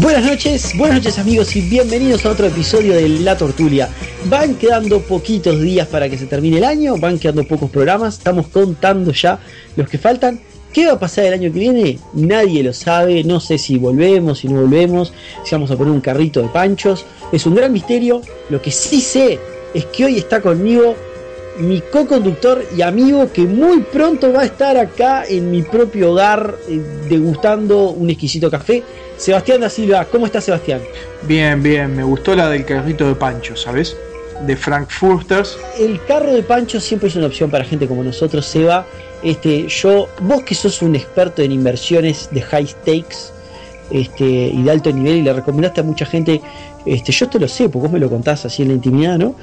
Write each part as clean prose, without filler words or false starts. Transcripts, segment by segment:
Buenas noches amigos y bienvenidos a otro episodio de La Tortulia. Van quedando poquitos días para que se termine el año, van quedando pocos programas, estamos contando ya los que faltan. ¿Qué va a pasar el año que viene? Nadie lo sabe, no sé si volvemos, si no volvemos, si vamos a poner un carrito de panchos. Es un gran misterio. Lo que sí sé es que hoy está conmigo mi co-conductor y amigo que muy pronto va a estar acá en mi propio hogar degustando un exquisito café. Sebastián da Silva, ¿cómo está Sebastián? Bien, me gustó la del carrito de pancho, ¿sabes? De Frankfurters. El carro de pancho siempre es una opción para gente como nosotros, Seba. Vos que sos un experto en inversiones de high stakes y de alto nivel y le recomendaste a mucha gente, yo te lo sé, porque vos me lo contás así en la intimidad, ¿no?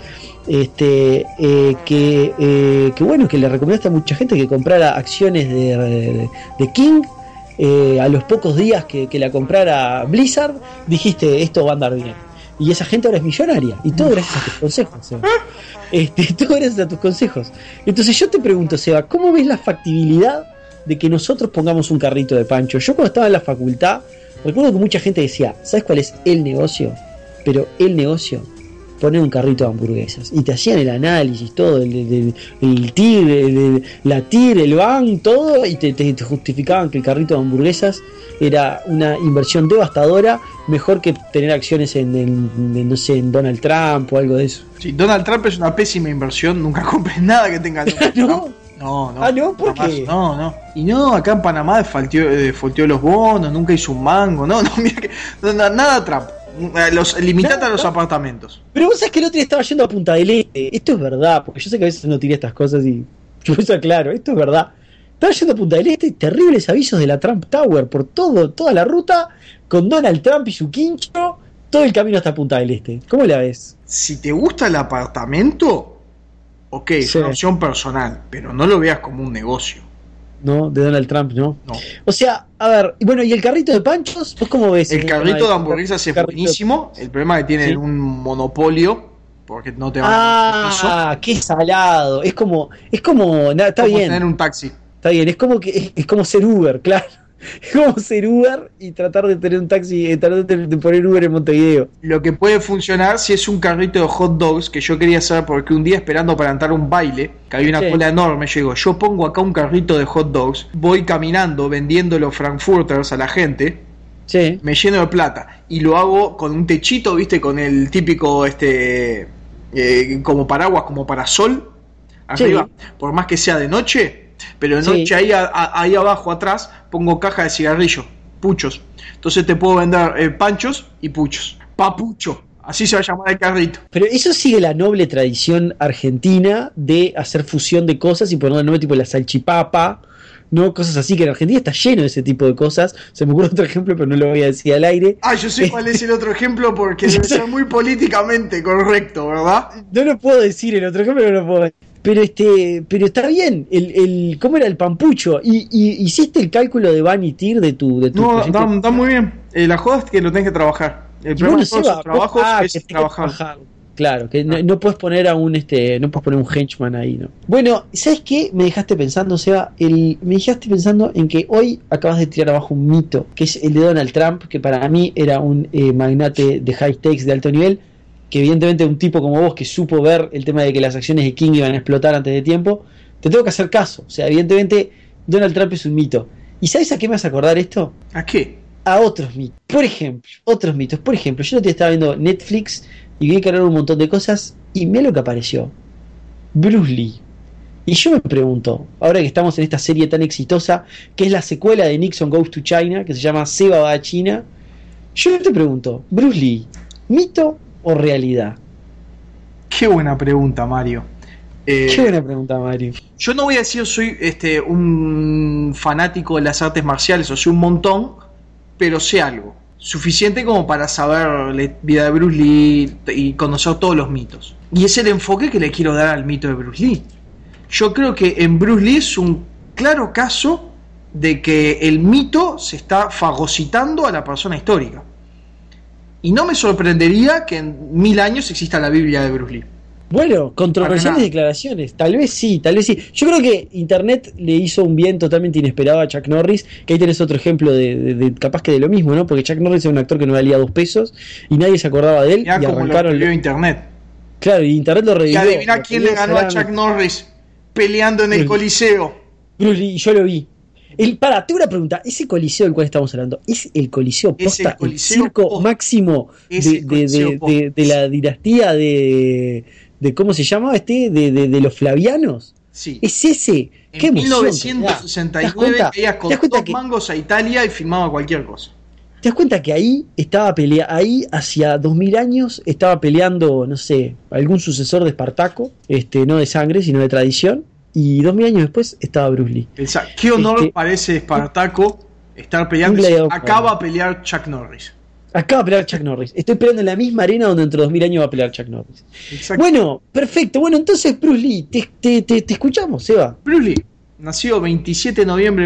Que bueno, que le recomendaste a mucha gente que comprara acciones de King. A los pocos días que la comprara Blizzard, dijiste, esto va a andar bien. Y esa gente ahora es millonaria. Y todo gracias a tus consejos, Seba. Todo gracias a tus consejos. Entonces yo te pregunto, Seba, ¿cómo ves la factibilidad de que nosotros pongamos un carrito de pancho? Yo cuando estaba en la facultad, recuerdo que mucha gente decía, ¿sabes cuál es el negocio? Pero el negocio, poner un carrito de hamburguesas. Y te hacían el análisis, todo, el TIR, la TIR, el BAN, todo, y te justificaban que el carrito de hamburguesas era una inversión devastadora, mejor que tener acciones en no sé, en Donald Trump o algo de eso. Sí, Donald Trump es una pésima inversión, nunca compres nada que tenga Donald Trump. No. Ah, ¿no? ¿Por qué? No. Y no, acá en Panamá folteó los bonos, nunca hizo un mango, mira que nada Trump. Limitate a los apartamentos. Pero vos sabés que el otro día estaba yendo a Punta del Este. Esto es verdad, porque yo sé que a veces no tiré estas cosas y yo eso aclaro, esto es verdad. Estaba yendo a Punta del Este, terribles avisos de la Trump Tower por toda la ruta, con Donald Trump y su quincho, todo el camino hasta Punta del Este. ¿Cómo la ves? Si te gusta el apartamento, ok, es una opción personal, pero no lo veas como un negocio. No, de Donald Trump, ¿no? O sea, a ver, bueno, ¿y el carrito de panchos? ¿Vos cómo ves? El carrito de hamburguesas es buenísimo. El problema es que tiene un monopolio, porque no te van a piso. Qué salado. Es como está bien. Tener un taxi. Está bien, es como ser Uber, claro. Es como ser Uber y tratar de tener un taxi, tratar de poner Uber en Montevideo. Lo que puede funcionar si es un carrito de hot dogs, que yo quería saber porque un día esperando para entrar a un baile, que había una cola enorme, yo pongo acá un carrito de hot dogs, voy caminando vendiendo los Frankfurters a la gente, me lleno de plata y lo hago con un techito, viste, con el típico como paraguas, como parasol arriba, por más que sea de noche. Pero de noche ahí abajo atrás pongo caja de cigarrillo, puchos. Entonces te puedo vender panchos y puchos. Papucho, así se va a llamar el carrito. Pero eso sigue la noble tradición argentina de hacer fusión de cosas y poner el nombre tipo la salchipapa, ¿no? Cosas así, que en Argentina está lleno de ese tipo de cosas. Se me ocurre otro ejemplo, pero no lo voy a decir al aire. Yo sé cuál es el otro ejemplo porque debe ser muy políticamente correcto, ¿verdad? No lo puedo decir, el otro ejemplo no lo puedo decir. Pero está bien, ¿cómo era el pampucho? ¿Y hiciste el cálculo de Van y TIR de tu No, está muy bien. La joda es que lo tenés que trabajar. El problema de todos los trabajos es trabajar. Claro, que no puedes poner a un henchman ahí, ¿no? Bueno, ¿sabes qué? Me dejaste pensando, Seba, me dejaste pensando en que hoy acabas de tirar abajo un mito, que es el de Donald Trump, que para mí era un magnate de high stakes de alto nivel, que evidentemente un tipo como vos que supo ver el tema de que las acciones de King iban a explotar antes de tiempo, te tengo que hacer caso. O sea, evidentemente Donald Trump es un mito. ¿Y sabes a qué me vas a acordar esto? ¿A qué? A otros mitos. Por ejemplo, yo no te estaba viendo Netflix y vi que cargar un montón de cosas y mirá lo que apareció. Bruce Lee. Y yo me pregunto, ahora que estamos en esta serie tan exitosa, que es la secuela de Nixon Goes to China, que se llama Seba va a China, yo te pregunto, Bruce Lee, ¿mito o realidad? Qué buena pregunta, Mario. Yo no voy a decir soy un fanático de las artes marciales, o soy un montón, pero sé algo. Suficiente como para saber la vida de Bruce Lee y conocer todos los mitos. Y es el enfoque que le quiero dar al mito de Bruce Lee. Yo creo que en Bruce Lee es un claro caso de que el mito se está fagocitando a la persona histórica. Y no me sorprendería que en 1000 años exista la Biblia de Bruce Lee. Bueno, controversiales declaraciones, tal vez sí, tal vez sí. Yo creo que Internet le hizo un bien totalmente inesperado a Chuck Norris, que ahí tenés otro ejemplo de capaz que de lo mismo, ¿no? Porque Chuck Norris es un actor que no valía 2 pesos y nadie se acordaba de él. Ya y como arrancaron lo revivió Internet. Claro, y Internet lo revivió. Y adivina quién le ganó a Chuck Norris peleando en el Coliseo. Bruce Lee, yo lo vi. Tengo una pregunta, ese coliseo del cual estamos hablando, ¿es el coliseo posta, el circo máximo de la dinastía de ¿cómo se llama de los Flavianos? Sí. ¿Es ese? ¿Qué en 1969 veías con 2 mangos a Italia y filmaba cualquier cosa. ¿Te das cuenta que ahí estaba ahí hacia 2000 años estaba peleando, no sé, algún sucesor de Espartaco, no de sangre, sino de tradición? Y 2000 años después estaba Bruce Lee. Pensá, qué honor parece Espartaco estar peleando. Acaba a pelear Chuck Norris. Acaba de pelear Chuck Norris. Estoy peleando en la misma arena donde dentro de 2000 años va a pelear Chuck Norris. Exacto. Bueno, perfecto. Bueno, entonces Bruce Lee, te escuchamos, Seba. Bruce Lee nació 27 de noviembre de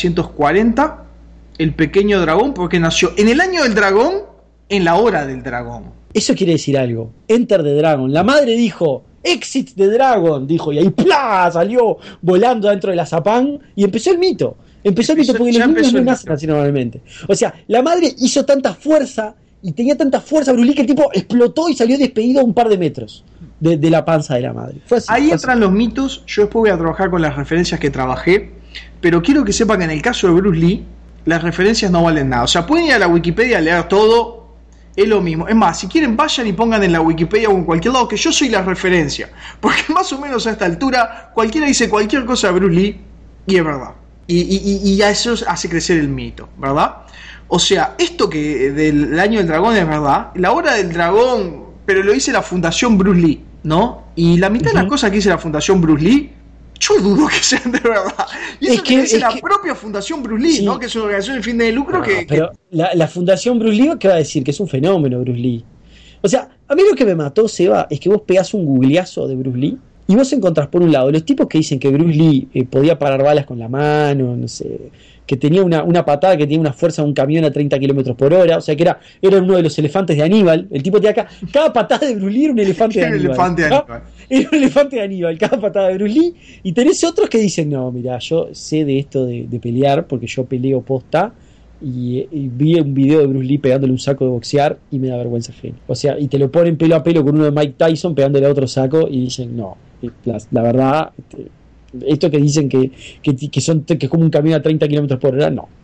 1940. El pequeño dragón, porque nació en el año del dragón, en la hora del dragón. Eso quiere decir algo. Enter the Dragon. La madre dijo, Exit the Dragon, dijo, y ahí ¡plá! Salió volando dentro de la Zapán y empezó el mito. Empezó el mito porque los niños no nacen así normalmente. O sea, la madre hizo tanta fuerza y tenía tanta fuerza Bruce Lee que el tipo explotó y salió despedido a un par de metros de la panza de la madre. Fue así, ahí entran los mitos. Yo después voy a trabajar con las referencias que trabajé, pero quiero que sepan que en el caso de Bruce Lee las referencias no valen nada. O sea, pueden ir a la Wikipedia a leer todo, es lo mismo. Es más, si quieren vayan y pongan en la Wikipedia o en cualquier lado que yo soy la referencia, porque más o menos a esta altura cualquiera dice cualquier cosa de Bruce Lee y es verdad. Y a eso hace crecer el mito, ¿verdad? O sea, esto que del año del dragón es verdad, la hora del dragón, pero lo dice la Fundación Bruce Lee, ¿no? Y la mitad de las cosas que dice la Fundación Bruce Lee, yo dudo que sean de verdad. Y eso que dice la propia Fundación Bruce Lee, sí, ¿no? Que es una organización de fin de lucro Pero la Fundación Bruce Lee, ¿qué va a decir? Que es un fenómeno Bruce Lee. O sea, a mí lo que me mató, Seba, es que vos pegás un googleazo de Bruce Lee y vos encontrás, por un lado, los tipos que dicen que Bruce Lee podía parar balas con la mano, no sé, que tenía una patada que tenía una fuerza de un camión a 30 kilómetros por hora, o sea que era uno de los elefantes de Aníbal. El tipo tenía acá, cada patada de Bruce Lee era un elefante de Aníbal. Era un elefante de Aníbal, cada patada de Bruce Lee. Y tenés otros que dicen, no, mira, yo sé de esto de pelear, porque yo peleo posta, y vi un video de Bruce Lee pegándole un saco de boxear y me da vergüenza ajena. O sea, y te lo ponen pelo a pelo con uno de Mike Tyson pegándole a otro saco y dicen, no, la verdad, esto que dicen que es como un camión a 30 kilómetros por hora, no.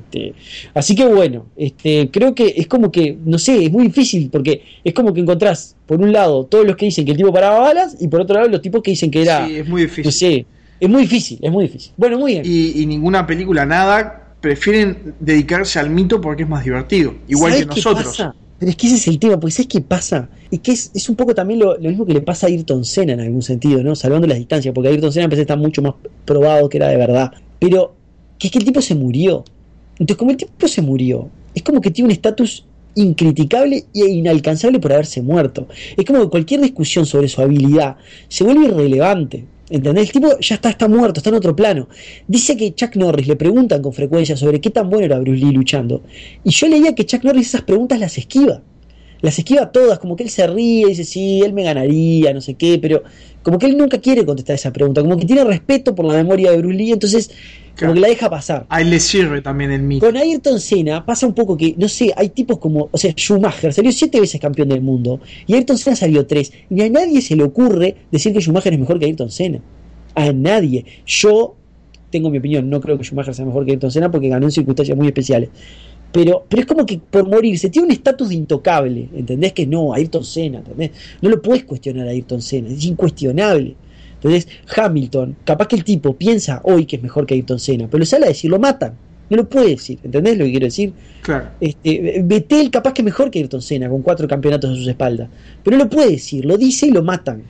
Así que bueno, creo que es como que, no sé, es muy difícil porque es como que encontrás, por un lado, todos los que dicen que el tipo paraba balas y por otro lado los tipos que dicen que era... Sí, es muy difícil. No sé, es muy difícil. Bueno, muy bien. Y ninguna película, nada, prefieren dedicarse al mito porque es más divertido, igual que nosotros. Pasa? Pero es que ese es el tema, porque ¿sabes qué pasa? Es que es un poco también lo mismo que le pasa a Ayrton Senna en algún sentido, ¿no? Salvando las distancias, porque Ayrton Senna empecé a estar mucho más probado que era de verdad. Pero que es que el tipo se murió. Entonces, como el tipo se murió, es como que tiene un estatus incriticable e inalcanzable por haberse muerto. Es como que cualquier discusión sobre su habilidad se vuelve irrelevante. ¿Entendés? El tipo ya está muerto, está en otro plano. Dice que Chuck Norris le preguntan con frecuencia sobre qué tan bueno era Bruce Lee luchando. Y yo leía que Chuck Norris esas preguntas las esquiva. Las esquiva todas, como que él se ríe y dice, sí, él me ganaría, no sé qué, pero como que él nunca quiere contestar esa pregunta, como que tiene respeto por la memoria de Bruce Lee, entonces como que la deja pasar. A él le sirve también el mito. Con Ayrton Senna pasa un poco que, no sé, hay tipos como, o sea, Schumacher salió 7 veces campeón del mundo y Ayrton Senna salió 3, y a nadie se le ocurre decir que Schumacher es mejor que Ayrton Senna. A nadie. Yo tengo mi opinión, no creo que Schumacher sea mejor que Ayrton Senna porque ganó en circunstancias muy especiales. Pero es como que por morirse tiene un estatus de intocable, ¿entendés? Que no, Ayrton Senna, ¿entendés? No lo puedes cuestionar a Ayrton Senna, es incuestionable. Entonces, Hamilton, capaz que el tipo piensa hoy que es mejor que Ayrton Senna, pero lo sale a decir, lo matan. No lo puede decir, ¿entendés lo que quiero decir? Claro. Vettel capaz que es mejor que Ayrton Senna, con 4 campeonatos a sus espaldas. Pero no lo puede decir, lo dice y lo matan.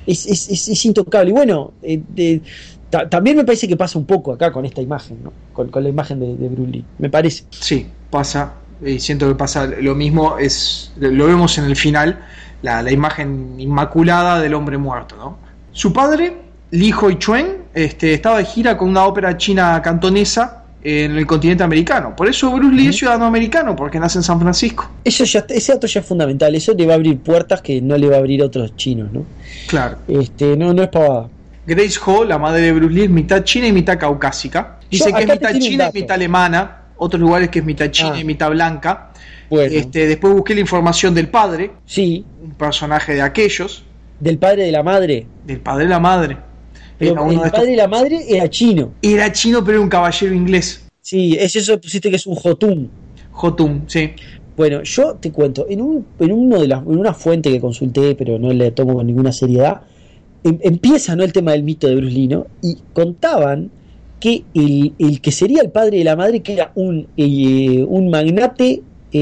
Es intocable. Y bueno, también me parece que pasa un poco acá con esta imagen, ¿no? Con la imagen de Bruce Lee, me parece. Sí, pasa, y siento que pasa lo mismo, lo vemos en el final, la imagen inmaculada del hombre muerto, ¿no? Su padre, Li Hoi Chuen, estaba de gira con una ópera china cantonesa, en el continente americano. Por eso Bruce Lee es ciudadano americano, porque nace en San Francisco. Ese dato ya es fundamental. Eso le va a abrir puertas que no le va a abrir a otros chinos, ¿no? Claro. No es pavada. Grace Ho, la madre de Bruce Lee, es mitad china y mitad caucásica. Dice que es mitad china y mitad alemana. Otros lugares que es mitad china y mitad blanca. Bueno. Después busqué la información del padre. Sí. Un personaje de aquellos. ¿Del padre de la madre? Del padre de la madre. Pero el padre de la madre era chino. Era chino, pero era un caballero inglés. Sí, es eso, pusiste que es un Jotun. Jotun, sí. Bueno, yo te cuento, en una fuente que consulté, pero no le tomo con ninguna seriedad, empieza, ¿no?, el tema del mito de Bruce Lee, ¿no? Y contaban que el que sería el padre de la madre, que era un magnate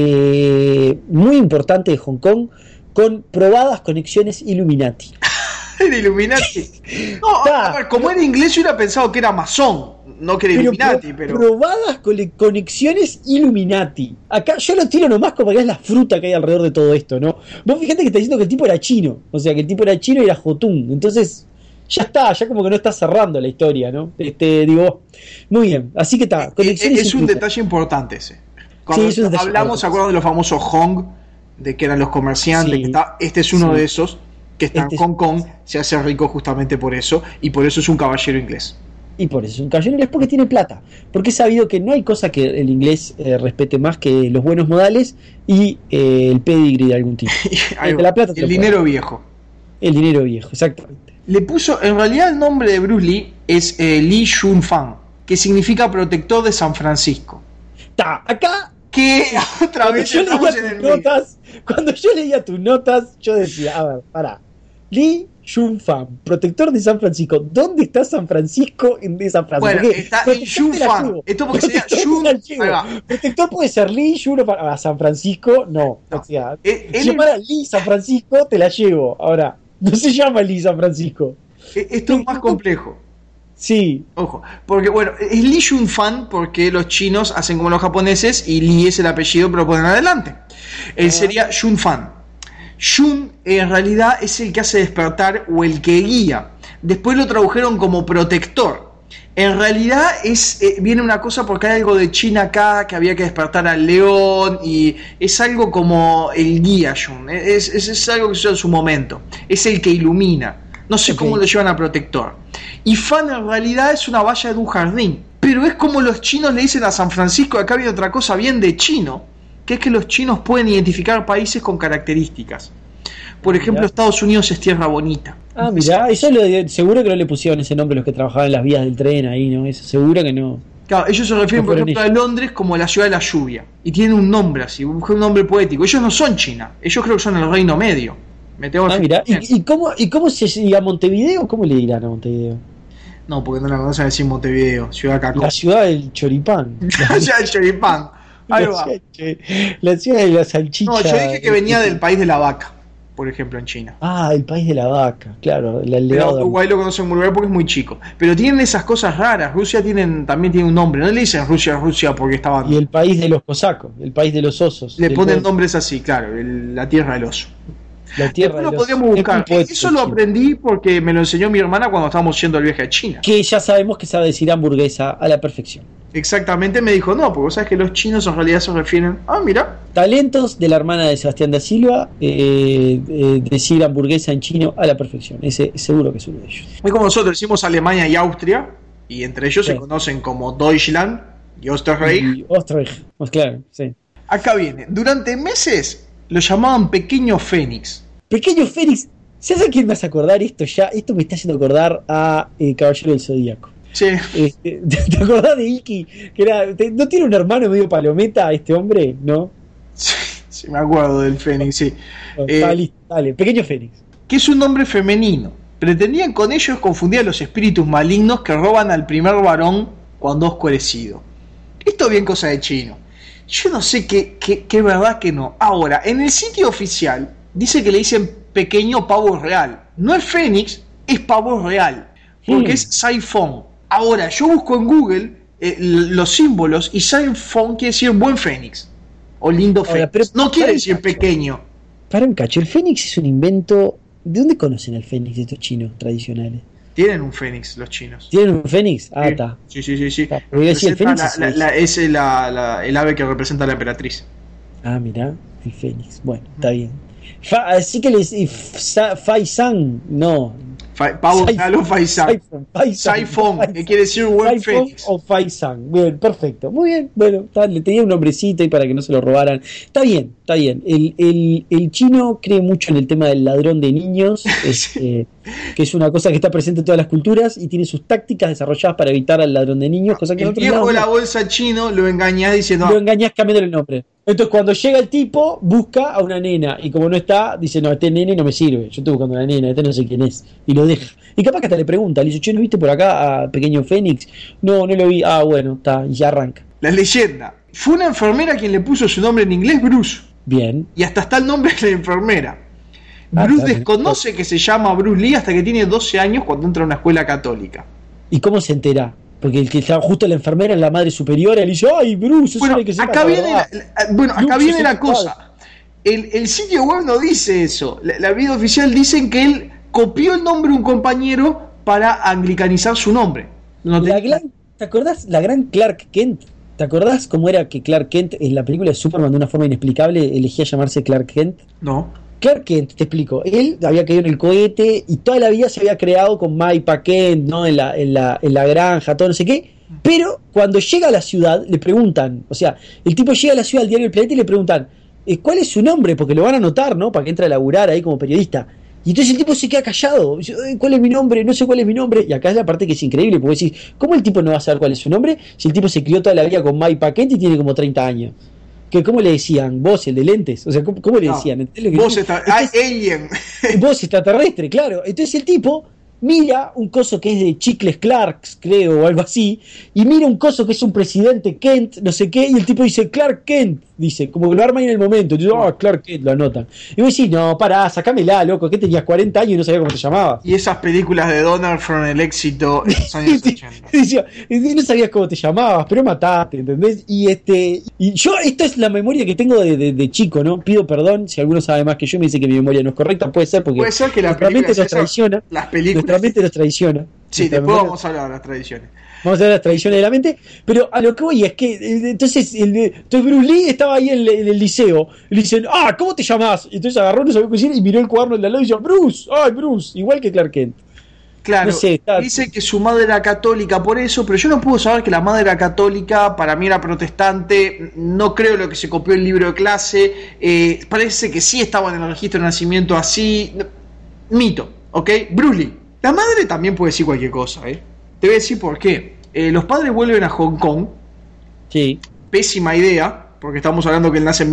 muy importante de Hong Kong, con probadas conexiones Illuminati. Era Illuminati. No, a ver, como era inglés, yo hubiera pensado que era masón, no que era Illuminati, pero. Probadas conexiones Illuminati. Acá yo lo tiro nomás como que es la fruta que hay alrededor de todo esto, ¿no? Vos fíjate que está diciendo que el tipo era chino. O sea, que el tipo era chino y era Jotun. Entonces, ya está, ya como que no está cerrando la historia, ¿no? Digo, muy bien. Así que está. Es un detalle importante ese. Cuando hablamos, ¿se acuerdan de los famosos Hong? De que eran los comerciantes. Sí, este es uno de esos que está en Hong Kong, se hace rico justamente por eso, y por eso es un caballero inglés. Y por eso es un caballero inglés, porque tiene plata. Porque he sabido que no hay cosa que el inglés respete más que los buenos modales y el pedigree de algún tipo. La plata el dinero viejo. El dinero viejo, exactamente. Le puso, en realidad el nombre de Bruce Lee es Lee Shun-fan, que significa protector de San Francisco. Acá que otra vez estamos en el notas, cuando yo leía tus notas, yo decía, a ver, pará, Lee Shun-fan, protector de San Francisco. ¿Dónde está San Francisco de San Francisco? Bueno, está en Shun-fan. Esto porque sería Shun. Protector puede ser Lee Shun-fan. A San Francisco, no. O sea, si llamara Lee San Francisco, te la llevo. Ahora, no se llama Lee San Francisco. Esto es más complejo. Sí. Ojo, porque bueno, es Lee Shun-fan porque los chinos hacen como los japoneses y Lee es el apellido, pero lo ponen adelante. Él sería Shun-fan. Shun en realidad es el que hace despertar o el que guía. Después lo tradujeron como protector. En realidad viene una cosa porque hay algo de China acá, que había que despertar al león, y es algo como el guía Shun. Es algo que se usa en su momento. Es el que ilumina. No sé cómo lo llevan a protector. Y fan en realidad es una valla de un jardín. Pero es como los chinos le dicen a San Francisco. Acá había otra cosa bien de chino, que es que los chinos pueden identificar países con características. Por ejemplo, Estados Unidos es tierra bonita. Ah, mirá, eso seguro que no le pusieron ese nombre los que trabajaban en las vías del tren ahí, ¿no? Eso seguro que no. Claro, ellos se refieren, por ejemplo, a Londres como la ciudad de la lluvia. Y tienen un nombre así, un nombre poético. Ellos no son China, ellos creo que son el Reino Medio. Mirá, ¿y cómo se diga Montevideo? ¿Cómo le dirán a Montevideo? No, porque no la conocen decir Montevideo, ciudad Cacó. La ciudad del choripán. La ciudad del choripán. Ahí va. La ciudad de la salchicha. No, yo dije que venía del país de la vaca, por ejemplo, en China. Ah, el país de la vaca, claro. Pero Uruguay lo conocen muy bien porque es muy chico. Pero tienen esas cosas raras. Rusia también tiene un nombre. No le dicen Rusia porque estaban. Y el país de los cosacos, el país de los osos. Le ponen nombres así, claro. La tierra del oso. La tierra Después lo podríamos buscar. Eso lo aprendí porque me lo enseñó mi hermana cuando estábamos yendo al viaje a China. Que ya sabemos que sabe decir hamburguesa a la perfección. Exactamente, me dijo, no, porque vos sabés que los chinos en realidad se refieren. Ah, mira. Talentos de la hermana de Sebastián da Silva, decir hamburguesa en chino a la perfección. Ese seguro que es uno de ellos. Es como nosotros decimos Alemania y Austria, y entre ellos se conocen como Deutschland y Österreich. Y Österreich, pues claro, sí. Acá viene, durante meses lo llamaban Pequeño Fénix. Pequeño Fénix, ¿sabes a quién me hace acordar esto ya? Esto me está haciendo acordar a Caballero del Zodíaco. Sí. ¿Te acordás de Iki? ¿No tiene un hermano medio palometa este hombre? ¿No? Sí, me acuerdo del Fénix, sí. Dale, Pequeño Fénix. Que es un nombre femenino. Pretendían con ellos confundir a los espíritus malignos que roban al primer varón cuando oscurecido. Esto bien cosa de chino. Yo no sé qué verdad que no. Ahora, en el sitio oficial dice que le dicen pequeño pavo real. No es Fénix, es pavo real. Porque es Saifón. Ahora, yo busco en Google los símbolos y Saifón quiere decir buen Fénix. O lindo Fénix. Pero no quiere decir pequeño. Para un cacho, el Fénix es un invento. ¿De dónde conocen el Fénix estos chinos tradicionales? Tienen un fénix los chinos. ¿Tienen un fénix? Ah, está. Sí. Sí. El fénix es el ave que representa a la emperatriz. Ah, mirá, el fénix. Bueno, está bien. Así que Faisán, no. Pavo Galo Faisán. Saifón, que quiere decir buen fénix. O Faisán. Bien, perfecto. Muy bien. Bueno, le tenía un nombrecito y para que no se lo robaran. Está bien. El chino cree mucho en el tema del ladrón de niños, que es una cosa que está presente en todas las culturas y tiene sus tácticas desarrolladas para evitar al ladrón de niños. Cosa que el viejo de la bolsa chino lo engañás diciendo. Lo engañás cambiándole el nombre. Entonces cuando llega el tipo, busca a una nena y como no está, dice, no, este nene no me sirve, yo estoy buscando a una nena, este no sé quién es, y lo deja. Y capaz que hasta le pregunta, le dice, che, ¿no viste por acá a Pequeño Fénix? No lo vi, bueno, está, y ya arranca. La leyenda, fue una enfermera quien le puso su nombre en inglés, Bruce. Bien. Y hasta está el nombre de la enfermera. Bruce desconoce que se llama Bruce Lee hasta que tiene 12 años cuando entra a una escuela católica. ¿Y cómo se entera? Porque el que estaba justo la enfermera es la madre superiora y le dice, ¡ay, Bruce! Bueno, acá viene la cosa. El sitio web no dice eso. La vida oficial dicen que él copió el nombre de un compañero para anglicanizar su nombre. ¿Te acordás? La gran Clark Kent. ¿Te acordás cómo era que Clark Kent en la película de Superman de una forma inexplicable elegía llamarse Clark Kent? No. Clark Kent, te explico, él había caído en el cohete y toda la vida se había creado con Maipa Kent, ¿no? En la granja, todo no sé qué, pero cuando llega a la ciudad le preguntan, o sea, el tipo llega a la ciudad, al diario El Planeta, y le preguntan, ¿cuál es su nombre? Porque lo van a anotar, ¿no? Para que entre a laburar ahí como periodista. Y entonces el tipo se queda callado, dice, ¿cuál es mi nombre? No sé cuál es mi nombre. Y acá es la parte que es increíble, porque decís, ¿cómo el tipo no va a saber cuál es su nombre si el tipo se crió toda la vida con Maipa Kent y tiene como 30 años? ¿Cómo le decían? ¿Vos, el de lentes? O sea, ¿cómo le decían? Vos alien. Vos extraterrestre, claro. Entonces el tipo mira un coso que es de Chicles Clarks, creo, o algo así, y mira un coso que es un presidente Kent, no sé qué, y el tipo dice Clark Kent, dice, como que lo arma en el momento, y dice, Clark Kent, lo anotan. Y vos decís, no, pará, sacámela, loco, que tenías 40 años y no sabía cómo te llamabas. Y esas películas de Donald fueron el éxito en los años 80. No sabías cómo te llamabas, pero mataste, ¿entendés? Y yo, esta es la memoria que tengo de chico, ¿no? Pido perdón si alguno sabe más que yo y me dice que mi memoria no es correcta, puede ser porque que la película nos traiciona. Las películas. Nuestra mente nos traiciona. Sí, después vamos a hablar de las tradiciones. Vamos a ver las tradiciones de la mente, pero a lo que voy es que entonces Bruce Lee estaba ahí en el liceo y le dicen, ¿cómo te llamás? Y entonces agarró, no sabía qué decir y miró el cuaderno de al lado y dijo, Bruce, igual que Clark Kent. Claro, no sé, dice que su madre era católica por eso, pero yo no puedo saber que la madre era católica, para mí era protestante, no creo lo que se copió el libro de clase, parece que sí estaba en el registro de nacimiento así, mito, ¿ok? Bruce Lee. La madre también puede decir cualquier cosa, Te voy a decir por qué. Los padres vuelven a Hong Kong. Sí. Pésima idea, porque estamos hablando que él nace en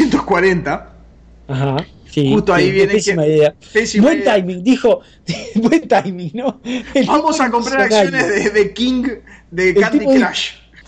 1940. Ajá. Sí, justo ahí viene. Pésima idea. Buen idea. Timing, dijo. Buen timing, ¿no? Vamos a comprar acciones de King, de Candy Crush.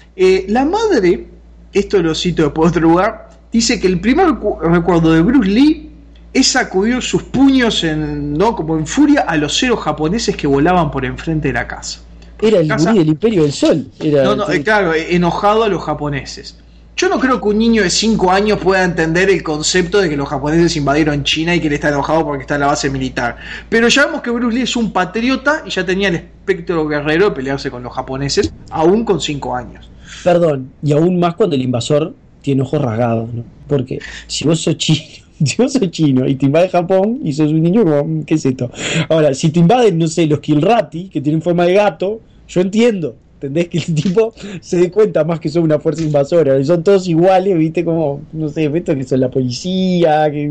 La madre, esto lo cito después de otro lugar, dice que el primer recuerdo de Bruce Lee es sacudir sus puños como en furia a los ceros japoneses que volaban por enfrente de la casa. Era el gurí del Imperio del Sol. Claro, enojado a los japoneses. Yo no creo que un niño de 5 años pueda entender el concepto de que los japoneses invadieron China y que él está enojado porque está en la base militar. Pero ya vemos que Bruce Lee es un patriota y ya tenía el espectro guerrero de pelearse con los japoneses, aún con 5 años. Perdón, y aún más cuando el invasor tiene ojos rasgados, ¿no? Porque si vos sos chino y te invade Japón y sos un niño, ¿qué es esto? Ahora, si te invaden, no sé, los Kilrati, que tienen forma de gato, yo entiendo. ¿Entendés? Que el tipo se dé cuenta más que son una fuerza invasora. Son todos iguales, ¿viste? Como, no sé, ¿viste? Que son la policía, que...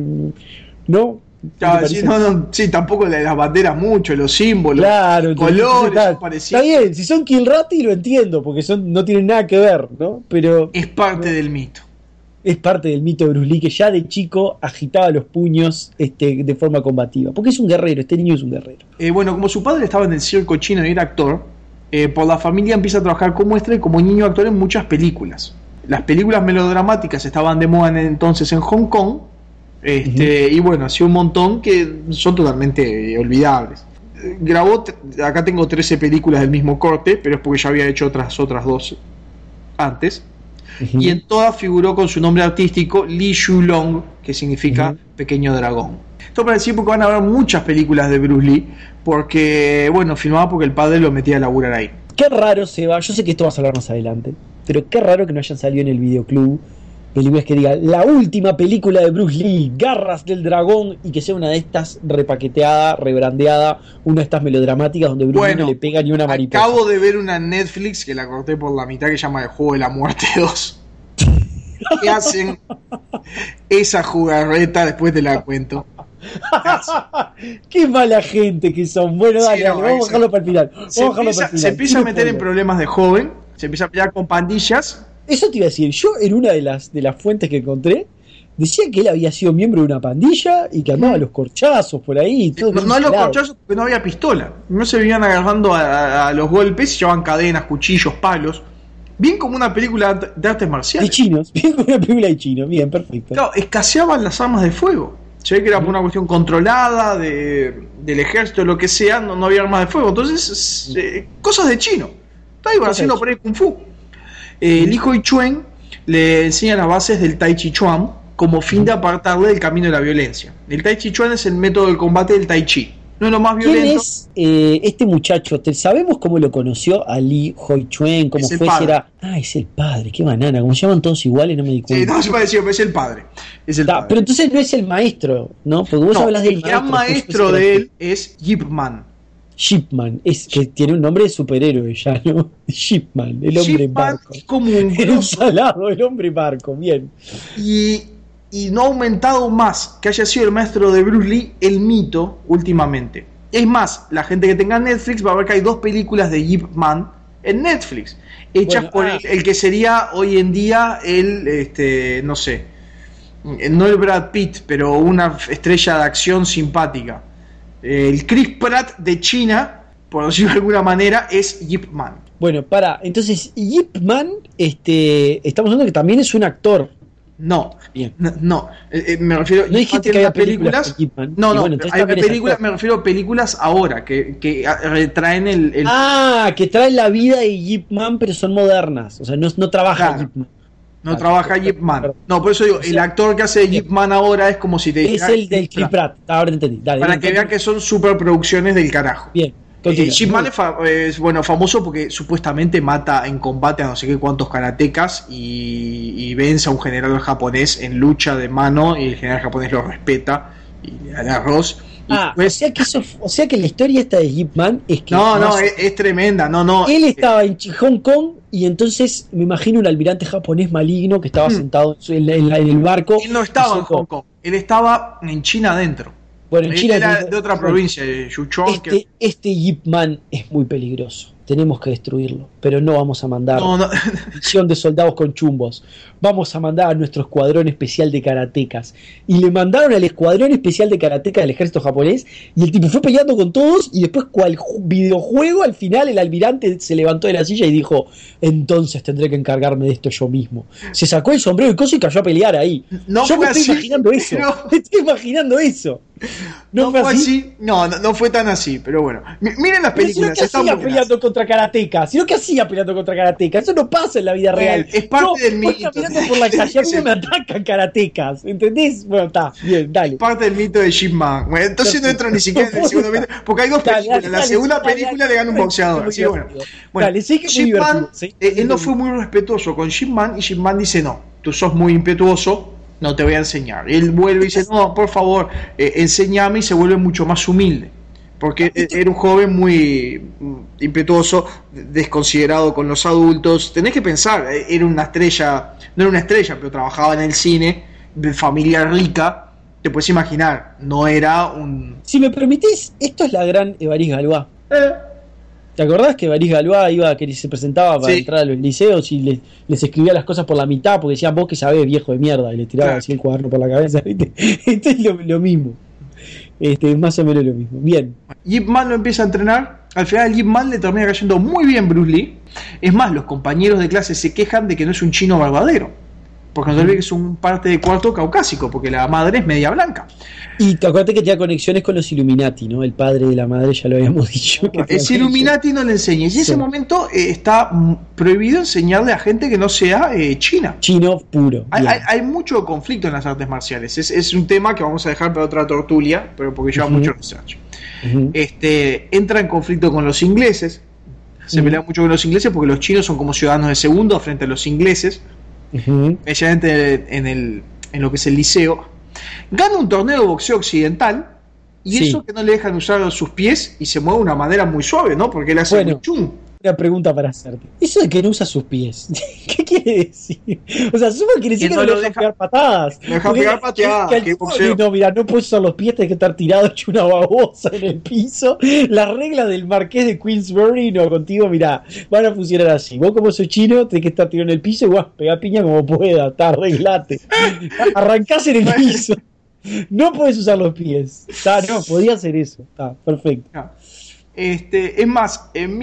¿no? Claro, sí, tampoco las banderas mucho, los símbolos, claro, los colores, está bien, si son Kilrati lo entiendo, porque no tienen nada que ver, ¿no? Pero... es parte del mito. Es parte del mito de Bruce Lee, que ya de chico agitaba los puños de forma combativa. Porque es un guerrero, este niño es un guerrero. Bueno, como su padre estaba en el circo chino y era actor, por la familia empieza a trabajar como extra y como niño actor en muchas películas. Las películas melodramáticas estaban de moda entonces en Hong Kong, y bueno, hacía un montón que son totalmente olvidables. Grabó, acá tengo 13 películas del mismo corte, pero es porque ya había hecho otras 12 antes. Y en todas figuró con su nombre artístico Li Shulong, que significa pequeño dragón. Esto para decir porque van a haber muchas películas de Bruce Lee, porque, bueno, filmaba porque el padre lo metía a laburar ahí. Qué raro, Seba, yo sé que esto vas a hablar más adelante, pero qué raro que no hayan salido en el videoclub películas que diga la última película de Bruce Lee, Garras del Dragón, y que sea una de estas repaqueteada, rebrandeada, una de estas melodramáticas donde Bruce Lee no le pega ni una mariposa. Acabo de ver una Netflix que la corté por la mitad que se llama El Juego de la Muerte 2. ¿Qué hacen esa jugarreta? Después te la cuento. Qué mala gente que son. Bueno, dale, sí, vamos a dejarlo para el final. Se empieza a meter en problemas de joven, se empieza a pelear con pandillas. Eso te iba a decir, yo en una de las fuentes que encontré decía que él había sido miembro de una pandilla y que andaba a los corchazos por ahí y todo. No a los corchazos porque no había pistola. No se vivían agarrando a los golpes y llevaban cadenas, cuchillos, palos. Bien como una película de artes marciales. De chinos, bien como una película de chinos, bien, perfecto. Claro, escaseaban las armas de fuego. Se ve que era por una cuestión controlada del ejército, lo que sea, no había armas de fuego. Entonces, cosas de chino. Iban haciendo por ahí Kung Fu. Li Hoi-chuen le enseña las bases del Tai Chi Chuan como fin de apartarle del camino de la violencia. El Tai Chi Chuan es el método del combate del Tai Chi. No es lo más violento. ¿Quién es este muchacho? ¿Sabemos cómo lo conoció a Li Hoi-chuen? ¿Cómo fue? Es el padre, qué banana. Como se llaman todos iguales, no me di cuenta. Sí, no se pareció, pero es el padre. Padre. Pero entonces no es el maestro, ¿no? Porque vos hablas del gran maestro de él es Yip Man. Yip Man, es que tiene un nombre de superhéroe ya, ¿no? Yip Man, el hombre barco. Es como un salado, el hombre barco, bien. Y no ha aumentado más que haya sido el maestro de Bruce Lee el mito últimamente. Es más, la gente que tenga Netflix va a ver que hay 2 películas de Yip Man en Netflix, hechas por el que sería hoy en día el, no sé, no el Brad Pitt, pero una estrella de acción simpática. El Chris Pratt de China, por decirlo de alguna manera, es Yip Man. Bueno, entonces Yip Man, estamos hablando que también es un actor. No, me refiero. No dijiste que había películas. No, bueno, hay películas, me refiero a películas ahora que traen el. Que traen la vida de Yip Man, pero son modernas. O sea, no trabaja Yip Man. No trabaja Yip Man. No, por eso digo, el actor que hace de Yip Man ahora es como si te dijera. Es el del Chris Pratt. Ahora entendí. Dale, para que vean que son superproducciones del carajo. Bien. Yip Man es famoso porque supuestamente mata en combate a no sé qué cuántos karatecas y vence a un general japonés en lucha de mano y el general japonés lo respeta y le da el arroz. O sea que la historia esta de Yip Man es que... es tremenda, Él estaba en Hong Kong y entonces me imagino un almirante japonés maligno que estaba sentado en el barco. Él no estaba en Hong Kong, él estaba en China adentro. Bueno, en China era de otra provincia, de Yuchong. Este Yip Man es muy peligroso. Tenemos que destruirlo, pero no vamos a mandar misión de soldados con chumbos. Vamos a mandar a nuestro escuadrón especial de karatecas. Y le mandaron al escuadrón especial de karatecas del ejército japonés y el tipo fue peleando con todos y después cual videojuego al final el almirante se levantó de la silla y dijo: entonces tendré que encargarme de esto yo mismo. Se sacó el sombrero y cosa y cayó a pelear ahí. Yo me estoy imaginando eso. Me estoy imaginando eso. No fue así. No fue tan así, pero bueno. Miren las películas. Si no, peleando contra karatecas. Si no, ¿qué hacía peleando contra karatecas? Eso no pasa en la vida real. Es parte del mito. Caminando por la calle, a mí no me atacan karatecas. ¿Entendés? Bueno, está, bien, dale. Es parte del mito de Yip Man. Bueno, entonces no entro ni siquiera en el segundo mito, porque hay 2 películas. En la segunda película le gana un boxeador. Así bueno. Dale, sí que Yip Man, él no fue muy respetuoso con Yip Man y Yip Man dice: no, tú sos muy impetuoso, no te voy a enseñar. Y él vuelve y dice: no, por favor, enséñame, y se vuelve mucho más humilde. Porque era un joven muy impetuoso, desconsiderado con los adultos. Tenés que pensar, era una estrella, no era una estrella, pero trabajaba en el cine, de familia rica. Te puedes imaginar, no era un... Si me permitís, esto es la gran Évariste Galois. ¿Te acordás que Évariste Galois que se presentaba para entrar a los liceos y les escribía las cosas por la mitad porque decían: vos que sabés, viejo de mierda, y le tiraba así el cuaderno por la cabeza, ¿viste? Esto es lo mismo. Más o menos lo mismo. Bien. Yip Man lo empieza a entrenar. Al final Yip Man le termina cayendo muy bien Bruce Lee. Es más, los compañeros de clase se quejan de que no es un chino verdadero. Porque no te olvides que es un parte de cuarto caucásico, porque la madre es media blanca. Y acuérdate que tenía conexiones con los Illuminati, ¿no? El padre de la madre, ya lo habíamos dicho. Es Illuminati, no le enseñes. Y en ese momento está prohibido enseñarle a gente que no sea china. Chino puro. Hay mucho conflicto en las artes marciales. Es un tema que vamos a dejar para otra tertulia, pero porque lleva mucho research. Entra en conflicto con los ingleses. Se pelea mucho con los ingleses porque los chinos son como ciudadanos de segundo frente a los ingleses. Especialmente en lo que es el liceo. Gana un torneo de boxeo occidental y eso que no le dejan usar sus pies y se mueve de una manera muy suave, ¿no? Porque él hace un chung. Una pregunta para hacerte. Eso de que no usa sus pies, ¿qué quiere decir? O sea, supongo que quiere decir que no lo deja pegar patadas. No deja pegar patadas. No, mira, no puedes usar los pies, tenés que estar tirado hecho una babosa en el piso. Las reglas del marqués de Queensberry, no, contigo, mira, van a funcionar así. Vos como sos chino, tenés que estar tirado en el piso y pegá piña como pueda, arreglate. Arrancás en el piso. No puedes usar los pies. No, podía hacer eso. Está, perfecto. Es más, en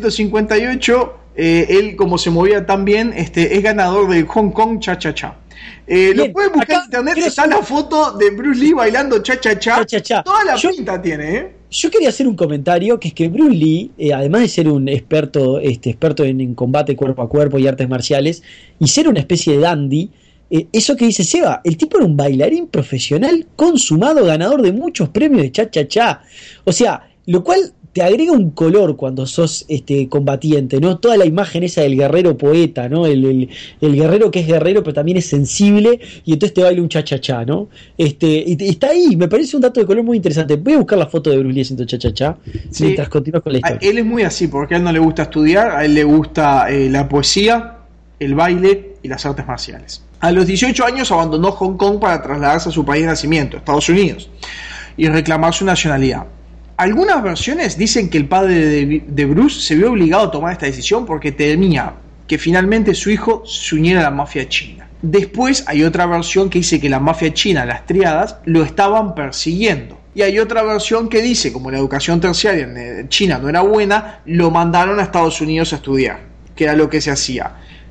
1958, él, como se movía tan bien, es ganador del Hong Kong Cha-Cha-Cha. Lo pueden buscar en internet, está la foto de Bruce Lee bailando Cha-Cha-Cha. Toda la pinta tiene, Yo quería hacer un comentario, que es que Bruce Lee, además de ser un experto en combate cuerpo a cuerpo y artes marciales, y ser una especie de dandy, eso que dice Seba, el tipo era un bailarín profesional consumado, ganador de muchos premios de Cha-Cha-Cha. O sea, lo cual te agrega un color cuando sos combatiente, ¿no? Toda la imagen esa del guerrero poeta, ¿no? El guerrero que es guerrero pero también es sensible y entonces te baila un cha-cha-cha, ¿no? Y está ahí, me parece un dato de color muy interesante. Voy a buscar la foto de Bruce Lee haciendo cha-cha-cha mientras continúas con la historia. Él es muy así, porque a él no le gusta estudiar, a él le gusta la poesía, el baile y las artes marciales. A los 18 años abandonó Hong Kong para trasladarse a su país de nacimiento, Estados Unidos, y reclamar su nacionalidad. Algunas versiones dicen que el padre de Bruce se vio obligado a tomar esta decisión porque temía que finalmente su hijo se uniera a la mafia china. Después hay otra versión que dice que la mafia china, las triadas, lo estaban persiguiendo. Y hay otra versión que dice, como la educación terciaria en China no era buena, lo mandaron a Estados Unidos a estudiar, que era lo que se hacía.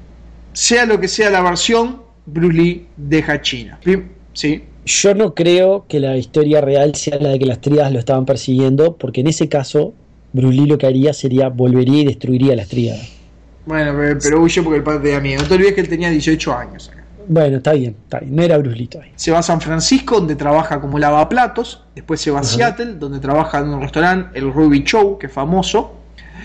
Sea lo que sea la versión, Bruce Lee deja China. ¿Sí? Yo no creo que la historia real sea la de que las tríadas lo estaban persiguiendo, porque en ese caso Bruce Lee lo que haría sería volvería y destruiría las tríadas. Bueno, pero huye porque el padre tenía miedo. No te olvides que él tenía 18 años. Bueno, está bien, no era Bruce Lee todavía. Se va a San Francisco, donde trabaja como lavaplatos. Después se va a Seattle, donde trabaja en un restaurante, el Ruby Chow, que es famoso.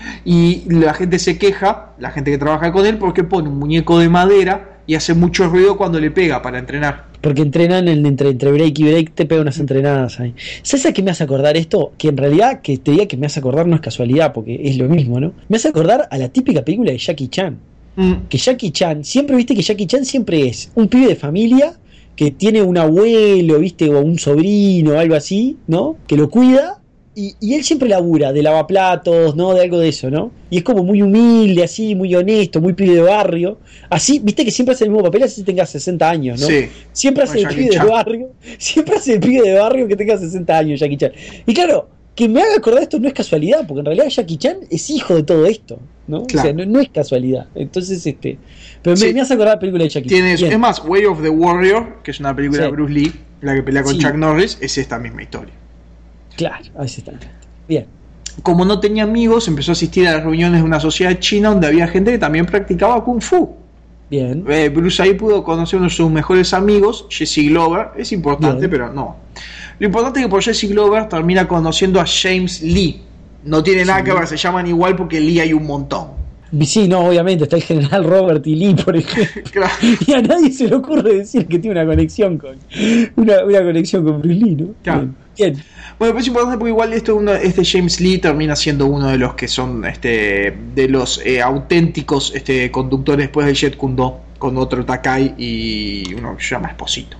Y la gente se queja, la gente que trabaja con él, porque pone un muñeco de madera y hace mucho ruido cuando le pega para entrenar. Porque entrenan entre break y break, te pega unas entrenadas ahí. ¿Sabes a qué me hace acordar esto? Que en realidad, que te diga que me hace acordar no es casualidad, porque es lo mismo, ¿no? Me hace acordar a la típica película de Jackie Chan. Que Jackie Chan, siempre viste que Jackie Chan siempre es un pibe de familia que tiene un abuelo, viste, o un sobrino, o algo así, ¿no? Que lo cuida. Y él siempre labura de lavaplatos, ¿no? De algo de eso, ¿no? Y es como muy humilde, así, muy honesto, muy pibe de barrio. Así, viste que siempre hace el mismo papel, así tenga 60 años, ¿no? Sí. Siempre hace el pibe de barrio. Siempre hace el pibe de barrio que tenga 60 años, Jackie Chan. Y claro, que me haga acordar esto no es casualidad, porque en realidad Jackie Chan es hijo de todo esto, ¿no? Claro. O sea, no es casualidad. Entonces, pero me hace acordar la película de Jackie Chan. Es más, Way of the Warrior, que es una película de Bruce Lee, la que pelea con Chuck Norris, es esta misma historia. Claro, ahí está. Bien. Como no tenía amigos, empezó a asistir a las reuniones de una sociedad china donde había gente que también practicaba Kung Fu. Bien. Bruce ahí pudo conocer a uno de sus mejores amigos, Jesse Glover. Es importante, bien, pero no. Lo importante es que por Jesse Glover termina conociendo a James Lee. No tiene nada que ver, se llaman igual porque Lee hay un montón. Sí, no, obviamente, está el general Robert E. Lee, por ejemplo. Claro. Y a nadie se le ocurre decir que tiene una conexión con una conexión con Bruce Lee, ¿no? Claro. Bien. Bueno, pero es importante porque igual este James Lee termina siendo uno de los que son de los auténticos conductores después del Jeet Kune Do, con otro Takai y uno que se llama Esposito.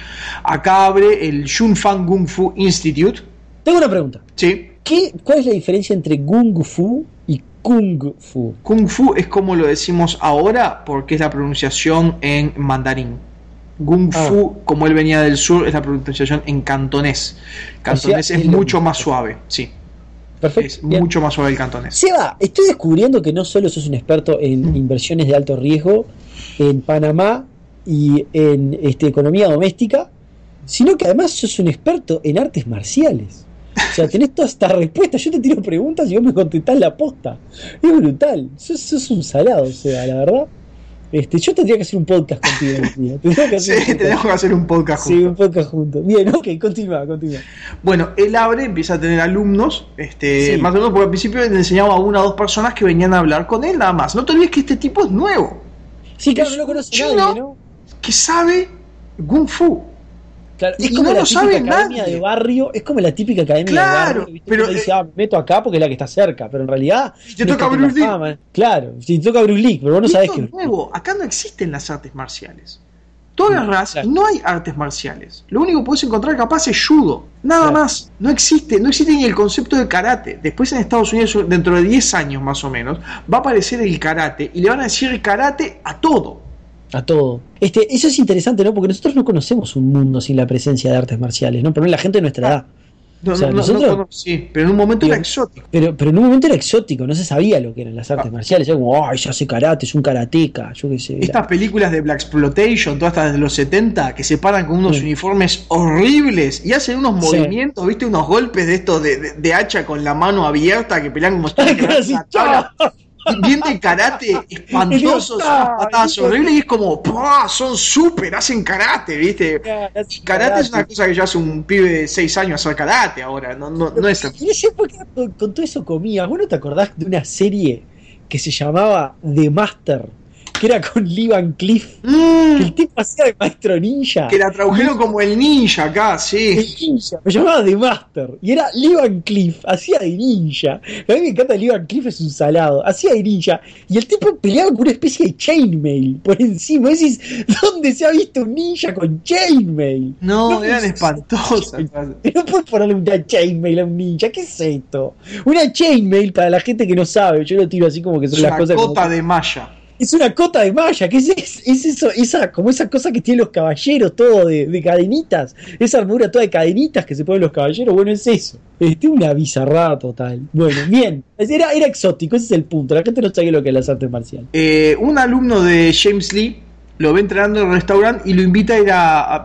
Acá abre el Shunfang Kung Fu Institute. Tengo una pregunta. Sí. ¿Cuál es la diferencia entre Kung Fu y Kung Fu? Kung Fu es como lo decimos ahora porque es la pronunciación en mandarín. Kung Fu, como él venía del sur, es la pronunciación en cantonés. Cantonés, o sea, es mucho más suave, sí. Perfecto. Es bien, mucho más suave el cantonés. Seba, estoy descubriendo que no solo sos un experto en inversiones de alto riesgo en Panamá, y en economía doméstica, sino que además sos un experto en artes marciales. O sea, tenés toda esta respuesta. Yo te tiro preguntas y vos me contestás la posta. Es brutal. Sos un salado, o sea, la verdad. Yo tendría que hacer un podcast contigo. Tenemos que hacer un podcast juntos. Sí, un podcast juntos. Bien, ok, continúa. Bueno, él empieza a tener alumnos, Sí. más o menos, porque al principio le enseñaba a una o dos personas que venían a hablar con él, nada más. No te olvides que este tipo es nuevo. Sí, claro, Es no lo conoce chino nadie, ¿no? que sabe Kung Fu. Claro, Y es como no la lo típica sabe academia nadie. de barrio, es como la típica academia Claro, de barrio, ¿viste? pero, Uno dice, me meto acá porque es la que está cerca, pero en realidad Si te no es toca que tenga Bruce Lee. fama. Claro, si te toca Bruce Lee, pero vos no sabés Esto que es nuevo. Acá no existen las artes marciales. Tú agarrás y no hay artes marciales. Lo único que puedes encontrar capaz es judo. Nada más. No existe ni el concepto de karate. Después en Estados Unidos, dentro de 10 años más o menos, va a aparecer el karate y le van a decir karate a todo. a todo. Eso es interesante, ¿no? Porque nosotros no conocemos un mundo sin la presencia de artes marciales, ¿no? Pero la gente de nuestra edad. Sí, pero en un momento era exótico. Pero en un momento era exótico, no se sabía lo que eran las artes marciales. Era como, ay, ya hace karate, es un karateca, yo qué sé. Estas películas de Blaxploitation, todas estas de los 70, que se paran con unos uniformes horribles y hacen unos movimientos, ¿viste? Unos golpes de estos de hacha con la mano abierta que pelean como si bien de karate, espantosos, patadas horribles, y es como, ¡pah! Son súper, hacen karate, ¿viste? Karate es una cosa que ya hace un pibe de 6 años hacer karate ahora, no es así. En esa época con todo eso comías. ¿Vos no te acordás de una serie que se llamaba The Master? Que era con Lee Van Cleef, que el tipo hacía de maestro ninja. Que la tradujeron como el ninja acá, sí. El ninja, me llamaba The Master. Y era Lee Van Cleef, hacía de ninja. A mí me encanta Lee Van Cleef, es un salado. Hacía de ninja. Y el tipo peleaba con una especie de chainmail por encima. Decís, ¿dónde se ha visto un ninja con chainmail? No, eran espantosas. No puedes ponerle una chainmail a un ninja. ¿Qué es esto? Una chainmail, para la gente que no sabe, yo lo tiro así como que son las cosas. Una cota de malla. Es una cota de malla, ¿qué es eso? Como esa cosa que tienen los caballeros, todo de cadenitas, esa armadura toda de cadenitas que se ponen los caballeros, bueno, es eso. Una bizarrada total. Bueno, bien, era exótico, ese es el punto, la gente no sabe lo que es las artes marciales. Un alumno de James Lee lo ve entrenando en el restaurante y lo invita a ir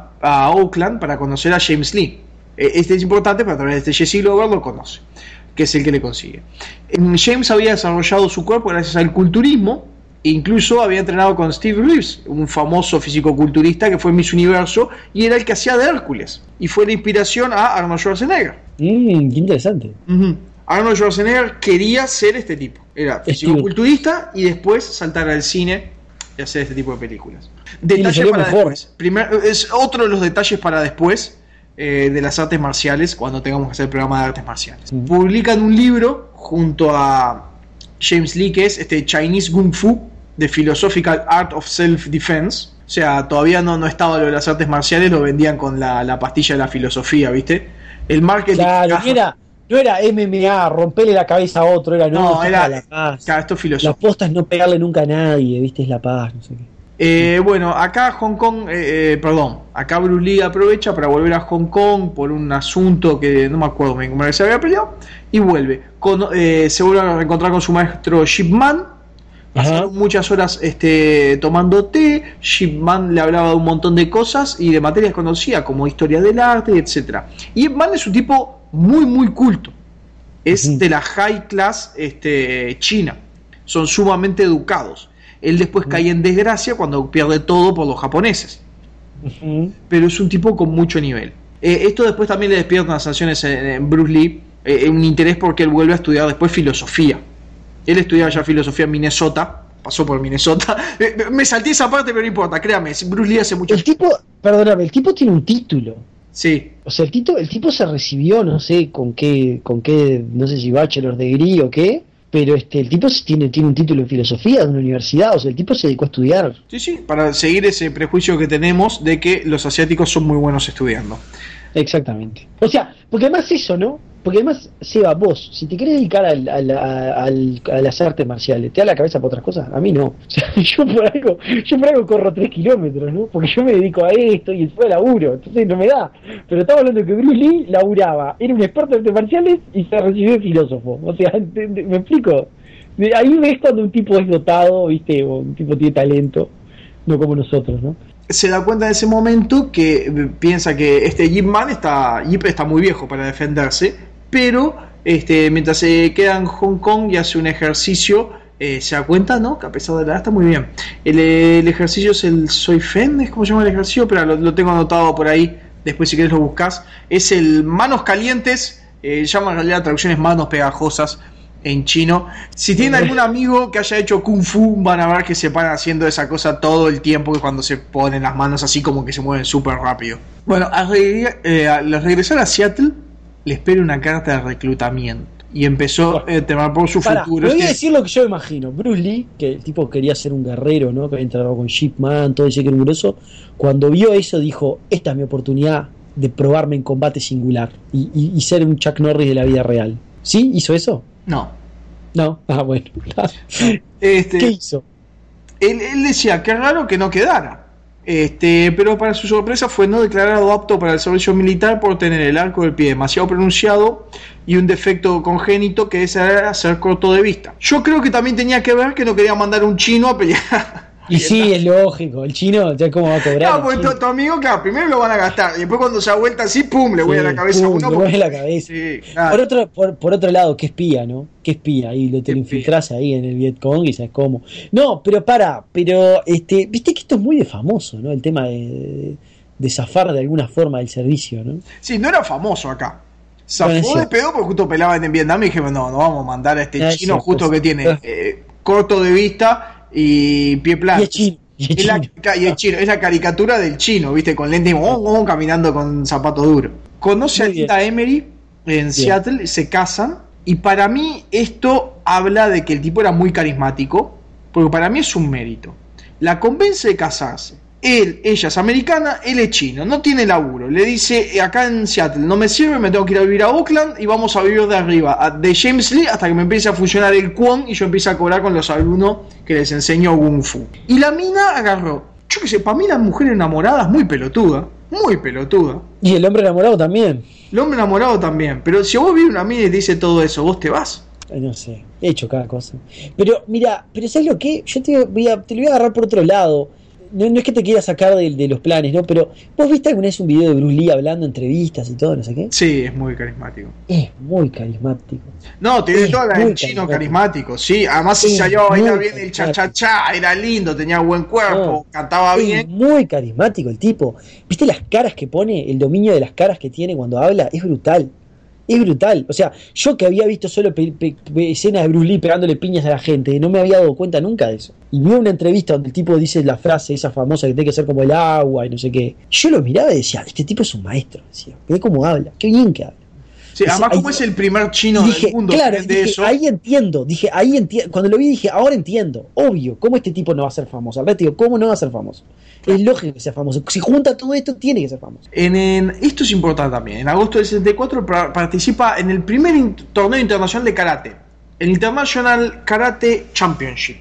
a Oakland para conocer a James Lee. Este es importante, pero a través de Jesse Glover lo conoce, que es el que le consigue. James había desarrollado su cuerpo gracias al culturismo. Incluso había entrenado con Steve Reeves, un famoso fisicoculturista que fue Miss Universo y era el que hacía de Hércules. Y fue la inspiración a Arnold Schwarzenegger. Qué interesante. Arnold Schwarzenegger quería ser este tipo. Era fisicoculturista y después saltar al cine y hacer este tipo de películas. Detalle para mejor. Después. Es otro de los detalles para después de las artes marciales, cuando tengamos que hacer el programa de artes marciales. Publican un libro junto a James Lee, que es Chinese Kung Fu, The Philosophical Art of Self-Defense. O sea, todavía no estaba lo de las artes marciales, lo vendían con la pastilla de la filosofía, ¿viste? El marketing. Claro, no era MMA, romperle la cabeza a otro, era era la paz. Claro, esto es filosofía. La posta es no pegarle nunca a nadie, ¿viste? Es la paz, no sé qué. Bueno, acá acá Bruce Lee aprovecha para volver a Hong Kong por un asunto que no me acuerdo bien cómo se había peleado, y vuelve. Se vuelve a reencontrar con su maestro Ship Man. Pasaron muchas horas tomando té. Ship Man le hablaba de un montón de cosas y de materias conocidas como historia del arte, etcétera. Y Ship Man es un tipo muy muy culto. Es de la high class china. Son sumamente educados. Él después cae en desgracia cuando pierde todo por los japoneses. Pero es un tipo con mucho nivel. Esto después también le despierta unas sanciones en Bruce Lee, un interés porque él vuelve a estudiar después filosofía. Él estudiaba ya filosofía en Minnesota, pasó por Minnesota. Me salté esa parte, pero no importa, créame, Bruce Lee hace mucho. El tipo tiene un título. Sí. O sea, el tipo se recibió, no sé con qué, no sé si bachelor degree o qué. Pero el tipo tiene un título en filosofía de una universidad, o sea, el tipo se dedicó a estudiar. Sí, para seguir ese prejuicio que tenemos de que los asiáticos son muy buenos estudiando. Exactamente. O sea, porque además eso, ¿no? Porque además, Seba, vos, si te querés dedicar a las artes marciales, ¿te da la cabeza por otras cosas? A mí no. O sea, yo por algo corro 3 kilómetros, ¿no? Porque yo me dedico a esto y después laburo, entonces no me da. Pero estamos hablando de que Bruce Lee laburaba, era un experto en artes marciales y se recibió de filósofo. O sea, ¿me explico? Ahí ves cuando un tipo es dotado, ¿viste? O un tipo tiene talento, no como nosotros, ¿no? se da cuenta en ese momento que piensa que Ip Man está muy viejo para defenderse, pero mientras se queda en Hong Kong y hace un ejercicio, se da cuenta, ¿no?, que a pesar de la edad está muy bien. El ejercicio es el Soi Fen, es como se llama el ejercicio, pero lo tengo anotado por ahí, después si querés lo buscas. Es el manos calientes, llama en realidad traducciones manos pegajosas en chino. Si tienen algún amigo que haya hecho Kung Fu, van a ver que se van haciendo esa cosa todo el tiempo, que cuando se ponen las manos así como que se mueven súper rápido. Bueno, al regresar a Seattle, le espera una carta de reclutamiento y empezó a temer por su futuro. Voy a decir lo que yo imagino. Bruce Lee, que el tipo quería ser un guerrero, ¿no?, que había entrado con Ip Man, todo ese que era un grosso, cuando vio eso dijo, esta es mi oportunidad de probarme en combate singular y ser un Chuck Norris de la vida real. ¿Sí? ¿Hizo eso? No. Bueno. ¿Qué hizo? Él decía, qué raro que no quedara. Pero para su sorpresa fue no declarado apto para el servicio militar por tener el arco del pie demasiado pronunciado y un defecto congénito que era ser corto de vista. Yo creo que también tenía que ver que no quería mandar un chino a pelear. Y sí, es lógico, el chino, ya cómo va a cobrar. Claro, porque tu amigo, claro, primero lo van a gastar y después cuando se da vuelta así, pum, le voy a la cabeza a uno. Le voy a la cabeza. Sí, claro. Por otro lado, qué espía, ¿no? Qué espía, y te lo infiltrás ahí en el Vietcong y sabes cómo. No, pero viste que esto es muy de famoso, ¿no? El tema de zafar de alguna forma del servicio, ¿no? Sí, no era famoso acá. Zafó de pedo porque justo pelaban en Vietnam y dije, no vamos a mandar a este chino justo que tiene corto de vista y pie plano. Y es chino. Es la caricatura del chino, ¿viste? Con lente caminando con zapato duro. Conoce a Linda Emery en Seattle, se casan, y para mí esto habla de que el tipo era muy carismático, porque para mí es un mérito. La convence de casarse. Ella es americana, él es chino, no tiene laburo. Le dice, acá en Seattle no me sirve, me tengo que ir a vivir a Oakland y vamos a vivir de arriba, de James Lee, hasta que me empiece a funcionar el Kwon y yo empiece a cobrar con los alumnos que les enseño Kung Fu. Y la mina agarró, yo qué sé, para mí la mujer enamorada es muy pelotuda. Y el hombre enamorado también. Pero si vos ves una mina y te dice todo eso, ¿vos te vas? No sé, he hecho cada cosa. Pero mira, ¿sabes lo que? Yo te lo voy a agarrar por otro lado. No es que te quiera sacar de los planes, ¿no? Pero ¿vos viste alguna vez un video de Bruce Lee hablando, entrevistas y todo, no sé qué? Sí, es muy carismático. Es muy carismático. No, tiene toda la chino carismático, sí. Además se salió a bailar bien el cha-cha-cha, era lindo, tenía buen cuerpo, cantaba bien. Es muy carismático el tipo. ¿Viste las caras que pone, el dominio de las caras que tiene cuando habla? Es brutal. O sea, yo que había visto solo escenas de Bruce Lee pegándole piñas a la gente, no me había dado cuenta nunca de eso. Y vi una entrevista donde el tipo dice la frase esa famosa que tiene que ser como el agua y no sé qué. Yo lo miraba y decía, este tipo es un maestro, decía. Ve cómo habla, qué bien que habla. Sí, además como es el primer chino del mundo. Claro, ahí entiendo. Cuando lo vi dije, ahora entiendo. Obvio, ¿cómo este tipo no va a ser famoso? Al digo, ¿cómo no va a ser famoso? Es lógico que sea famoso. Si junta todo esto, tiene que ser famoso. Esto es importante también. En agosto del 64 participa en el primer torneo internacional de karate, el International Karate Championship,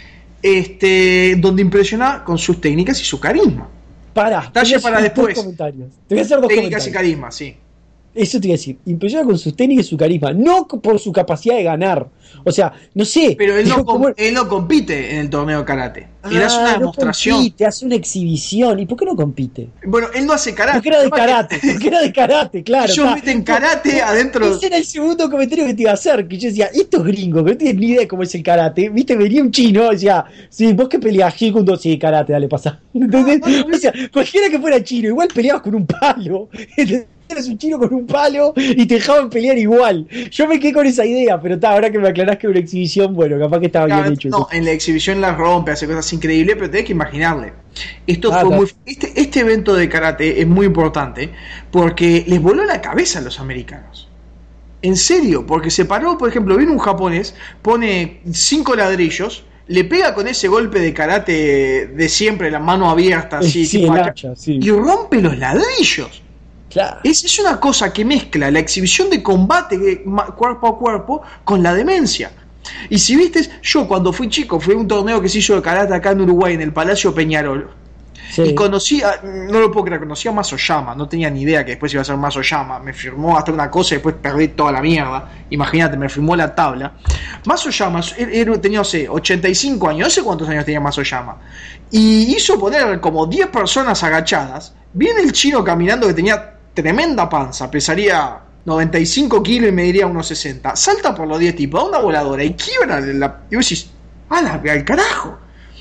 donde impresiona con sus técnicas y su carisma. Talle para después. Te voy a hacer dos técnicas y carisma, sí. Eso te iba a decir, impresiona con sus técnicas y su carisma, no por su capacidad de ganar. O sea, no sé. Pero él no compite en el torneo de karate. Él hace una demostración. Compite, hace una exhibición. ¿Y por qué no compite? Bueno, él no hace karate. Porque era de karate, claro. Ellos meten karate adentro. Ese era el segundo comentario que te iba a hacer. Que yo decía, estos gringos que no tienen ni idea de cómo es el karate. Viste, venía un chino, decía, sí, vos que peleás, Gikundo, sí, karate, dale, pasa. ¿Entendés? O sea, cualquiera que fuera chino, igual peleabas con un palo. Eres un chino con un palo y te dejaban pelear igual. Yo me quedé con esa idea, pero ahora que me aclarás que una exhibición, bueno, capaz que estaba bien hecho. No, en la exhibición la rompe, hace cosas increíbles, pero tenés que imaginarle. Esto fue muy. Este evento de karate es muy importante porque les voló la cabeza a los americanos. En serio, porque se paró, por ejemplo, viene un japonés, pone 5 ladrillos, le pega con ese golpe de karate de siempre, la mano abierta, así, sí, y rompe los ladrillos. Claro. Es una cosa que mezcla la exhibición de combate cuerpo a cuerpo con la demencia. Y si viste, yo cuando fui chico fui a un torneo que se hizo de karate acá en Uruguay, en el Palacio Peñarol. Sí. Y conocía, no lo puedo creer, conocía a Masoyama, no tenía ni idea que después iba a ser Masoyama, me firmó hasta una cosa y después perdí toda la mierda, imagínate, me firmó la tabla. Masoyama tenía, no sé, 85 años, no sé cuántos años tenía Masoyama, y hizo poner como 10 personas agachadas, viene el chino caminando que tenía tremenda panza, pesaría 95 kilos y mediría unos 60, salta por los 10 tipos, da una voladora y quiebra y vos decís, al carajo.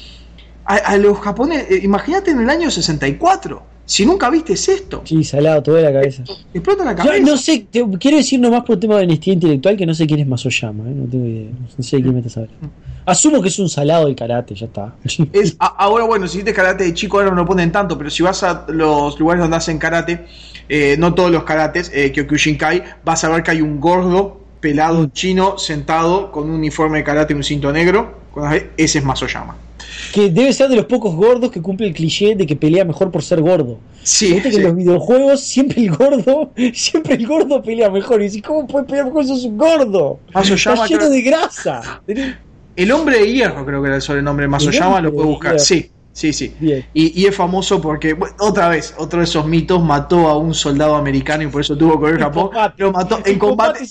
A los japoneses, imagínate en el año 64, si nunca viste esto. Sí, salado, te duele la cabeza. Te explota la cabeza. Yo no sé, quiero decir nomás por un tema de honestidad intelectual que no sé quién es Masoyama, no tengo idea, no sé de quién me estás hablando. Asumo que es un salado del karate, ya está. Ahora, bueno, si hiciste karate de chico, ahora no lo ponen tanto, pero si vas a los lugares donde hacen karate, no todos los karates, Kyokushinkai, vas a ver que hay un gordo, pelado chino, sentado con un uniforme de karate y un cinto negro. Ese es Masoyama. Que debe ser de los pocos gordos que cumple el cliché de que pelea mejor por ser gordo. Sí, viste que en los videojuegos siempre el gordo pelea mejor. Y decís, ¿cómo puede pelear mejor si sos un gordo? Masoyama, está lleno de grasa. El hombre de hierro creo que era el sobrenombre de Masoyama, lo puede buscar. Sí. Y es famoso porque, bueno, otra vez, otro de esos mitos, mató a un soldado americano y por eso tuvo que ir a Japón. Lo mató en combate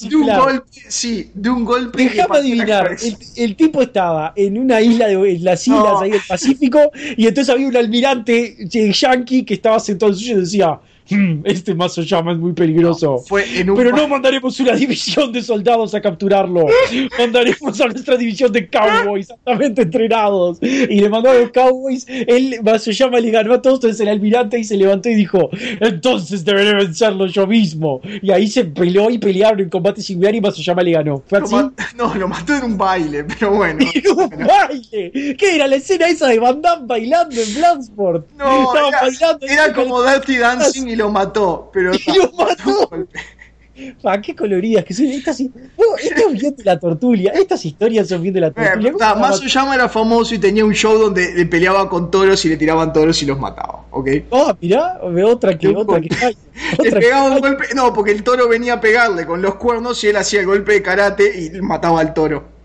de un golpe. Déjame adivinar, el tipo estaba en una isla en las islas ahí del Pacífico, y entonces había un almirante yankee que estaba sentado en suyo y decía: este Masoyama es muy peligroso. Pero no mandaremos una división de soldados a capturarlo. Mandaremos a nuestra división de cowboys altamente entrenados. Y le mandó a los cowboys. Masoyama le ganó a todos. Entonces el almirante y se levantó y dijo: entonces deberé vencerlo yo mismo. Y ahí se peleó y pelearon en combate singular y Masoyama le ganó. ¿Fue así? No, lo mató en un baile, pero bueno. ¿En un baile? ¿Qué era la escena esa de Van Damme bailando en Bloodsport? No, era como Dirty Dancing y lo mató, pero lo mató. ¿Qué coloridas que son estas? Esto es bien de la tortulia. Estas historias son bien de la tortulia. Masoyama era famoso y tenía un show donde le peleaba con toros y le tiraban toros y los mataba, ¿ok? Mirá, otra que le pegaba un golpe, no, porque el toro venía a pegarle con los cuernos y él hacía el golpe de karate y mataba al toro.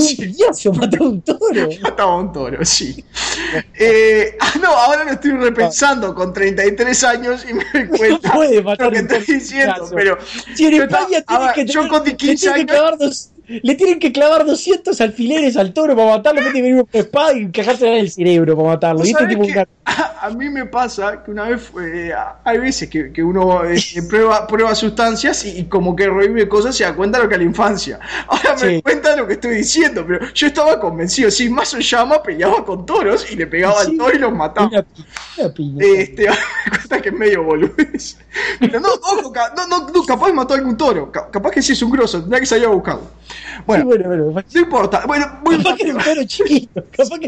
Mataba un toro, sí. Ahora lo estoy repensando con 33 años y me doy cuenta puede matar lo que estoy diciendo, pero si en España yo con 15 años le tienen que clavar 200 alfileres al toro para matarlo, tiene que venir con espada y encajársela en el cerebro para matarlo. ¿Y a mí me pasa que una vez hay veces que uno prueba sustancias y como que revive cosas y se da cuenta de lo que a la infancia. Ahora me doy cuenta de lo que estoy diciendo, pero yo estaba convencido. Si Masoyama peleaba con toros y le pegaba al toro y los mataba. Una piña. Me cuenta que es medio boludez. Pero no, capaz mató a algún toro. Capaz que sí es un grosso, tendría que salir a buscarlo. Bueno, no importa. Capaz que era un toro chiquito.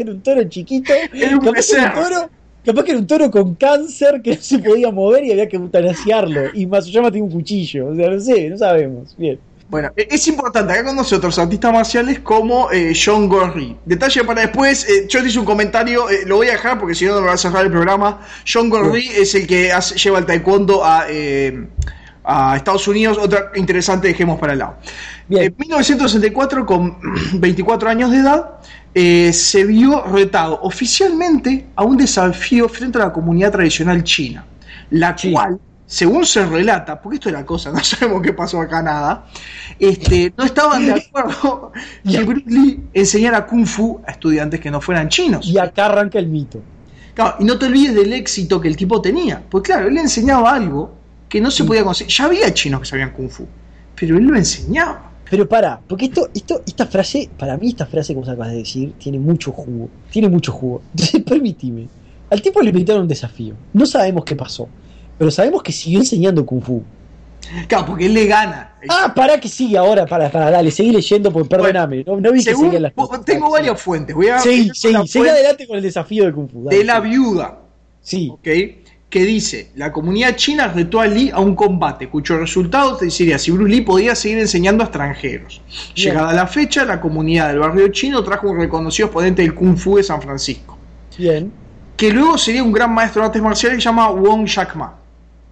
Era un Capaz que era un toro con cáncer que no se podía mover y había que eutanasiarlo. Y Masoyama tiene un cuchillo. O sea, no sé, no sabemos. Bien. Bueno, es importante, acá conoce otros artistas marciales como John Gorrie. Detalle para después, yo te hice un comentario, lo voy a dejar porque si no, no me va a cerrar el programa. John Gorrie es el que lleva el taekwondo a Estados Unidos. Otra interesante, dejemos para el lado. Bien. En 1964, con 24 años de edad, se vio retado oficialmente a un desafío frente a la comunidad tradicional china, la cual, según se relata, porque esto es la cosa, no sabemos qué pasó acá nada, no estaban de acuerdo que Bruce Lee enseñara Kung Fu a estudiantes que no fueran chinos. Y acá arranca el mito. Claro, y no te olvides del éxito que el tipo tenía, pues claro, él le enseñaba algo que no se podía conseguir. Ya había chinos que sabían Kung Fu, pero él lo enseñaba. Pero porque esta frase, para mí esta frase que vos acabas de decir, tiene mucho jugo. Entonces, permitime. Al tipo le invitaron un desafío. No sabemos qué pasó, pero sabemos que siguió enseñando Kung Fu. Claro, porque él le gana. Para que sigue ahora, dale, seguí leyendo, porque perdóname. No vi que seguían las cosas. Tengo varias fuentes. Sigue adelante con el desafío de Kung Fu. Dale, de la viuda. Sí. ¿Ok? Que dice: la comunidad china retó a Lee a un combate cuyo resultado te diría si Bruce Lee podía seguir enseñando a extranjeros. Bien. Llegada la fecha, la comunidad del barrio chino trajo un reconocido exponente del Kung Fu de San Francisco. Bien. Que luego sería un gran maestro de artes marciales que se llama Wong Jack Ma.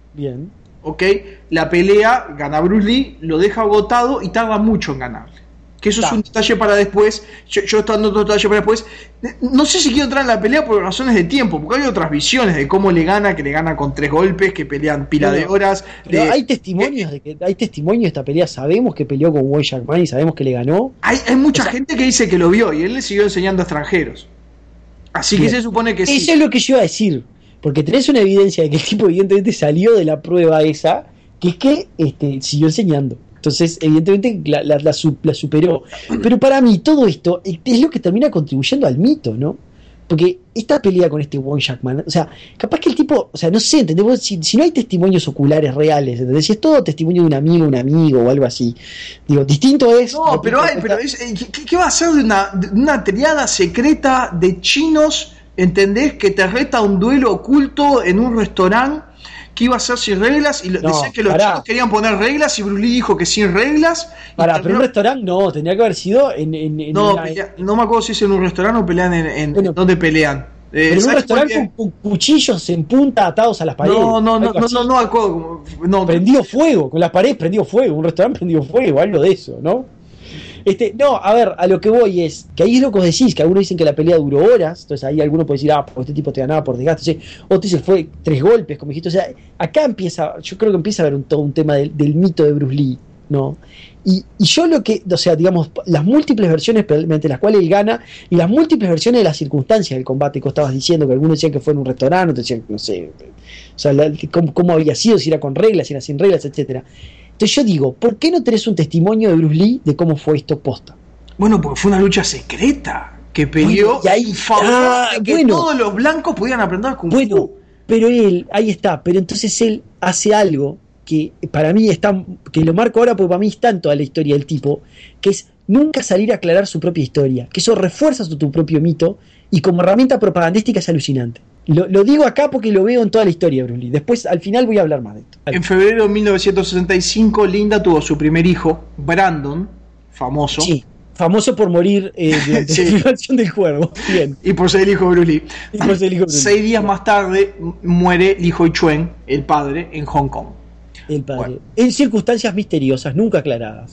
Bien. ¿Ok? La pelea, gana Bruce Lee, lo deja agotado y tarda mucho en ganarle. Que eso es un detalle para después. Yo estoy dando otro detalle para después. No sé si quiero entrar en la pelea por razones de tiempo, porque hay otras visiones de cómo le gana, que le gana con 3 golpes, que pelean pila de horas. Hay testimonios hay testimonios de esta pelea. Sabemos que peleó con Wayne Jackman y sabemos que le ganó. Hay mucha gente que dice que lo vio y él le siguió enseñando a extranjeros. Así que se supone que sí. Eso es lo que yo iba a decir. Porque tenés una evidencia de que el tipo evidentemente salió de la prueba esa, que es que siguió enseñando. Entonces, evidentemente la superó. Pero para mí todo esto es lo que termina contribuyendo al mito, ¿no? Porque esta pelea con este Wayne Jackman, o sea, capaz que el tipo, o sea, no sé, ¿entendés? Si no hay testimonios oculares reales, ¿entendés? Si es todo testimonio de un amigo o algo así, digo, distinto es... No, pero ¿qué va a ser de una triada secreta de chinos, ¿entendés? Que te reta un duelo oculto en un restaurante que iba a ser sin reglas y decían que los chicos querían poner reglas y Bruce Lee dijo que sin reglas. Pero un restaurante no, tenía que haber sido no me acuerdo si es en un restaurante o pelean en ¿dónde pelean? En un restaurante con cuchillos en punta atados a las paredes. No, prendido fuego, con las paredes prendido fuego, un restaurante prendido fuego, algo de eso, ¿no? No, a ver, a lo que voy es que ahí es lo que os decís, que algunos dicen que la pelea duró horas, entonces ahí alguno puede decir, porque este tipo te ganaba por desgaste, otro dice fue 3 golpes, como dijiste, o sea, acá yo creo que empieza a haber todo un tema del mito de Bruce Lee, ¿no? Y yo lo que, o sea, digamos, las múltiples versiones mediante las cuales él gana y las múltiples versiones de las circunstancias del combate que estabas diciendo, que algunos decían que fue en un restaurante, otros decían, no sé, o sea, cómo había sido, si era con reglas, si era sin reglas, etcétera. Entonces yo digo, ¿por qué no tenés un testimonio de Bruce Lee de cómo fue esto posta? Bueno, porque fue una lucha secreta que peleó en favor de que todos los blancos pudieran aprender Kung Fu. Pero ahí está, pero entonces él hace algo que para mí que lo marco ahora porque para mí está en toda la historia del tipo, que es nunca salir a aclarar su propia historia, que eso refuerza tu propio mito y como herramienta propagandística es alucinante. Lo digo acá porque lo veo en toda la historia, Bruce Lee. Después, al final, voy a hablar más de esto. En febrero de 1965, Linda tuvo su primer hijo, Brandon, famoso. Sí, famoso por morir durante la filmación del Cuervo. Bien. Y por ser el hijo de Bruce Lee. 6 días más tarde muere Li Hoi-chuen, el padre, en Hong Kong. El padre. Bueno. En circunstancias misteriosas, nunca aclaradas,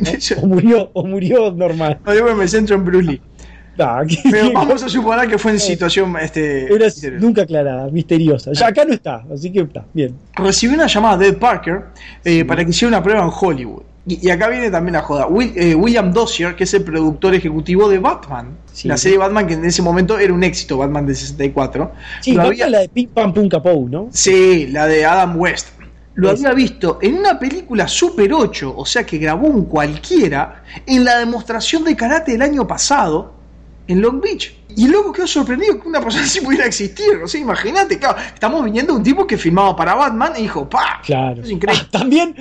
¿no? o murió normal. No, yo me centro en Bruce Lee. Pero vamos a suponer que fue en situación nunca aclarada, misteriosa. Ya acá no está, así que está bien. Recibió una llamada de Ed Parker para que hiciera una prueba en Hollywood. Y acá viene también la joda. William Dozier, que es el productor ejecutivo de Batman, la serie Batman, que en ese momento era un éxito, Batman de 64. Sí, la de Ping Pam Pum Capou, ¿no? Sí, la de Adam West. Lo había visto en una película Super 8, o sea que grabó un cualquiera, en la demostración de karate del año pasado en Long Beach. Y el loco quedó sorprendido que una persona así pudiera existir. O sea, imagínate, claro, estamos viniendo de un tipo que filmaba para Batman y dijo, ¡pa! Claro. Es increíble. También,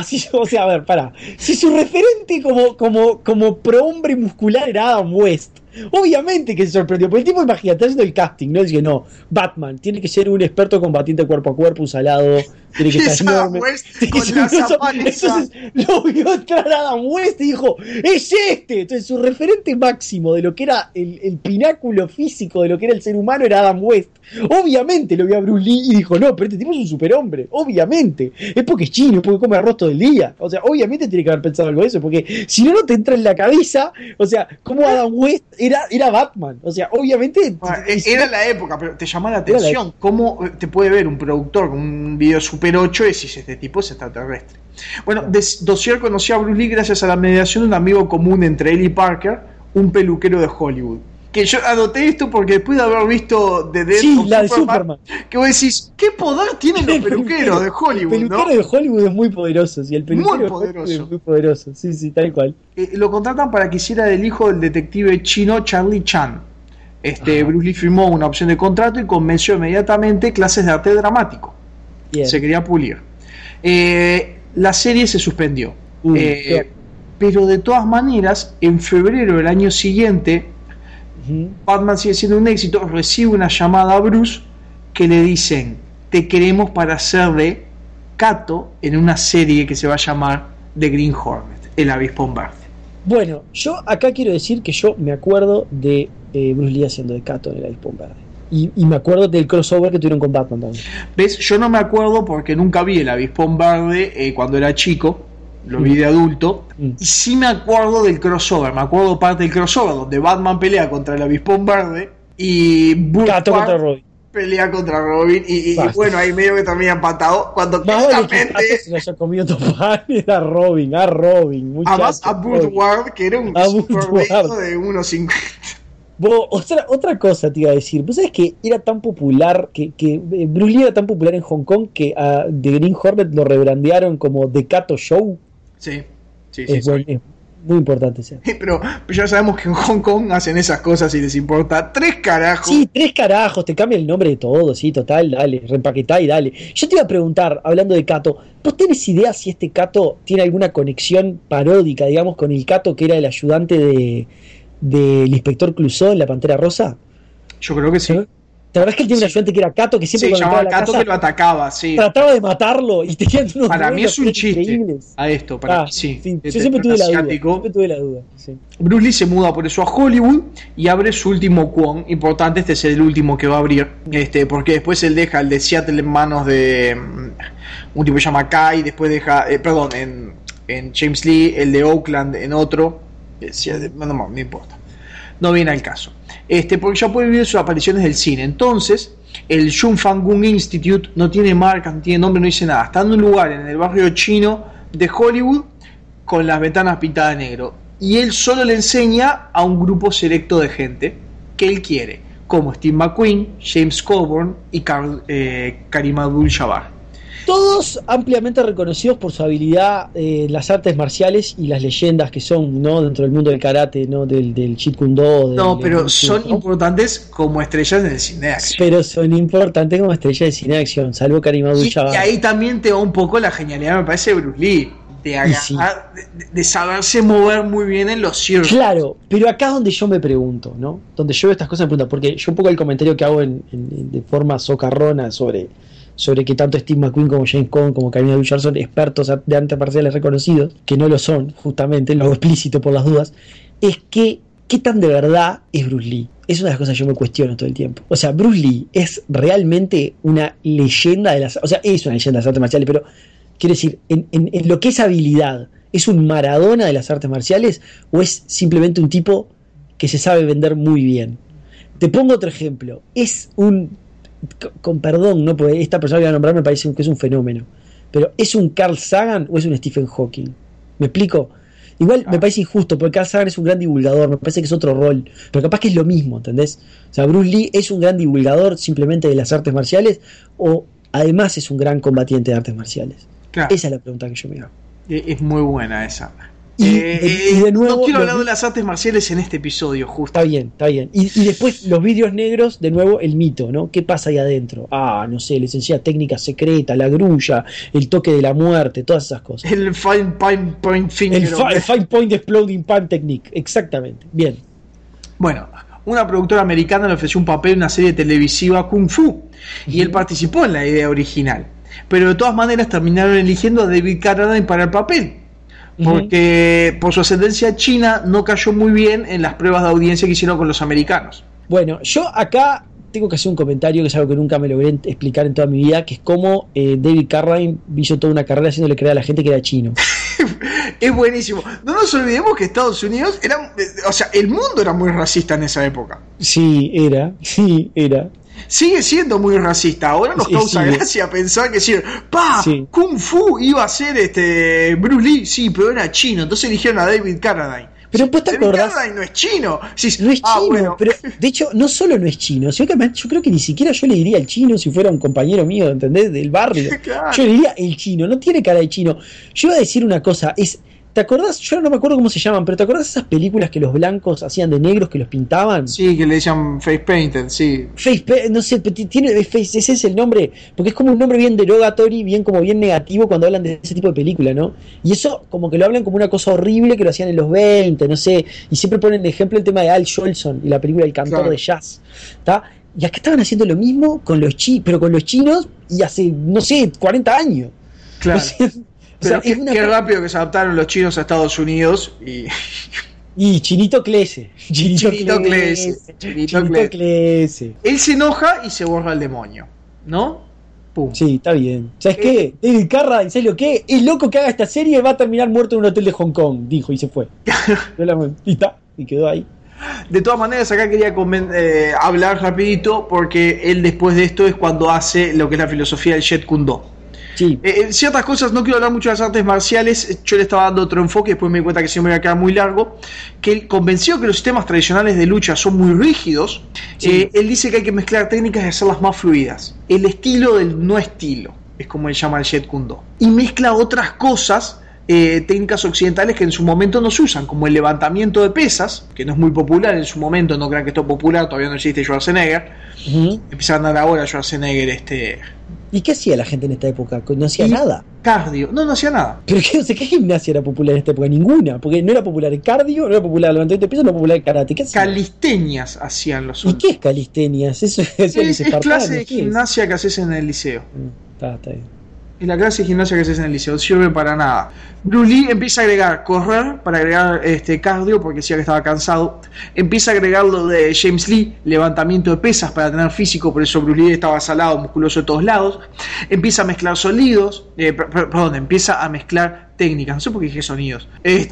si su referente como prohombre muscular era Adam West, obviamente que se sorprendió. Porque el tipo, imagínate, haciendo el casting, ¿no? Dice, no, Batman tiene que ser un experto combatiente cuerpo a cuerpo, un salado, tiene que estar enorme. Entonces lo vio entrar Adam West y dijo, ¡es este! Entonces su referente máximo de lo que era el pináculo físico de lo que era el ser humano era Adam West. Obviamente lo vio a Bruce Lee y dijo, no, pero este tipo es un superhombre, obviamente. Es porque es chino, es porque come arroz todo el día. O sea, obviamente tiene que haber pensado algo de eso, porque si no te entra en la cabeza, o sea, cómo Adam West era Batman. O sea, obviamente... Bueno, era la época, pero te llama la atención cómo te puede ver un productor con un video Super 8 y decís, este tipo es extraterrestre. Bueno, Dozier conoció a Bruce Lee gracias a la mediación de un amigo común entre él y Parker, un peluquero de Hollywood. Que yo anoté esto porque después de haber visto The Death of la Superman, que vos decís, ¿qué poder tienen los peluqueros de Hollywood? El peluquero de Hollywood es muy poderoso, sí, el peluquero es muy poderoso, sí, tal cual. Lo contratan para que hiciera del hijo del detective chino Charlie Chan. Bruce Lee firmó una opción de contrato y comenzó inmediatamente clases de arte dramático. Bien. Se quería pulir. La serie se suspendió. Pero de todas maneras, en febrero del año siguiente, Batman sigue siendo un éxito, recibe una llamada a Bruce que le dicen, te queremos para hacerle Kato en una serie que se va a llamar The Green Hornet, el avispón verde. Bueno, yo acá quiero decir que yo me acuerdo de Bruce Lee haciendo de Kato en el avispón verde. Y me acuerdo del crossover que tuvieron con Batman también. ¿Ves? Yo no me acuerdo porque nunca vi el avispón verde cuando era chico. lo vi de adulto, y sí me acuerdo del crossover, me acuerdo parte del crossover donde Batman pelea contra el Avispón Verde y Gato contra Robin. Pelea contra Robin y bueno, ahí medio que termina empatado cuando claramente se lo haya comido Topán era Robin, además a Woodward, que era un supervento de 1.50. Otra cosa te iba a decir, ¿vos sabés que era tan popular que Bruce Lee era tan popular en Hong Kong que a The Green Hornet lo rebrandearon como The Kato Show? Sí. Es muy importante ese. Pero ya sabemos que en Hong Kong hacen esas cosas y les importa 3 carajos. Sí, 3 carajos, te cambia el nombre de todo, sí, total, dale, reempaquetá y dale. Yo te iba a preguntar, hablando de Kato, ¿vos tenés idea si este Kato tiene alguna conexión paródica, digamos, con el Kato que era el ayudante del inspector Clouseau en La Pantera Rosa? Yo creo que sí. ¿Te acordás que él tiene un ayudante que era Kato, que siempre se llamaba Kato, que lo atacaba, sí. Trataba de matarlo y tenían unos para mí es un chiste increíbles. A esto, para mí sí. Yo siempre tuve la duda. Sí. Bruce Lee se muda por eso a Hollywood y abre su último Kwon importante. Este es el último que va a abrir, porque después él deja el de Seattle en manos de un tipo que se llama Kai, después deja, en James Lee, el de Oakland en otro, no me importa, no viene al caso. Porque ya puede vivir sus apariciones del cine. Entonces, el Jung Fang-Gung Institute no tiene marca, no tiene nombre, no dice nada. Está en un lugar en el barrio chino de Hollywood con las ventanas pintadas de negro. Y él solo le enseña a un grupo selecto de gente que él quiere, como Steve McQueen, James Coburn y Karim Abdul-Jabbar. Todos ampliamente reconocidos por su habilidad en las artes marciales y las leyendas que son, ¿no?, dentro del mundo del karate, ¿no?, del Jeet Kune Do. Pero son importantes como estrellas en el cine de acción. Pero son importantes como estrellas de cine de acción, salvo Karim Abdul-Jabbar. Y ahí también te va un poco la genialidad, me parece, de Bruce Lee. De saberse mover muy bien en los circos. Claro, pero acá es donde yo me pregunto, ¿no? Donde yo veo estas cosas me pregunto, porque yo un poco el comentario que hago de forma socarrona sobre que tanto Steve McQueen como James Coburn como Karim Abdul-Jabbar son expertos de artes marciales reconocidos, que no lo son, justamente, lo hago explícito por las dudas, es que ¿qué tan de verdad es Bruce Lee? Es una de las cosas que yo me cuestiono todo el tiempo. O sea, Bruce Lee es realmente una leyenda de las... O sea, es una leyenda de las artes marciales, pero quiero decir, en lo que es habilidad, ¿es un Maradona de las artes marciales o es simplemente un tipo que se sabe vender muy bien? Te pongo otro ejemplo. Es un... Con perdón, ¿no? Porque esta persona que voy a nombrar me parece que es un fenómeno. Pero ¿es un Carl Sagan o es un Stephen Hawking? ¿Me explico? Igual me parece injusto, porque Carl Sagan es un gran divulgador, me parece que es otro rol, pero capaz que es lo mismo, ¿entendés? O sea, Bruce Lee es un gran divulgador simplemente de las artes marciales, o además es un gran combatiente de artes marciales. Claro. Esa es la pregunta que yo me hago. Es muy buena esa. Y de nuevo, no quiero hablar de las artes marciales en este episodio, justo. Está bien. Y después los vidrios negros, de nuevo el mito, ¿no? ¿Qué pasa ahí adentro? No sé, les enseña técnica secreta, la grulla, el toque de la muerte, todas esas cosas. El Fine Point Finger. El Fine Point Exploding Pan Technique, exactamente. Bien. Bueno, una productora americana le ofreció un papel en una serie televisiva Kung Fu, y él participó en la idea original. Pero de todas maneras terminaron eligiendo a David Carradine para el papel, porque por su ascendencia china no cayó muy bien en las pruebas de audiencia que hicieron con los americanos. Bueno, yo acá tengo que hacer un comentario que es algo que nunca me logré explicar en toda mi vida, que es cómo David Carradine hizo toda una carrera haciéndole creer a la gente que era chino. Es buenísimo. No nos olvidemos que Estados Unidos era, el mundo era muy racista en esa época. Sí, era. Sigue siendo muy racista. Ahora nos causa gracia pensar que Kung Fu iba a ser Bruce Lee, sí, pero era chino. Entonces eligieron a David Carradine. Pero pues te acordás. Carradine no es chino. Sí, no es chino, bueno. Pero de hecho, no solo no es chino, sino que yo creo que ni siquiera yo le diría el chino si fuera un compañero mío, ¿entendés? Del barrio. Claro. Yo le diría el chino, no tiene cara de chino. Yo iba a decir una cosa, ¿te acordás? Yo no me acuerdo cómo se llaman, pero ¿te acordás de esas películas que los blancos hacían de negros, que los pintaban? Sí, que le decían face painted, sí. No sé, ese es el nombre, porque es como un nombre bien derogatory, bien negativo cuando hablan de ese tipo de película, ¿no? Y eso como que lo hablan como una cosa horrible que lo hacían en los 20, no sé, y siempre ponen de ejemplo el tema de Al Jolson y la película El cantor de jazz, ¿está? Y acá estaban haciendo lo mismo pero con los chinos y hace, no sé, 40 años. Claro. Pero qué rápido que se adaptaron los chinos a Estados Unidos y Chinito Clese. Chinito Clese. Él se enoja y se borra el demonio, ¿no? Pum. Sí, está bien. ¿Sabes qué? David Carradine, ¿sabes lo que? El loco que haga esta serie va a terminar muerto en un hotel de Hong Kong, dijo y se fue. Y está, y quedó ahí. De todas maneras, acá quería hablar rapidito porque él después de esto es cuando hace lo que es la filosofía del Jeet Kune Do. Sí. Ciertas cosas, no quiero hablar mucho de las artes marciales, yo le estaba dando otro enfoque, después me di cuenta que si no me iba a quedar muy largo, que él convenció que los sistemas tradicionales de lucha son muy rígidos. Sí. Él dice que hay que mezclar técnicas y hacerlas más fluidas. El estilo del no estilo, es como él llama el Jeet Kune Do. Y mezcla otras cosas, técnicas occidentales que en su momento no se usan, como el levantamiento de pesas, que no es muy popular en su momento, no crean que esto es popular, todavía no existe Schwarzenegger. Empieza a andar ahora Schwarzenegger ¿Y qué hacía la gente en esta época? No hacía nada. Cardio, no hacía nada. ¿Pero qué gimnasia era popular en esta época? Ninguna, porque no era popular el cardio, no era popular el levantamiento de peso, no era popular el karate. ¿Qué hacía? Calistenias hacían los soldados. ¿Y qué es calistenias? Eso es clase de gimnasia que haces en el liceo. Está bien. Y la clase de gimnasia que haces en el liceo sirve para nada. Bruce Lee empieza a agregar correr para agregar cardio porque decía que estaba cansado. Empieza a agregar lo de James Lee, levantamiento de pesas para tener físico, por eso Bruce Lee estaba salado, musculoso de todos lados. Empieza a mezclar sonidos, empieza a mezclar técnicas, no sé por qué dije sonidos,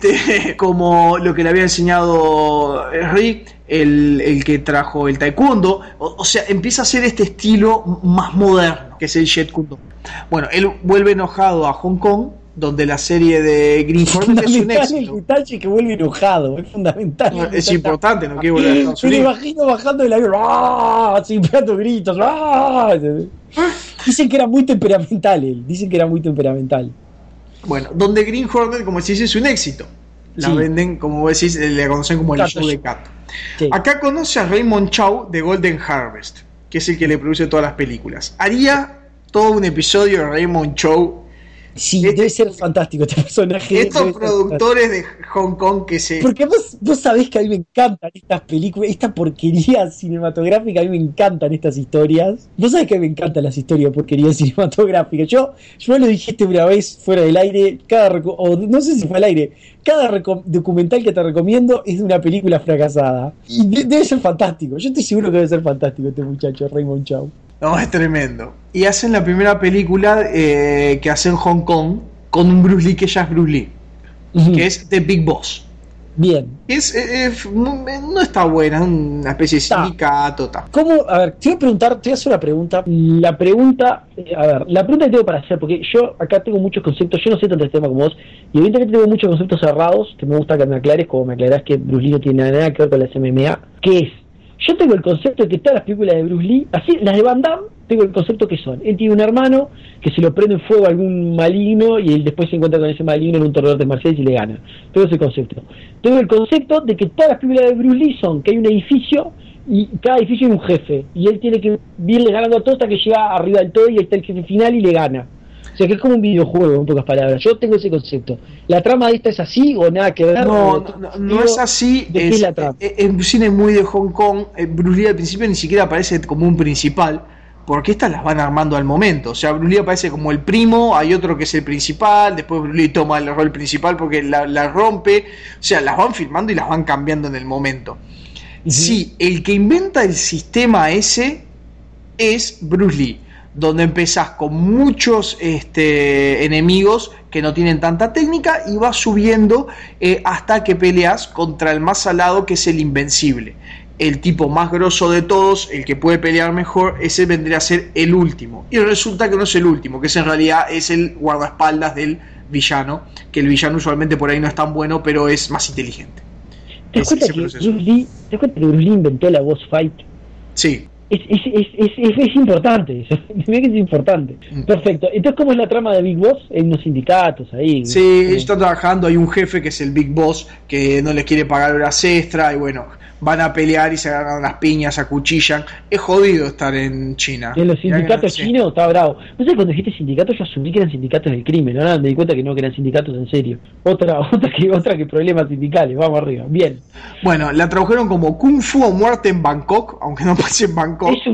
como lo que le había enseñado Rick, el que trajo el taekwondo, o sea, empieza a hacer este estilo más moderno, que es el Jeet Kune Do. Bueno, él vuelve enojado a Hong Kong, donde la serie de Green Hornet es un éxito. El detalle que vuelve enojado, es fundamental. No, es importante, no quiere volver a Estados Unidos. Me imagino bajando del avión, así pegando gritos. Dicen que era muy temperamental él, Bueno, donde Green Hornet, como decís, es un éxito. La venden, como decís, le conocen como el show de Kato. Sí. Acá conoce a Raymond Chow de Golden Harvest, que es el que le produce todas las películas. Haría todo un episodio de Raymond Chow. Sí, debe ser fantástico este personaje. Estos productores de Hong Kong que se... Porque vos sabés que a mí me encantan estas películas, esta porquería cinematográfica, a mí me encantan estas historias. Vos sabés que a mí me encantan las historias de porquería cinematográfica. Yo lo dijiste una vez fuera del aire, o no sé si fue al aire, cada documental que te recomiendo es de una película fracasada. Y debe ser fantástico. Yo estoy seguro que debe ser fantástico este muchacho, Raymond Chow. No, es tremendo. Y hacen la primera película que hace en Hong Kong con un Bruce Lee que ya es Bruce Lee, que es The Big Boss. Bien. No está buena, es una especie de sindicato. ¿Cómo? A ver, te voy a hacer una pregunta. La pregunta que tengo para hacer, porque yo acá tengo muchos conceptos, yo no sé tanto el tema como vos, y evidentemente tengo muchos conceptos cerrados que me gusta que me aclares, como me aclarás que Bruce Lee no tiene nada que ver con las MMA, que es... Yo tengo el concepto de que todas las películas de Bruce Lee, así las de Van Damme, tengo el concepto que son: él tiene un hermano que se lo prende en fuego a algún maligno y él después se encuentra con ese maligno en un torneo de artes marciales y le gana. Tengo ese concepto. Tengo el concepto de que todas las películas de Bruce Lee son que hay un edificio y cada edificio hay un jefe y él tiene que irle ganando a todo hasta que llega arriba del todo y ahí está el jefe final y le gana. O sea que es como un videojuego, en pocas palabras. Yo tengo ese concepto. ¿La trama de esta es así o nada que ver? No es así. Es un cine muy de Hong Kong. Bruce Lee al principio ni siquiera aparece como un principal, porque estas las van armando al momento. O sea, Bruce Lee aparece como el primo, hay otro que es el principal, después Bruce Lee toma el rol principal porque la rompe. O sea, las van filmando y las van cambiando en el momento. Sí, el que inventa el sistema ese es Bruce Lee, donde empezás con muchos enemigos que no tienen tanta técnica y vas subiendo hasta que peleas contra el más salado, que es el Invencible, el tipo más grosso de todos, el que puede pelear mejor. Ese vendría a ser el último, y resulta que no es el último, que en realidad es el guardaespaldas del villano, que el villano usualmente por ahí no es tan bueno, pero es más inteligente. ¿Te das cuenta que Bruce Lee inventó la boss fight? Sí. Es importante eso. Es importante. Perfecto. Entonces, ¿cómo es la trama de Big Boss? Hay unos sindicatos ahí. Sí, ellos están trabajando. Hay un jefe que es el Big Boss que no les quiere pagar horas extra y bueno, van a pelear y se agarran las piñas, se acuchillan. Es jodido estar en China. En los sindicatos chinos está bravo. No sé, cuando dijiste sindicatos yo asumí que eran sindicatos del crimen. Ahora me di cuenta que no, que eran sindicatos en serio. Otra que problemas sindicales. Vamos arriba. Bien. Bueno, la tradujeron como Kung Fu o Muerte en Bangkok, aunque no pase en Bangkok. Es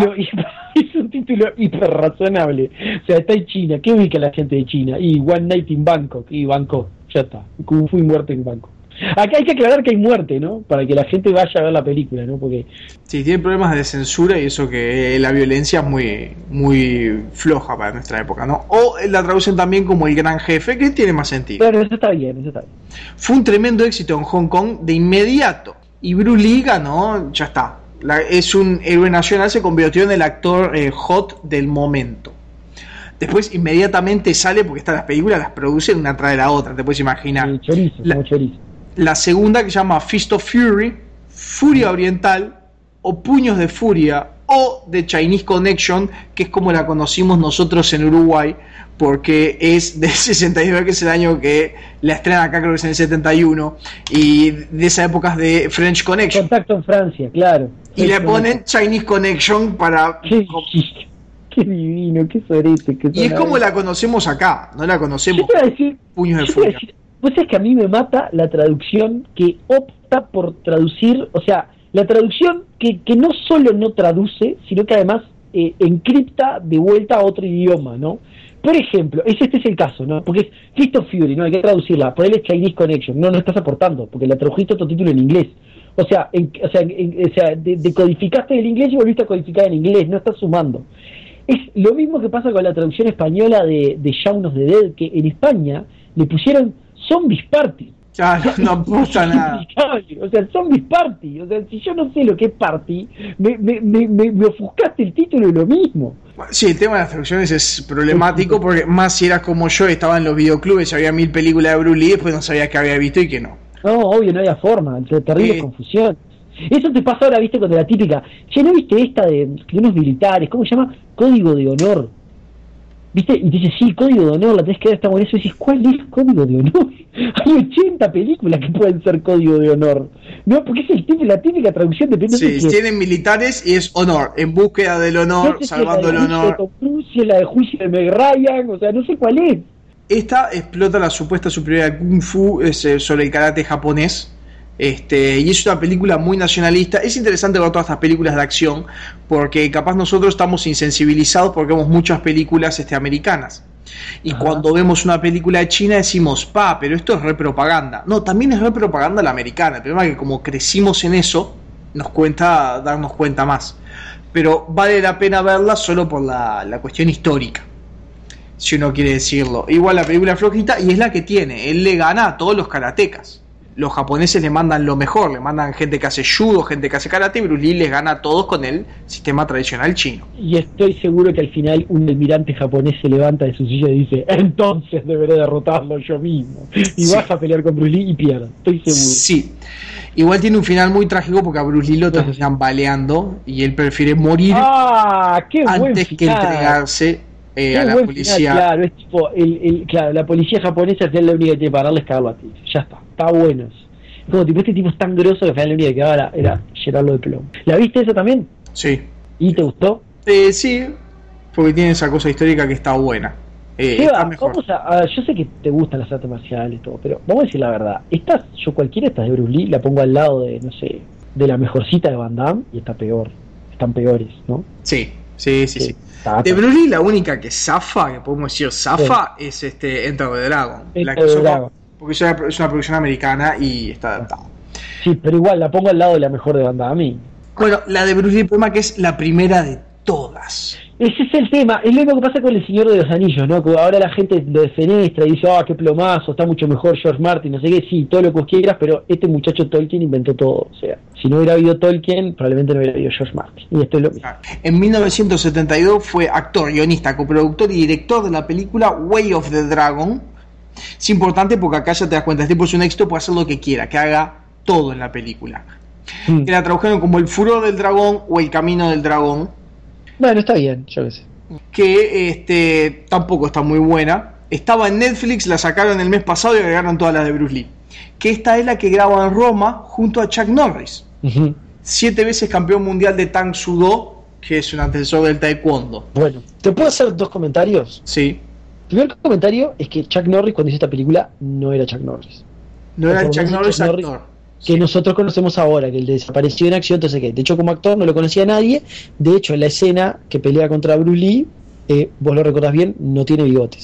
un título hiper razonable. O sea, está en China. ¿Qué ubica la gente de China? Y One Night in Bangkok. Y Bangkok. Ya está. Kung Fu y Muerte en Bangkok. Acá hay que aclarar que hay muerte, ¿no? Para que la gente vaya a ver la película, ¿no? Porque Sí, tiene problemas de censura y eso que la violencia es muy floja para nuestra época, ¿no? O la traducen también como El Gran Jefe, que tiene más sentido. bueno, eso está bien, eso está bien. Fue un tremendo éxito en Hong Kong de inmediato. Y Bruce Lee ganó, ya está. Es un héroe nacional, se convirtió en el actor hot del momento. Después inmediatamente sale, porque estas las películas las producen una tras de la otra, te puedes imaginar. Chorizo, como chorizo. La segunda, que se llama Fist of Fury, Furia Oriental, o Puños de Furia, o The Chinese Connection, que es como la conocimos nosotros en Uruguay, porque es del 69, que es el año que la estrenan acá, creo que es en el 71, y de esas épocas de French Connection. Contacto en Francia, claro. Y le ponen Chinese Connection para... Qué divino, qué sorete. Y es como la conocemos acá, no la conocemos. Yo te voy a decir, Puños de Furia. Vos sabés que a mí me mata la traducción que opta por traducir, o sea, la traducción que no solo no traduce, sino que además encripta de vuelta a otro idioma, ¿no? Por ejemplo, este es el caso, ¿no? Porque es Fist of Fury, ¿no? Hay que traducirla, ponerle Chinese Connection, no estás aportando, porque la tradujiste otro título en inglés. O sea, decodificaste el inglés y volviste a codificar en inglés, no estás sumando. Es lo mismo que pasa con la traducción española de Shaun of the Dead, que en España le pusieron Zombies Party. Claro, no aporta nada. O sea, Zombies Party. O sea, si yo no sé lo que es Party, me ofuscaste el título y lo mismo. Sí, el tema de las traducciones es problemático, porque más si eras como yo, estaba en los videoclubes y había 1000 películas de Bruce Lee, después no sabía qué había visto y qué no. No, obvio, no había forma, terrible confusión. Eso te pasa ahora, viste, con la típica. Che, ¿no viste esta de unos militares? ¿Cómo se llama? Código de honor. ¿Viste? Y te dice, sí, Código de honor, la tenés que ver, está buena. Y dices, ¿cuál es Código de honor? Hay 80 películas que pueden ser Código de honor. No, porque es la típica traducción de sí, tienen militares y es honor, en búsqueda del honor, salvando el honor. La de juicio de Meg Ryan, o sea, no sé cuál es. Esta explota la supuesta superioridad de Kung Fu sobre el karate japonés. Y es una película muy nacionalista. Es interesante ver todas estas películas de acción, porque capaz nosotros estamos insensibilizados porque vemos muchas películas americanas. Y cuando vemos una película de China decimos, pero esto es re propaganda. No, también es re propaganda la americana. El problema es que como crecimos en eso, nos cuenta darnos cuenta más. Pero vale la pena verla solo por la cuestión histórica, si uno quiere decirlo. Igual la película es flojita y es la que tiene. Él le gana a todos los karatecas. Los japoneses le mandan lo mejor, le mandan gente que hace judo, gente que hace karate, y Bruce Lee les gana a todos con el sistema tradicional chino. Y estoy seguro que al final un almirante japonés se levanta de su silla y dice, entonces deberé derrotarlo yo mismo. Y vas a pelear con Bruce Lee y pierdas, estoy seguro. Sí. Igual tiene un final muy trágico porque a Bruce Lee lo terminan baleando y él prefiere morir antes que entregarse a la policía. Final, claro, es tipo, claro, la policía japonesa al final la única que tiene para darle es cagarlo a ti. Ya está bueno eso. Como tipo, este tipo es tan grosso que al final la única que quedaba era llenarlo de plomo. ¿La viste esa también? Sí. ¿Y te gustó? Sí, porque tiene esa cosa histórica que está buena. Está mejor. Yo sé que te gustan las artes marciales y todo, pero vamos a decir la verdad. Yo cualquiera de Bruce Lee la pongo al lado de, no sé, de la mejorcita de Van Damme y está peor. Están peores, ¿no? Sí. De Bruce Lee la única que zafa, que podemos decir zafa, es Enter the Dragon. Porque es una producción americana y está adaptada. Sí, pero igual la pongo al lado de la mejor de Van Damme. Bueno, la de Bruce Lee, el problema que es la primera de todas. Ese es el tema, es lo mismo que pasa con El Señor de los Anillos, ¿no? Que ahora la gente lo defenestra y dice, qué plomazo, está mucho mejor George Martin, no sé qué, sí, todo lo que vos quieras, pero este muchacho Tolkien inventó todo. O sea, si no hubiera habido Tolkien, probablemente no hubiera habido George Martin. Y esto es lo mismo. En 1972 fue actor, guionista, coproductor y director de la película Way of the Dragon. Es importante porque acá ya te das cuenta, este tipo es un éxito, puede hacer lo que quiera, que haga todo en la película. Que la tradujeron como El Furor del Dragón o El Camino del Dragón. Bueno, está bien, yo qué sé. Que tampoco está muy buena. Estaba en Netflix, la sacaron el mes pasado y agregaron todas las de Bruce Lee. Que esta es la que graba en Roma junto a Chuck Norris. 7 veces campeón mundial de Tang Soo Do, que es un antecesor del taekwondo. Bueno, ¿te puedo hacer 2 comentarios? Sí. El primer comentario es que Chuck Norris, cuando hizo esta película, no era Chuck Norris. No era el Chuck Norris actor. Que nosotros conocemos ahora, que el desapareció en acción, entonces qué. De hecho, como actor no lo conocía nadie. De hecho, en la escena que pelea contra Bruce Lee, vos lo recordás bien, no tiene bigotes.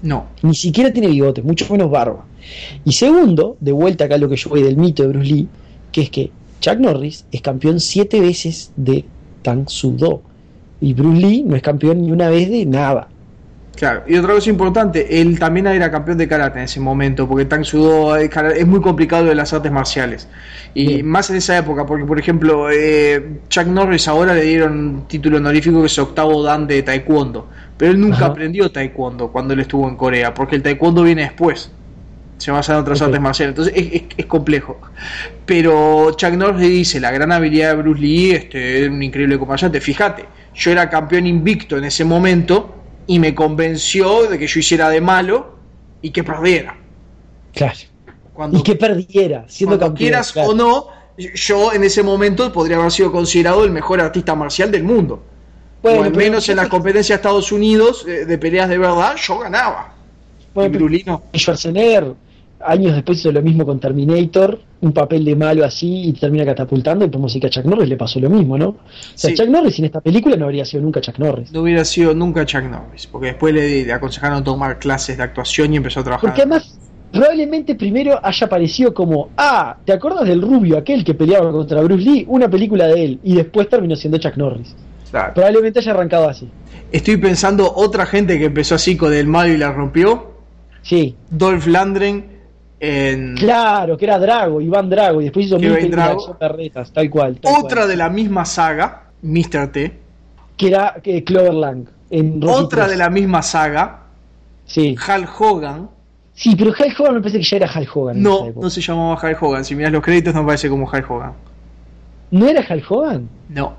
No. Ni siquiera tiene bigote, mucho menos barba. Y segundo, de vuelta acá a lo que yo voy del mito de Bruce Lee, que es que Chuck Norris es campeón 7 veces de Tang Soo Do. Y Bruce Lee no es campeón ni una vez de nada. Claro, y otra cosa importante, él también era campeón de karate en ese momento, porque Tang Soo Do es muy complicado de las artes marciales. Y Bien. más en esa época, porque por ejemplo, Chuck Norris ahora le dieron un título honorífico que es octavo dan de taekwondo, pero él nunca aprendió taekwondo cuando él estuvo en Corea, porque el taekwondo viene después, se basa en otras artes marciales, entonces es complejo. Pero Chuck Norris dice, la gran habilidad de Bruce Lee, es un increíble combatiente. Fíjate, yo era campeón invicto en ese momento y me convenció de que yo hiciera de malo y que perdiera. Claro. Cuando, y que perdiera, siendo cuando campeón. quieras claro. o no, yo en ese momento podría haber sido considerado el mejor artista marcial del mundo. Bueno, o al menos en las competencias de Estados Unidos de peleas de verdad, yo ganaba. Bueno, y Bruce Lee no. Schwarzenegger años después hizo lo mismo con Terminator, un papel de malo así y termina catapultando, y podemos decir que a Chuck Norris le pasó lo mismo, ¿no? O sea, Sí. Chuck Norris en esta película no habría sido nunca Chuck Norris. No hubiera sido nunca Chuck Norris, porque después le aconsejaron tomar clases de actuación y empezó a trabajar. Porque además, probablemente primero haya aparecido como, ¿te acuerdas del rubio aquel que peleaba contra Bruce Lee? Una película de él, y después terminó siendo Chuck Norris. Claro. Probablemente haya arrancado así. Estoy pensando otra gente que empezó así con el malo y la rompió. Sí. Dolph Lundgren en Claro, que era Drago, Iván Drago, y después hizo Que mil era películas de Drago. acción perretas, tal cual. otra de la misma saga, Mr. T. Que era Clover Lang. En Rocky Otra 3. de la misma saga, Sí. Hulk Hogan. Sí, pero Hulk Hogan me parece que ya era Hulk Hogan. en esa No, época. no se llamaba Hulk Hogan. Si miras los créditos no parece como Hulk Hogan. ¿No era Hulk Hogan? No.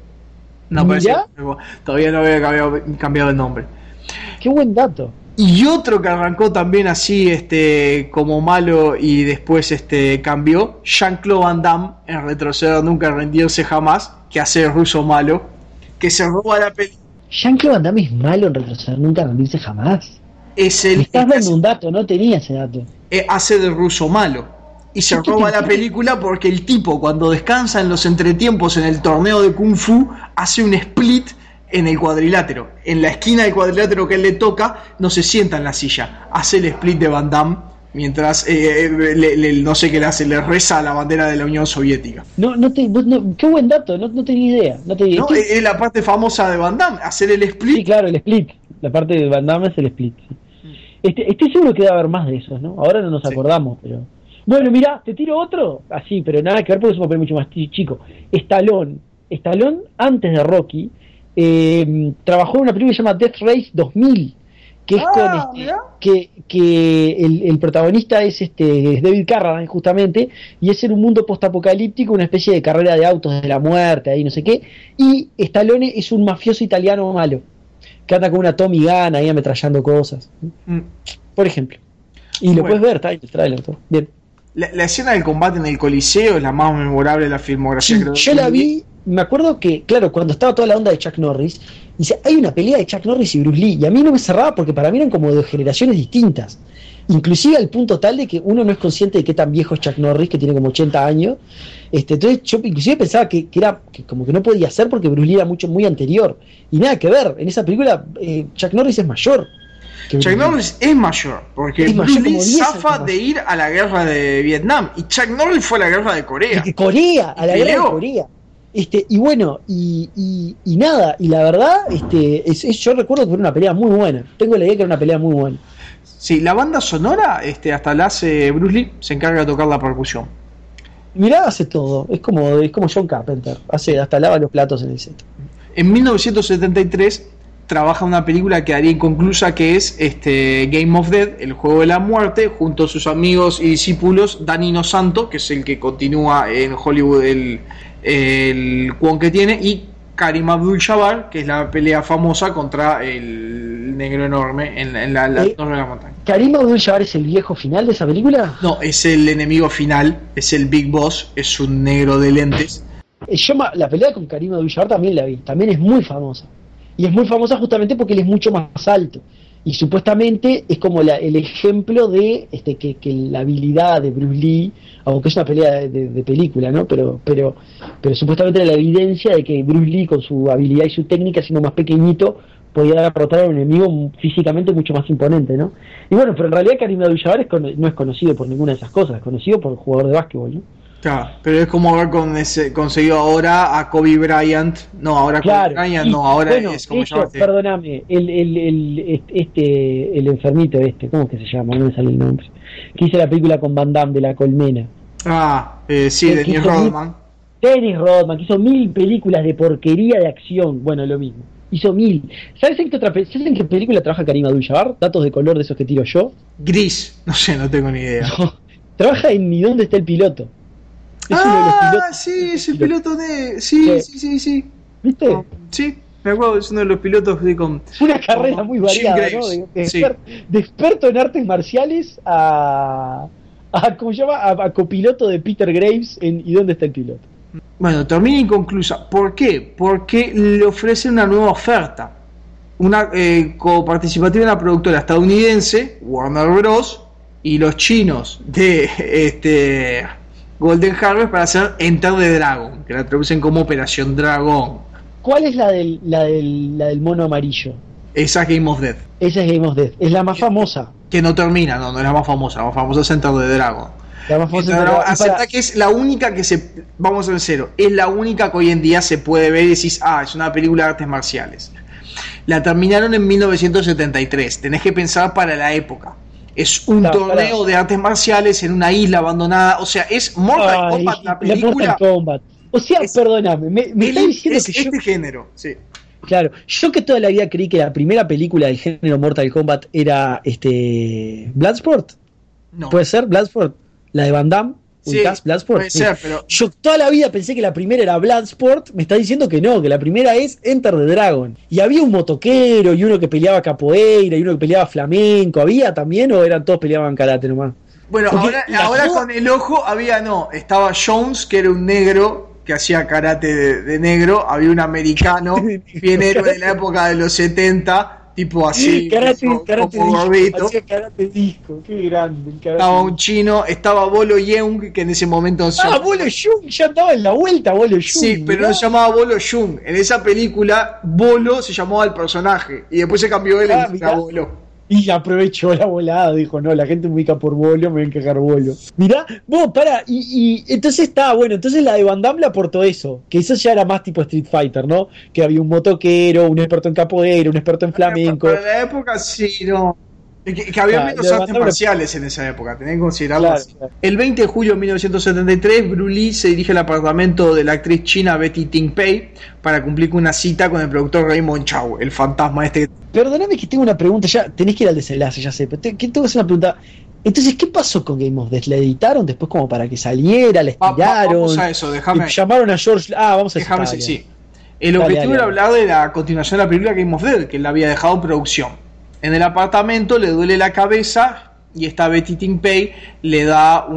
No ¿Mirá? parece. Todavía no había cambiado el nombre. Qué buen dato. Y otro que arrancó también así, como malo y después cambió, Jean-Claude Van Damme, en Retroceder Nunca Rendirse Jamás, que hace el ruso malo, que se roba la película. Jean-Claude Van Damme es malo en Retroceder Nunca Rendirse Jamás. Es Me el estás dando un dato, no tenía ese dato. hace de ruso malo. Y se ¿Qué roba te- la qué- película porque el tipo, cuando descansa en los entretiempos en el torneo de Kung Fu, hace un split en el cuadrilátero. En la esquina del cuadrilátero que él le toca, no se sienta en la silla. Hace el split de Van Damme mientras, no sé qué le hace, le reza a la bandera de la Unión Soviética. Qué buen dato, no tenía idea. No tenía ¿No? ¿Qué? Es la parte famosa de Van Damme, hacer el Sí, split. claro, el split. La parte de Van Damme es el split. Sí. Estoy seguro que debe haber más de esos, ¿no? Ahora no nos Sí. acordamos, pero... Bueno, mira, te tiro otro. Así, pero nada que ver porque es un papel mucho más chico. Stallone, antes de Rocky, trabajó en una película que se llama Death Race 2000, que es mirá. que el protagonista es es David Carradine justamente, y es en un mundo postapocalíptico, una especie de carrera de autos de la muerte, ahí no sé qué, y Stallone es un mafioso italiano malo, que anda con una Tommy Gun ahí ametrallando cosas, Mm. por ejemplo. Y lo Bueno. puedes ver, está ahí en el trailer, todo. Bien. La escena del combate en el Coliseo es la más memorable de la filmografía. Sí, creo. yo la vi, me acuerdo que, claro, cuando estaba toda la onda de Chuck Norris, dice, hay una pelea de Chuck Norris y Bruce Lee, y a mí no me cerraba porque para mí eran como de generaciones distintas, inclusive al punto tal de que uno no es consciente de qué tan viejo es Chuck Norris, que tiene como 80 años, entonces yo inclusive pensaba que como que no podía ser porque Bruce Lee era muy anterior, y nada que ver, en esa película Chuck Norris es mayor que Chuck Bruce Lee. Norris es mayor, porque Es Bruce mayor, Lee como 10 zafa años de ir a la guerra de Vietnam y Chuck Norris fue a la guerra de Corea. De Corea, a la guerra de Peleó. Corea. Y bueno, y nada, y la verdad, yo recuerdo que fue una pelea muy buena. Tengo la idea que era una pelea muy buena. Sí, la banda sonora hasta la hace Bruce Lee, se encarga de tocar la percusión. Mirá, hace todo, es como John Carpenter, hasta lava los platos en el set. En 1973 trabaja una película que quedaría inconclusa, que es Game of Death, el juego de la muerte, junto a sus amigos y discípulos Danilo Santo, que es el que continúa en Hollywood el Kwon que tiene, y Karim Abdul-Jabbar, que es la pelea famosa contra el negro enorme en la torre de la montaña. ¿Karim Abdul-Jabbar es el viejo final de esa película? No, es el enemigo final, es el Big Boss, es un negro de lentes. La pelea con Karim Abdul-Jabbar también la vi, también es muy famosa. Y es muy famosa justamente porque él es mucho más alto. Y supuestamente es como el ejemplo de que la habilidad de Bruce Lee, aunque es una pelea de película, ¿no? Pero supuestamente la evidencia de que Bruce Lee con su habilidad y su técnica, siendo más pequeñito, podía derrotar a un enemigo físicamente mucho más imponente, ¿no? Y bueno, pero en realidad Karim Abdul-Jabbar no es conocido por ninguna de esas cosas, es conocido por jugador de básquetbol, ¿no? Claro, pero es como haber conseguido ahora a Kobe Bryant. No, ahora claro, Kobe Bryant, no, ahora bueno, es como perdóname, el enfermito ¿cómo que se llama? No me sale el nombre. Que hizo la película con Van Damme de La Colmena. Sí, Dennis Rodman. Dennis Rodman, que hizo 1000 películas de porquería de acción. Bueno, lo mismo. Hizo 1000. ¿Sabes en qué película trabaja Karim Abdul-Jabbar? Datos de color de esos que tiro yo. Gris, no sé, no tengo ni idea. No, trabaja en ¿Y dónde está el piloto? Es uno de los pilotos. Sí, es el piloto de... Sí. ¿Viste? Sí, me acuerdo, es uno de los pilotos con... Una carrera muy variada, ¿no? De experto en artes marciales ¿cómo se llama? A copiloto de Peter Graves en ¿Y dónde está el piloto? Bueno, termina inconclusa. ¿Por qué? Porque le ofrecen una nueva oferta. Una coparticipativa de una productora estadounidense, Warner Bros., y los chinos de Golden Harvest para hacer Enter the Dragon, que la traducen como Operación Dragón. ¿Cuál es la del mono amarillo? Esa es Game of Death. Esa es Game of Death, es la más famosa. Que no termina, no es la más famosa. La más famosa es Enter the Dragon. La más famosa acepta que es la única que vamos a ser cero, es la única que hoy en día se puede ver y decís, es una película de artes marciales. La terminaron en 1973, tenés que pensar para la época. Es un torneo de artes marciales en una isla abandonada, o sea, es Mortal Kombat la película. Mortal Kombat. O sea, perdóname, me está diciendo que este género, sí. Claro, yo que toda la vida creí que la primera película del género Mortal Kombat era Bloodsport. No. ¿Puede ser Bloodsport? La de Van Damme. Sí, Bloodsport. puede ser, pero... Yo toda la vida pensé que la primera era Bloodsport. Me está diciendo que no, que la primera es Enter the Dragon. Y había un motoquero y uno que peleaba capoeira y uno que peleaba flamenco. ¿Había también o eran todos peleaban karate nomás? Bueno, ahora con el ojo estaba Jones, que era un negro que hacía karate de negro, había un americano bien héroe de la época de los 70, tipo así, karate gordito. Hacía karate disco, qué grande. Estaba un chino, estaba Bolo Yeung, que en ese momento Bolo Yeung, ya estaba en la vuelta Bolo Yeung. Sí, pero no se llamaba Bolo Yeung. En esa película, Bolo se llamaba el personaje, y después se cambió él y era Bolo. Y aprovechó la volada, dijo, no, la gente me ubica por Bolo, me ven que cagar Bolo. Mirá, vos, pará, y entonces entonces la de Van Damme le aportó eso, que eso ya era más tipo Street Fighter, ¿no? Que había un motoquero, un experto en capoeira, un experto en flamenco. Para la época sí, no. Que había menos artes marciales en esa época, tenés que considerarlo así. Claro. El 20 de julio de 1973, Bruce Lee se dirige al apartamento de la actriz china Betty Ting Pei para cumplir con una cita con el productor Raymond Chow, el fantasma Perdóname que tengo una pregunta, ya tenés que ir al desenlace, ya sé, pero tengo que hacer una pregunta. Entonces, ¿qué pasó con Game of Death? ¿La editaron después como para que saliera? ¿La estiraron? Vamos a eso, déjame. Llamaron a George... vamos a eso. Déjame, sí. El objetivo era hablar de la continuación de la película Game of Death, que él la había dejado en producción. En el apartamento le duele la cabeza y esta Betty Ting Pei le da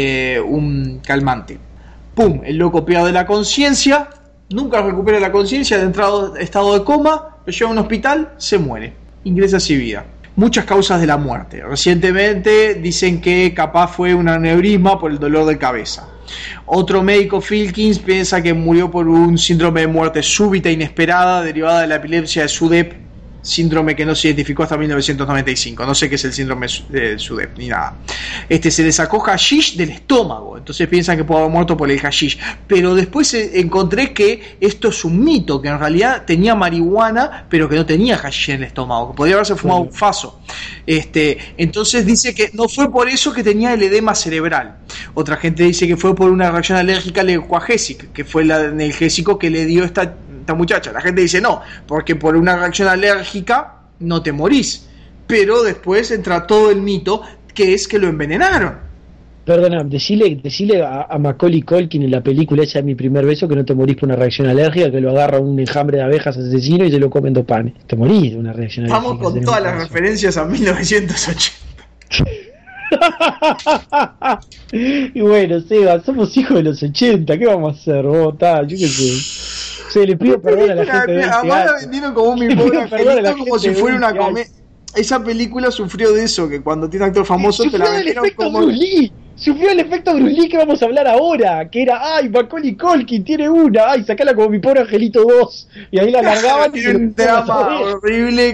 un calmante. ¡Pum! El loco pierde la conciencia, nunca recupera la conciencia, de estado de coma, lo lleva a un hospital, se muere. Ingresa sin vida. Muchas causas de la muerte. Recientemente dicen que capaz fue un aneurisma por el dolor de cabeza. Otro médico, Filkins, piensa que murió por un síndrome de muerte súbita e inesperada derivada de la epilepsia de SUDEP, síndrome que no se identificó hasta 1995. No sé qué es el síndrome de SUDEP ni nada. Se le sacó hashish del estómago, entonces piensan que puede haber muerto por el hashish. Pero después encontré que esto es un mito, que en realidad tenía marihuana, pero que no tenía hashish en el estómago, que podría haberse fumado un faso. Entonces dice que no fue por eso que tenía el edema cerebral. Otra gente dice que fue por una reacción alérgica al Quagesic, que fue el analgésico que le dio esta muchacha. La gente dice no, porque por una reacción alérgica no te morís, pero después entra todo el mito que es que lo envenenaron. Perdona, decile a Macaulay Culkin en la película esa de Mi primer beso que no te morís por una reacción alérgica, que lo agarra un enjambre de abejas asesino y se lo comen 2 panes. Te morís de una reacción alérgica. Vamos con todas las referencias a 1980. Y bueno, Seba, somos hijos de los 80, ¿qué vamos a hacer? Yo qué sé. Le pido perdón a la gente. Además la vendieron como mi pobre angelito, como si fuera una comedia. Esa película sufrió de eso, que cuando tiene un actor famoso te la vendieron como... Sufrió el efecto Bruce Lee que vamos a hablar ahora, que era, ay, Macaulay Culkin tiene una, ay, sacala como Mi Pobre Angelito 2, y ahí la largaban. Tiene un drama horrible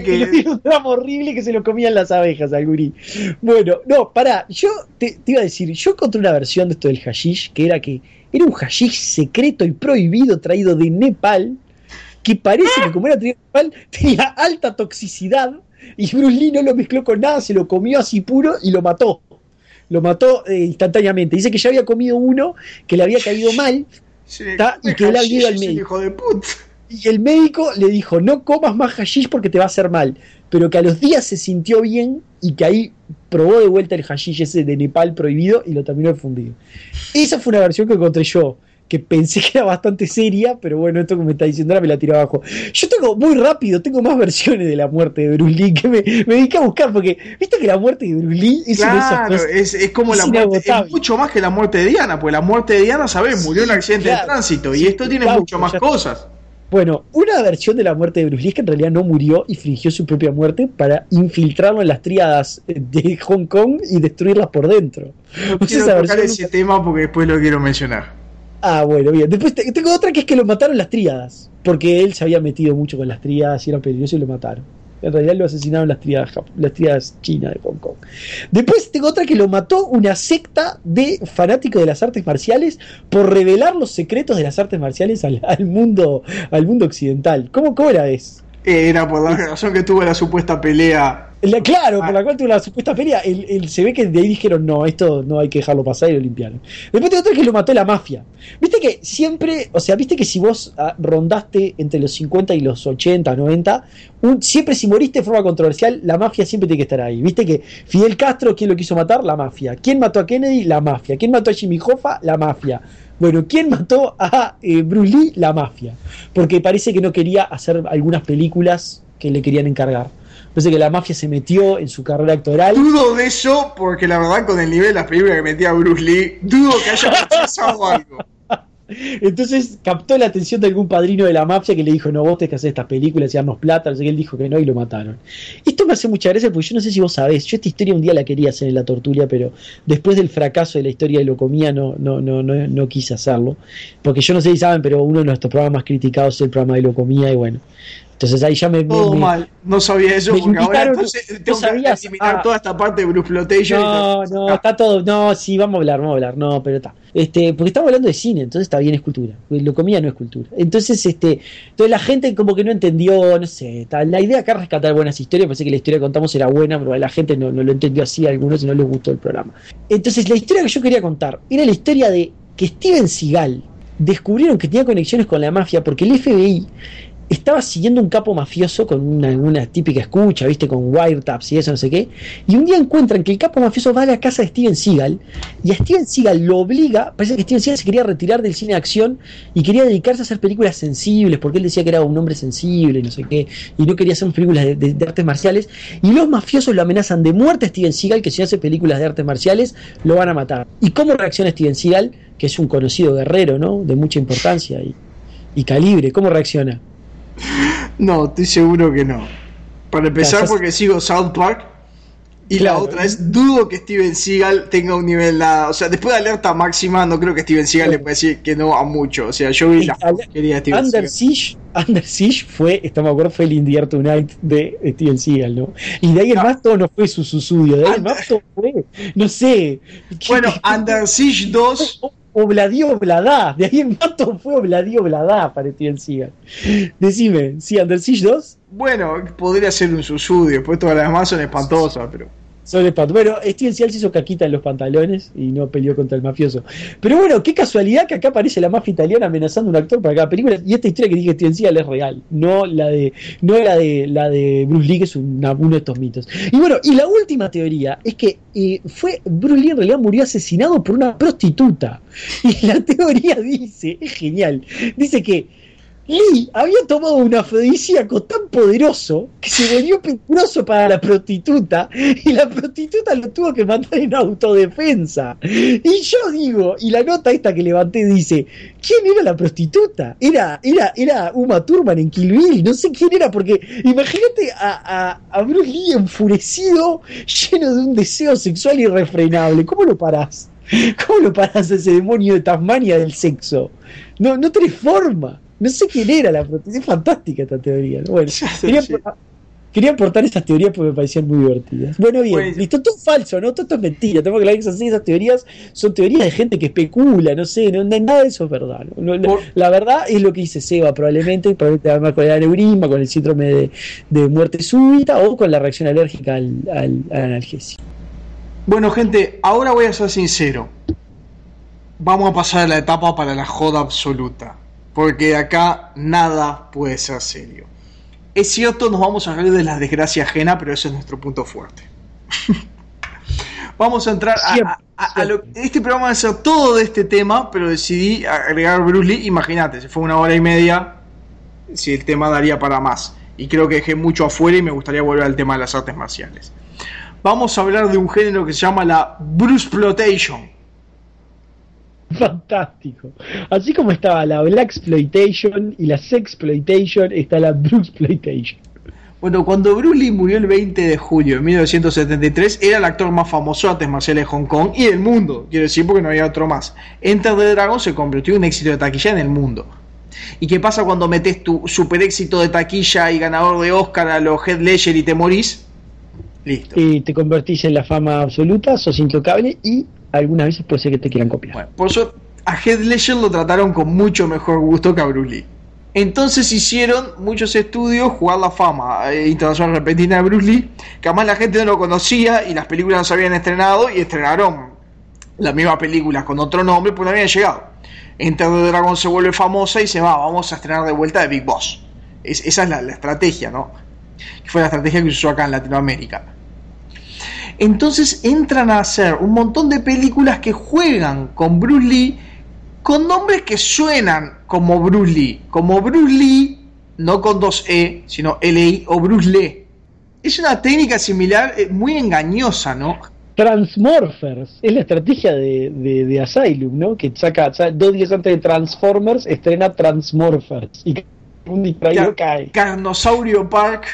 que se lo comían las abejas al gurí. Bueno, no, pará, yo te iba a decir, yo encontré una versión de esto del hashish, que era un hashish secreto y prohibido traído de Nepal, que parece que como era traído de Nepal, tenía alta toxicidad, y Bruce Lee no lo mezcló con nada, se lo comió así puro y lo mató. Lo mató instantáneamente. Dice que ya había comido uno que le había caído mal, sí, y que él había ido al médico. Hijo de puta. Y el médico le dijo, no comas más hashish porque te va a hacer mal. Pero que a los días se sintió bien y que ahí probó de vuelta el hashish ese de Nepal prohibido y lo terminó de fundir. Esa fue una versión que encontré yo, que pensé que era bastante seria, pero bueno, esto que me está diciendo ahora me la tiró abajo. Yo tengo más versiones de la muerte de Bruce Lee que me dediqué a buscar, porque viste que la muerte de Bruce Lee es claro, es como la muerte, es mucho más que la muerte de Diana, porque la muerte de Diana, ¿sabes? Murió en un accidente de tránsito, y esto tiene mucho más cosas. Bueno, una versión de la muerte de Bruce Lee es que en realidad no murió y fingió su propia muerte para infiltrarlo en las tríadas de Hong Kong y destruirlas por dentro. No quiero tocar ese tema porque después lo quiero mencionar. Ah, bueno, bien. Después tengo otra que es que lo mataron las tríadas, porque él se había metido mucho con las tríadas y era peligroso y lo mataron. En realidad lo asesinaron las tríadas chinas de Hong Kong. Después tengo otra que lo mató una secta de fanáticos de las artes marciales por revelar los secretos de las artes marciales al mundo occidental. ¿Cómo era eso? Era por la razón que tuvo la supuesta pelea. Claro, por la cual tuvo la supuesta pelea. Se ve que de ahí dijeron, no, esto no hay que dejarlo pasar y lo limpiaron. Después de otro que lo mató la mafia. Viste que siempre, viste que si vos rondaste entre los 50 y los 80, 90, siempre si moriste de forma controversial, la mafia siempre tiene que estar ahí. Viste que Fidel Castro, ¿quién lo quiso matar? La mafia. ¿Quién mató a Kennedy? La mafia. ¿Quién mató a Jimmy Hoffa? La mafia. Bueno, ¿quién mató a Bruce Lee? La mafia. Porque parece que no quería hacer algunas películas que le querían encargar. Parece que la mafia se metió en su carrera actoral. Dudo de eso, porque la verdad con el nivel de las películas que metía Bruce Lee, dudo que haya rechazado algo. Entonces captó la atención de algún padrino de la mafia que le dijo, no, vos tenés que hacer estas películas y darnos plata, no sé qué, él dijo que no y lo mataron. Esto me hace mucha gracia porque yo no sé si vos sabés, yo esta historia un día la quería hacer en La Tortulia, pero después del fracaso de la historia de Locomía no quise hacerlo, porque yo no sé si saben, pero uno de nuestros programas más criticados es el programa de Locomía y bueno. Entonces ahí ya mal, no sabía eso porque ahora entonces tengo que eliminar toda esta parte de Bruce Flotation. Está todo, sí, vamos a hablar, no, pero está. Porque estamos hablando de cine, entonces está bien, es cultura. Locomía no es cultura. Entonces, entonces la gente como que no entendió, no sé, la idea acá es rescatar buenas historias, pensé que la historia que contamos era buena, pero la gente no lo entendió así, a algunos y no les gustó el programa. Entonces la historia que yo quería contar era la historia de que Steven Seagal descubrieron que tenía conexiones con la mafia porque el FBI estaba siguiendo un capo mafioso con una típica escucha, viste, con wiretaps y eso, no sé qué, y un día encuentran que el capo mafioso va a la casa de Steven Seagal y a Steven Seagal lo obliga, parece que Steven Seagal se quería retirar del cine de acción y quería dedicarse a hacer películas sensibles, porque él decía que era un hombre sensible, no sé qué, y no quería hacer películas de artes marciales, y los mafiosos lo amenazan de muerte a Steven Seagal, que si hace películas de artes marciales lo van a matar. ¿Y cómo reacciona Steven Seagal, que es un conocido guerrero, ¿no?, de mucha importancia y calibre? ¿Cómo reacciona? No, estoy seguro que no. Para empezar, porque sigo South Park. Y claro, la otra es, dudo que Steven Seagal tenga un nivel nada. O sea, después de Alerta Máxima, no creo que Steven Seagal le pueda decir que no a mucho. O sea, yo vi la porquería de Steven Seagal. Under Siege fue el In the Air Tonight de Steven Seagal, ¿no? Y de ahí el más todo no fue su susudio. De ahí el más todo fue, no sé. Bueno, Under Siege 2... Obladí Obladá, de ahí en mato fue Obladí Obladá para Steven Seagal. Decime, ¿sí, Under Siege 2? Bueno, podría ser un susudio, después todas las demás son espantosas, pero... Bueno, Steven Seagal se hizo caquita en los pantalones y no peleó contra el mafioso. Pero bueno, qué casualidad que acá aparece la mafia italiana amenazando a un actor para cada película. Y esta historia que dije Steven Seagal es real, no la de Bruce Lee, que es uno de estos mitos. Y bueno, y la última teoría es que Bruce Lee en realidad murió asesinado por una prostituta. Y la teoría dice, es genial, dice que Lee había tomado un afrodisíaco tan poderoso que se volvió peligroso para la prostituta y la prostituta lo tuvo que matar en autodefensa. Y yo digo, y la nota esta que levanté dice, ¿quién era la prostituta? Era Uma Thurman en Kill Bill, no sé quién era, porque imagínate a Bruce Lee enfurecido, lleno de un deseo sexual irrefrenable. ¿Cómo lo parás? ¿Cómo lo parás a ese demonio de Tasmania del sexo? No tenés forma. No sé quién era la protesta. Es fantástica esta teoría, ¿no? Bueno, quería aportar esas teorías porque me parecían muy divertidas. Bueno, bien, listo, todo es falso, ¿no? Todo esto es mentira. Tengo que aclarar que esas teorías son teorías de gente que especula, no sé, nada de eso es verdad. La verdad es lo que dice Seba, probablemente además con el aneurisma, con el síndrome de muerte súbita o con la reacción alérgica al analgésico. Bueno, gente, ahora voy a ser sincero. Vamos a pasar a la etapa para la joda absoluta, porque acá nada puede ser serio. Es cierto, nos vamos a reír de la desgracia ajena, pero ese es nuestro punto fuerte. Vamos a entrar a lo... Este programa va a ser todo de este tema, pero decidí agregar Bruce Lee. Imagínate, se fue 1 hora y media, si el tema daría para más. Y creo que dejé mucho afuera y me gustaría volver al tema de las artes marciales. Vamos a hablar de un género que se llama la Bruceploitation. Fantástico. Así como estaba la Blaxploitation y la Sexploitation, está la Bruceploitation. Bueno, cuando Bruce Lee murió el 20 de julio de 1973, era el actor más famoso de artes marciales de Hong Kong y del mundo, quiero decir, porque no había otro más. Enter the Dragon se convirtió en un éxito de taquilla en el mundo. ¿Y qué pasa cuando metes tu super éxito de taquilla y ganador de Oscar a los Heath Ledger y te morís? Listo. Y te convertís en la fama absoluta, sos intocable y algunas veces puede ser que te quieran copiar. Bueno, por eso a Heath Ledger lo trataron con mucho mejor gusto que a Bruce Lee. Entonces hicieron muchos estudios jugar la fama internacional repentina de Bruce Lee, que además la gente no lo conocía y las películas no se habían estrenado y estrenaron las mismas películas con otro nombre, pues no habían llegado. Enter the Dragon se vuelve famosa y se va, vamos a estrenar de vuelta de Big Boss. Esa es la estrategia, ¿no? Que fue la estrategia que se usó acá en Latinoamérica. Entonces entran a hacer un montón de películas que juegan con Bruce Lee, con nombres que suenan como Bruce Lee, no con 2E, sino L-I o Bruce Lee. Es una técnica similar, muy engañosa, ¿no? Transmorphers, es la estrategia de Asylum, ¿no? Que saca 2 días antes de Transformers, estrena Transmorphers y un distraído cae. Carnosaurio Park,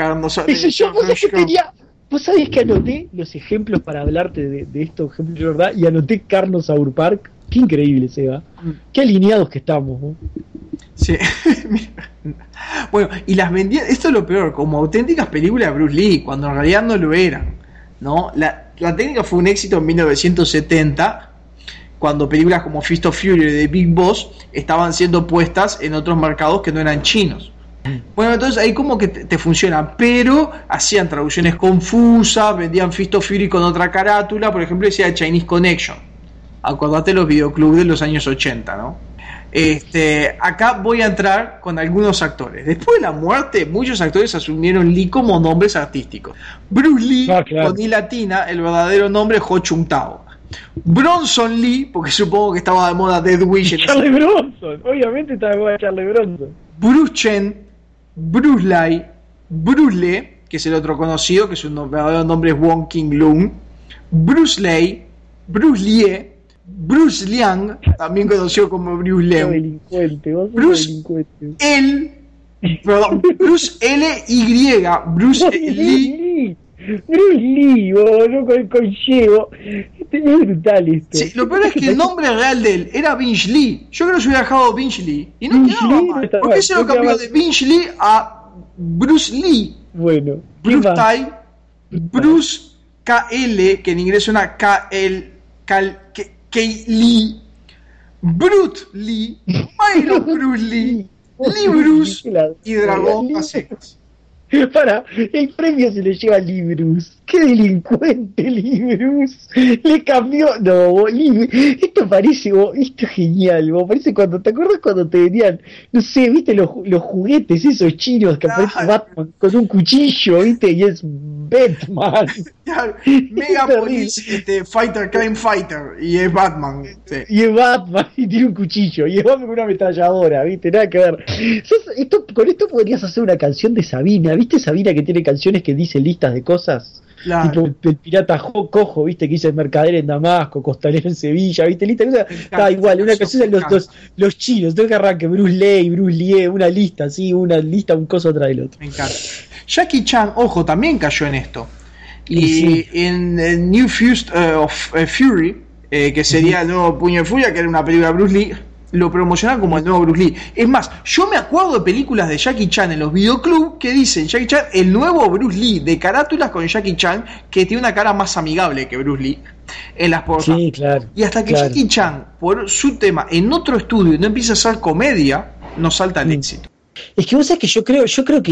¿Vos sabés que anoté los ejemplos para hablarte de estos ejemplos de verdad? Y anoté Carnosaur Park. Qué increíble, Seba. Qué alineados que estamos, ¿no? Sí. Bueno, y las vendían, esto es lo peor, como auténticas películas de Bruce Lee, cuando en realidad no lo eran, ¿no? La técnica fue un éxito en 1970, cuando películas como Fist of Fury de Big Boss estaban siendo puestas en otros mercados que no eran chinos. Bueno, entonces ahí como que te funciona, pero hacían traducciones confusas, vendían Fist of Fury con otra carátula, por ejemplo decía Chinese Connection. Acordate los videoclubs de los años 80, ¿no? Acá voy a entrar con algunos actores. Después de la muerte, muchos actores asumieron Lee como nombres artísticos. Bruce Lee, claro. Con I latina, el verdadero nombre es Ho Chung Tao. Bronson Lee, porque supongo que estaba de moda Dead Wish. Charlie Bronson, obviamente estaba de moda Charlie Bronson. Bruce Chen, Bruce Lai, Bruce Lee, que es el otro conocido, que su verdadero nombre es Wong King Lung. Bruce Lee, Bruce Lie, Bruce Liang, también conocido como Bruce Lee. Bruce L-Y, Bruce Lee. Bruce Lee, boludo, con Diego. Es brutal esto. Sí, lo peor es que el nombre real de él era Vince Lee. Yo creo que se hubiera dejado Vince Lee. Y no quedaba mal. ¿Por qué se lo cambió de Vince Lee a Bruce Lee? Bueno. Bruce Tai, Bruce KL, que en inglés suena Lee, Brute Lee, Byron Bruce Lee, Lee Bruce y Dragón a secas. Para, el premio se lo lleva Lee Bruce. ¡Qué delincuente Lee Bruce! Le cambió... No, esto parece... esto es genial, parece cuando... ¿Te acuerdas cuando te vendían, no sé, viste los juguetes esos chinos que aparece Batman con un cuchillo, viste? Y es Batman. Megapolis, Fighter, Crime Fighter, y es Batman. Sí. Y es Batman, y tiene un cuchillo, y es Batman con una ametralladora, viste, nada que ver. Con esto podrías hacer una canción de Sabina, ¿viste Sabina que tiene canciones que dice listas de cosas? Claro. Tipo el pirata cojo, viste, que dice mercader en Damasco, costalero en Sevilla, viste, lista, está igual, una canción de los chinos, tengo que arranque Bruce Lee, una lista, así, un coso atrás del otro. Me encanta. Jackie Chan, ojo, también cayó en esto. Y sí. En New Fist of Fury, que sería el nuevo Puño de Furia, que era una película de Bruce Lee. Lo promocionan como el nuevo Bruce Lee. Es más, yo me acuerdo de películas de Jackie Chan en los videoclubs que dicen Jackie Chan, el nuevo Bruce Lee, de carátulas con Jackie Chan, que tiene una cara más amigable que Bruce Lee en las portadas. Sí, claro. Y hasta que Jackie Chan, por su tema, en otro estudio no empieza a hacer comedia, no salta el éxito. Es que vos sabés que yo creo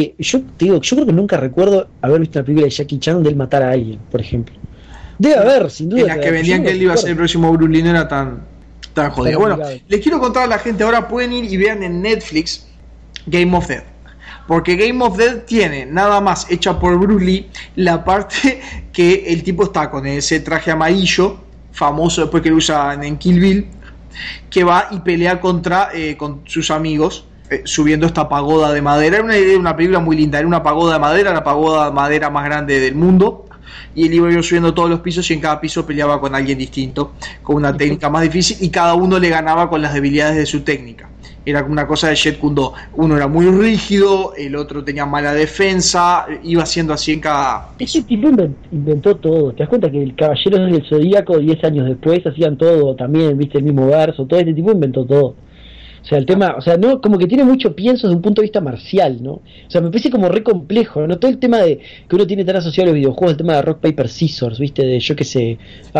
que nunca recuerdo haber visto una película de Jackie Chan donde él matara a alguien, por ejemplo. Debe haber, sin duda. En las que vendían que él iba a ser el próximo Bruce Lee, no era tan jodido. Bueno, les quiero contar a la gente, ahora pueden ir y vean en Netflix Game of Death. Porque Game of Death tiene nada más hecha por Bruce Lee la parte que el tipo está con ese traje amarillo, famoso después que lo usan en Kill Bill, que va y pelea con sus amigos, subiendo esta pagoda de madera. Era una película muy linda, era una pagoda de madera, la pagoda de madera más grande del mundo. Y él iba subiendo todos los pisos y en cada piso peleaba con alguien distinto, con una técnica más difícil, y cada uno le ganaba con las debilidades de su técnica. Era como una cosa de Jeet Kune Do. Uno era muy rígido, el otro tenía mala defensa, iba haciendo así en cada... Ese tipo inventó todo. ¿Te das cuenta que el Caballero del Zodíaco 10 años después hacían todo también, viste, el mismo verso? Todo este tipo inventó todo. O sea, el tema, o sea, no, como que tiene mucho pienso desde un punto de vista marcial, ¿no? O sea, me parece como re complejo, ¿no? Todo el tema de que uno tiene tan asociado a los videojuegos, el tema de Rock Paper Scissors, ¿viste? De yo qué sé,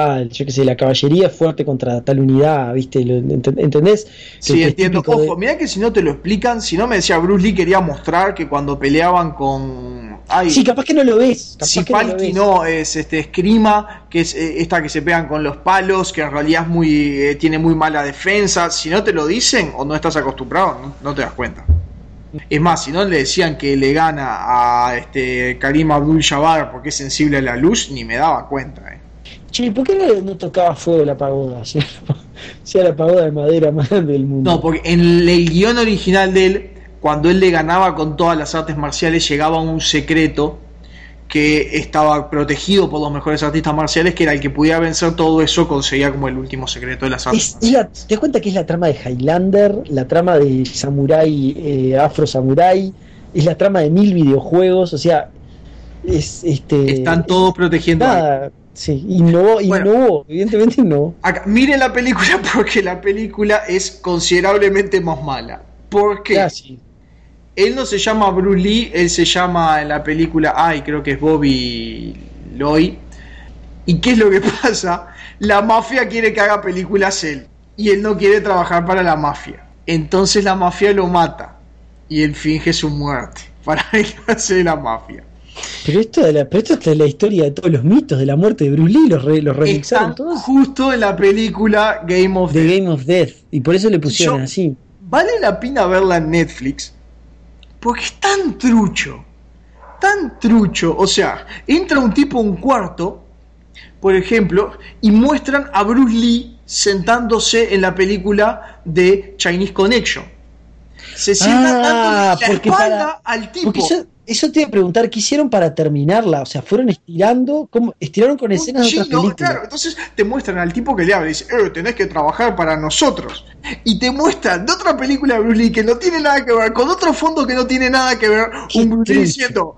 la caballería fuerte contra tal unidad, ¿viste? ¿Entendés? Sí, entiendo. Ojo, mirá que si no te lo explican, si no me decía Bruce Lee quería mostrar que cuando peleaban con... sí, capaz que no lo ves. Si Palki no, es Eskrima, que es esta que se pegan con los palos, que en realidad es tiene muy mala defensa. Si no te lo dicen o no estás acostumbrado, no te das cuenta. Es más, si no le decían que le gana a Karim Abdul-Jabbar porque es sensible a la luz, ni me daba cuenta. Che, ¿por qué no tocaba fuego la pagoda? Sea la pagoda de madera más grande del mundo. No, porque en el guión original de él, cuando él le ganaba con todas las artes marciales, llegaba a un secreto que estaba protegido por los mejores artistas marciales, que era el que pudiera vencer todo eso, conseguía como el último secreto de las artes marciales. ¿Te das cuenta que es la trama de Highlander, la trama de Samurai, Afro Samurai, es la trama de 1000 videojuegos? O sea, están todos protegiendo. Nada, sí, innovó, evidentemente innovó. Acá, miren la película porque la película es considerablemente más mala. ¿Por qué? Sí. Él no se llama Bruce Lee, él se llama en la película, creo que es Bobby Lloyd. ¿Y qué es lo que pasa? La mafia quiere que haga películas él, y él no quiere trabajar para la mafia. Entonces la mafia lo mata, y él finge su muerte para vengarse de la mafia. Pero esto es la historia de todos los mitos de la muerte de Bruce Lee, los remixaron todos. Justo en la película Game of Death, y por eso le pusieron así. Vale la pena verla en Netflix, porque es tan trucho, o sea, entra un tipo a un cuarto, por ejemplo, y muestran a Bruce Lee sentándose en la película de Chinese Connection. Se sienta dándole la espalda al tipo. Eso te iba a preguntar, ¿qué hicieron para terminarla? O sea, ¿fueron estirando? ¿Cómo? ¿Estiraron con escenas de otras películas? Claro, entonces te muestran al tipo que le habla y dice, tenés que trabajar para nosotros. Y te muestran de otra película de Bruce Lee que no tiene nada que ver, con otro fondo que no tiene nada que ver, un Bruce Lee diciendo,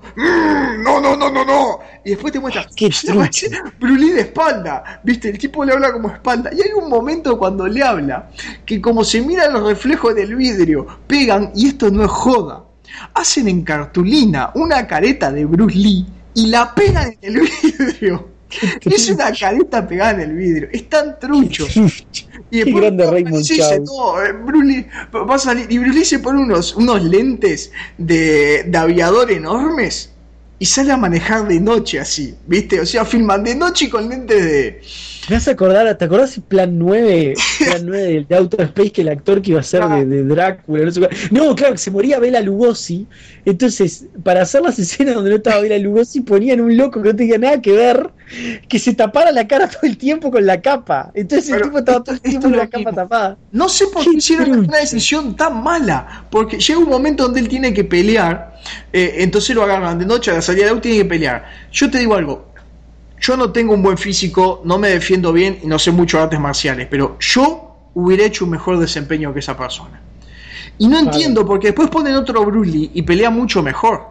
no. Y después te muestran, Bruce Lee de espalda, ¿viste? El tipo le habla como espalda. Y hay un momento cuando le habla, que como se miran los reflejos del vidrio, pegan, y esto no es joda. Hacen en cartulina una careta de Bruce Lee y la pegan en el vidrio. Es una careta pegada en el vidrio. Es tan trucho. Y después grande Raymond Chow. Bruce Lee va a salir. Y Bruce Lee se pone unos lentes de aviador enormes y sale a manejar de noche así, ¿viste? O sea, filman de noche con lentes de... ¿Te vas a acordar? ¿Te acordás el Plan 9 de Outer Space, que el actor que iba a ser de Drácula? No, claro, que se moría Bela Lugosi. Entonces, para hacer las escenas donde no estaba Bela Lugosi, ponían un loco que no tenía nada que ver, que se tapara la cara todo el tiempo con la capa. Entonces el tipo estaba todo el tiempo con la capa tapada. No sé por qué hicieron una decisión tan mala, porque llega un momento donde él tiene que pelear, entonces lo agarran de noche, a la salida de auto tiene que pelear. Yo te digo algo, yo no tengo un buen físico, no me defiendo bien y no sé mucho de artes marciales, pero yo hubiera hecho un mejor desempeño que esa persona. Y no entiendo, porque después ponen otro Bruce Lee y pelea mucho mejor.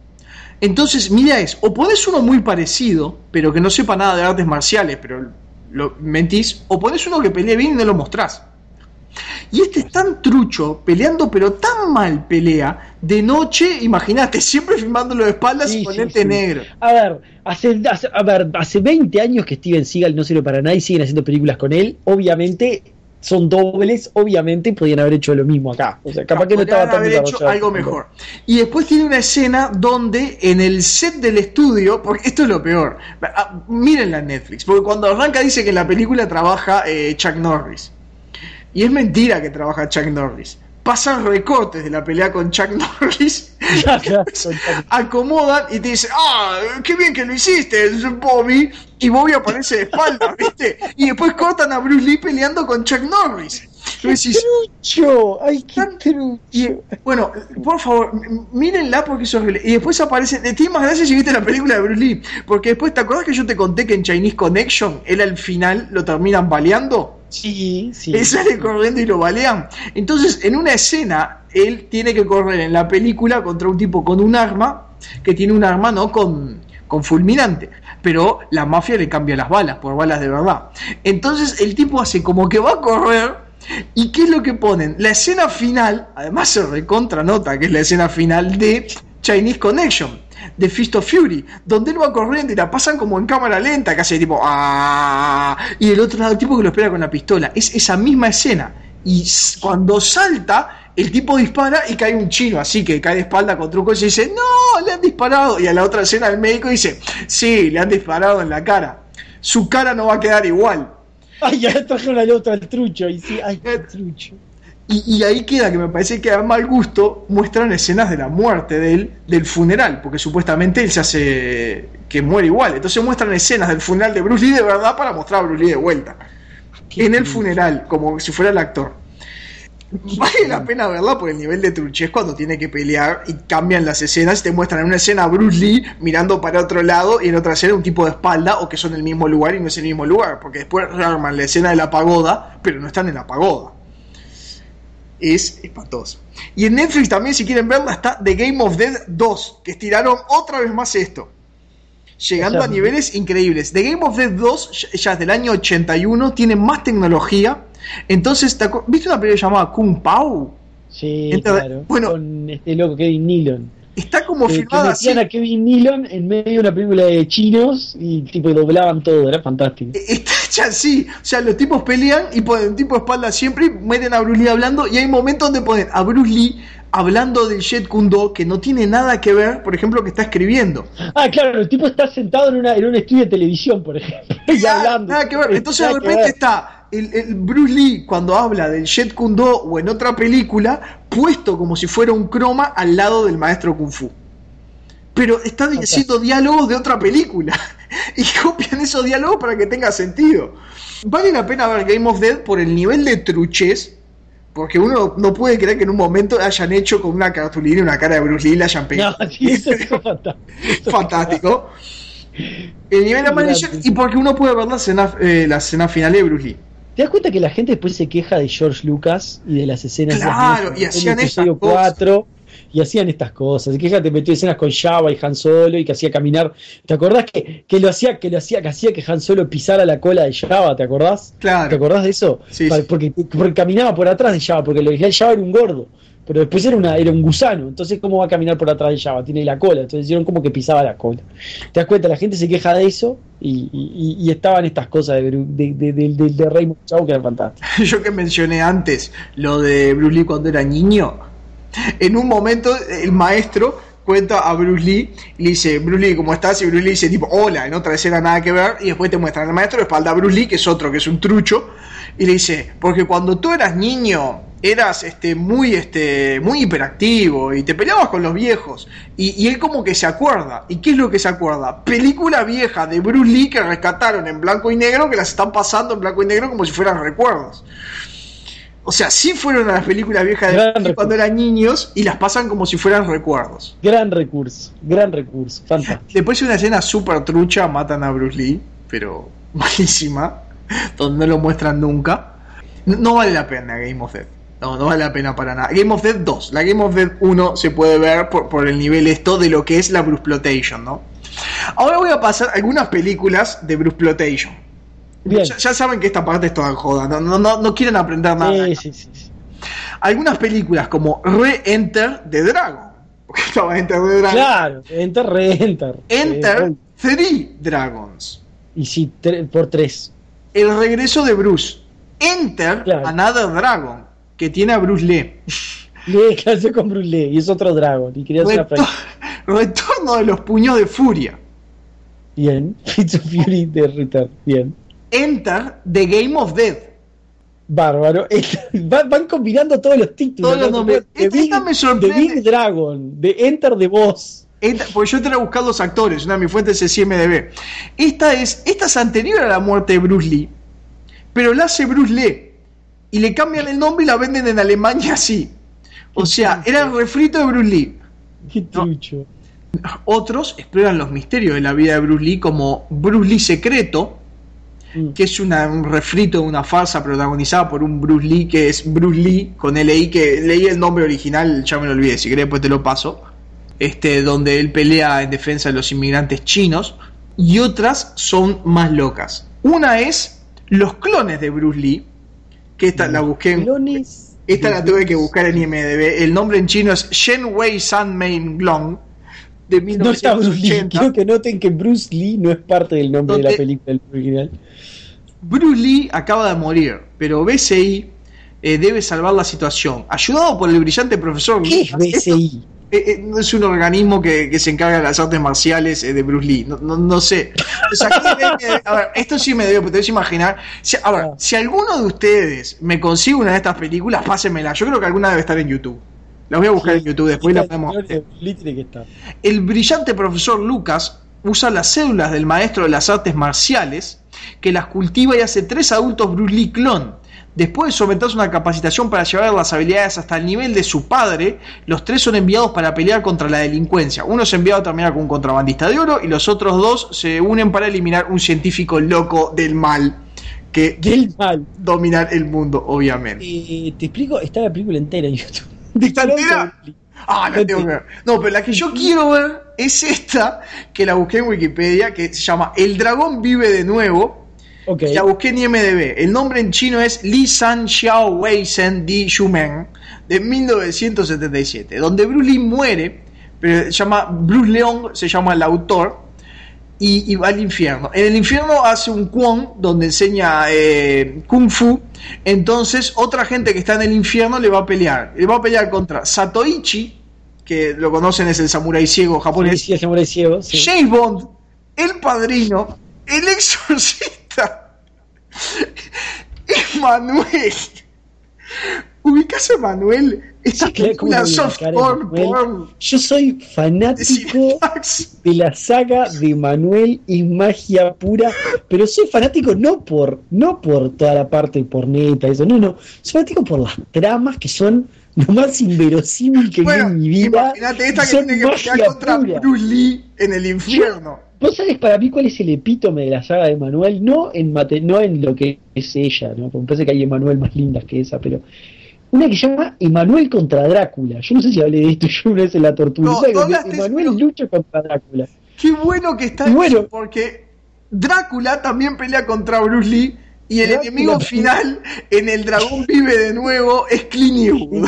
Entonces, mira, o podés uno muy parecido, pero que no sepa nada de artes marciales, pero lo mentís, o pones uno que pelee bien y no lo mostrás. Y este es tan trucho, peleando, pero tan mal pelea, de noche, imagínate, siempre filmándolo de espaldas y con lente negro. A ver, hace 20 años que Steven Seagal no sirve para nada y siguen haciendo películas con él. Obviamente son dobles, obviamente podían haber hecho lo mismo acá. O sea, capaz que no estaba tan haber hecho algo mejor. Y después tiene una escena donde en el set del estudio, porque esto es lo peor, mírenla en Netflix, porque cuando arranca dice que en la película trabaja Chuck Norris. Y es mentira que trabaja Chuck Norris. Pasan recortes de la pelea con Chuck Norris, acomodan y te dicen, qué bien que lo hiciste, Bobby, y Bobby aparece de espalda, ¿viste? Y después cortan a Bruce Lee peleando con Chuck Norris. ¡Qué trucho! ¡Ay, qué trucho! Y, bueno, por favor, mírenla porque es horrible. Y después aparece, tiene más gracia si viste la película de Bruce Lee, porque después, ¿te acordás que yo te conté que en Chinese Connection él al final lo terminan baleando? Sí. Él sale corriendo y lo balean. Entonces, en una escena, él tiene que correr en la película contra un tipo con un arma, que tiene un arma no con fulminante, pero la mafia le cambia las balas por balas de verdad. Entonces, el tipo hace como que va a correr. ¿Y qué es lo que ponen? La escena final, además se recontranota que es la escena final de Chinese Connection, de Fist of Fury, donde él va corriendo y la pasan como en cámara lenta, que hace tipo y el otro lado, el tipo que lo espera con la pistola. Es esa misma escena. Y cuando salta, el tipo dispara y cae un chino, así que cae de espalda con trucos y dice, no, le han disparado. Y a la otra escena el médico dice, sí, le han disparado en la cara. Su cara no va a quedar igual. Ay, ya trajeron al otro al trucho. Y sí, ay, qué trucho. Y ahí queda, que me parece que a mal gusto muestran escenas de la muerte de él, del funeral, porque supuestamente él se hace que muere igual. Entonces muestran escenas del funeral de Bruce Lee de verdad para mostrar a Bruce Lee de vuelta. En el funeral, como si fuera el actor. Vale la pena verla por el nivel de truchez cuando tiene que pelear y cambian las escenas y te muestran en una escena a Bruce Lee mirando para otro lado y en otra escena un tipo de espalda, o que son el mismo lugar y no es el mismo lugar, porque después rearman la escena de la pagoda, pero no están en la pagoda. Es espantoso. Y en Netflix también, si quieren verla, está The Game of Death 2, que estiraron otra vez más esto, llegando a niveles increíbles. The Game of Death 2 ya es del año 81, tiene más tecnología. Entonces, ¿viste una película llamada Kung Pao? Sí, claro. Bueno, con este loco Kevin Nealon. Está como filmada así. Metían a Kevin Nealon en medio de una película de chinos y tipo doblaban todo, era fantástico. Está hecha así, o sea, los tipos pelean y ponen un tipo de espalda siempre y meten a Bruce Lee hablando, y hay momentos donde ponen a Bruce Lee hablando del Jeet Kune Do que no tiene nada que ver, por ejemplo, que está escribiendo. Claro, el tipo está sentado en un estudio de televisión, por ejemplo, y hablando. Nada que ver. Entonces de repente está el Bruce Lee cuando habla del Jeet Kune Do o en otra película, puesto como si fuera un croma al lado del maestro Kung Fu. Pero está diciendo diálogos de otra película y copian esos diálogos para que tenga sentido. Vale la pena ver Game of Death por el nivel de truchez, porque uno no puede creer que en un momento hayan hecho con una cartulina y una cara de Bruce Lee y la hayan pegado. No, sí, eso es fantástico. El nivel de maldición, y porque uno puede ver la escena final de Bruce Lee. ¿Te das cuenta que la gente después se queja de George Lucas y de las escenas? Claro, y hacían estas cosas. Y hacían estas cosas. Que te metió escenas con Jabba y Han Solo y que hacía caminar. ¿Te acordás que hacía que Han Solo pisara la cola de Jabba? ¿Te acordás? Claro. ¿Te acordás de eso? Sí, porque caminaba por atrás de Jabba, porque el Jabba era un gordo. Pero después era un gusano. Entonces, ¿cómo va a caminar por atrás de Jabba? Tiene la cola. Entonces hicieron como que pisaba la cola. ¿Te das cuenta? La gente se queja de eso y estaban estas cosas de Raymond Chow que eran fantásticas. Yo que mencioné antes lo de Bruce Lee cuando era niño, en un momento el maestro cuenta a Bruce Lee y le dice, Bruce Lee, ¿cómo estás? Y Bruce Lee dice tipo, hola, en otra escena nada que ver, y después te muestran al maestro de espalda a Bruce Lee, que es otro, que es un trucho, y le dice, porque cuando tú eras niño eras muy hiperactivo y te peleabas con los viejos, y él como que se acuerda. ¿Y qué es lo que se acuerda? Película vieja de Bruce Lee que rescataron en blanco y negro, que las están pasando en blanco y negro como si fueran recuerdos. O sea, sí fueron a las películas viejas de Bruce Lee cuando eran niños y las pasan como si fueran recuerdos. Gran recurso, fantástico. Después de una escena súper trucha, matan a Bruce Lee, pero malísima, donde no lo muestran nunca. No vale la pena Game of Death. No vale la pena para nada. Game of Death 2. La Game of Death 1 se puede ver por el nivel de lo que es la Bruceploitation, ¿no? Ahora voy a pasar algunas películas de Bruceploitation. Bien. Ya saben que esta parte es toda joda, no quieren aprender nada. Sí. Algunas películas como Re-Enter the Dragon, porque estaba Enter the Dragon. Claro, Enter. Enter Three Dragons. Y sí, por 3. El regreso de Bruce. Enter Another Dragon, que tiene a Bruce Lee. Le casó con Bruce Lee y es otro dragón. Y quería hacer Retorno de los puños de furia. Bien. Fits of Fury de Return. Bien. Enter the Game of Death. Bárbaro. Van combinando todos los títulos. Todos los nombres. Esta me sorprende. The Big Dragon. The Enter the Boss. Porque yo entré a buscar los actores. Una de mis fuentes es IMDb. Esta es anterior a la muerte de Bruce Lee. Pero la hace Bruce Lee. Y le cambian el nombre y la venden en Alemania así. O sea, era el refrito de Bruce Lee. Qué trucho. Otros exploran los misterios de la vida de Bruce Lee, como Bruce Lee Secreto, que es un refrito de una farsa protagonizada por un Bruce Lee que es Bruce Lee con LI, que leí el nombre original, ya me lo olvidé, si querés después te lo paso, donde él pelea en defensa de los inmigrantes chinos. Y otras son más locas. Una es Los clones de BruceLee, que esta la busqué esta la tuve que buscar en IMDb. El nombre en chino es Shen Wei San Mei Glong, de 1980. No está Bruce Lee. Quiero que noten que Bruce Lee no es parte del nombre de la película original. Bruce Lee acaba de morir, pero BCI debe salvar la situación, ayudado por el brillante profesor. ¿Qué es BCI? Es un organismo que se encarga de las artes marciales de Bruce Lee. No sé. O sea, a ver, esto sí me debe, pero te debes imaginar. Si alguno de ustedes me consigue una de estas películas, pásenmela. Yo creo que alguna debe estar en YouTube. La voy a buscar en YouTube, después la podemos. El brillante profesor Lucas usa las células del maestro de las artes marciales, que las cultiva y hace 3 adultos Bruce Lee clon. Después de someterse a una capacitación para llevar las habilidades hasta el nivel de su padre, los 3 son enviados para pelear contra la delincuencia. Uno es enviado a terminar con un contrabandista de oro y los otros 2 se unen para eliminar un científico loco del mal que dominar el mundo, obviamente. Te explico, está la película entera en YouTube. ¿Está entera? La tengo que ver. No, pero la que yo quiero ver es esta, que la busqué en Wikipedia, que se llama El dragón vive de nuevo. Okay. La busqué en IMDb. El nombre en chino es Li San Xiao Wei Sen Di Shumen, de 1977, donde Bruce Lee muere, pero se llama Bruce Leong, se llama el autor, y va al infierno. En el infierno hace un Kwon donde enseña Kung Fu. Entonces otra gente que está en el infierno le va a pelear. Le va a pelear contra Satoichi, que lo conocen, es el samurái ciego japonés. Sí, el samurái ciego. Sí. James Bond, El Padrino, El Exorcista, Emanuel. ¿Ubicás a Emanuel? Esta película soft porn. Yo soy fanático de la saga de Emanuel y magia pura, pero soy fanático no por toda la parte porneta, eso, no. Soy fanático por las tramas que son lo más inverosímil que vi en mi vida. Imagínate esta que tiene que pelear contra Bruce Lee en el infierno. ¿Vos sabés para mí cuál es el epítome de la saga de Emanuel? No en lo que es ella, ¿no? Porque me parece que hay Emanuel más lindas que esa, pero una que se llama Emanuel contra Drácula. Yo no sé si hablé de esto yo una vez en la tortura. Emanuel lucha contra Drácula. Qué bueno que está eso, porque Drácula también pelea contra Bruce Lee y el enemigo final en El dragón vive de nuevo es Clint Eastwood.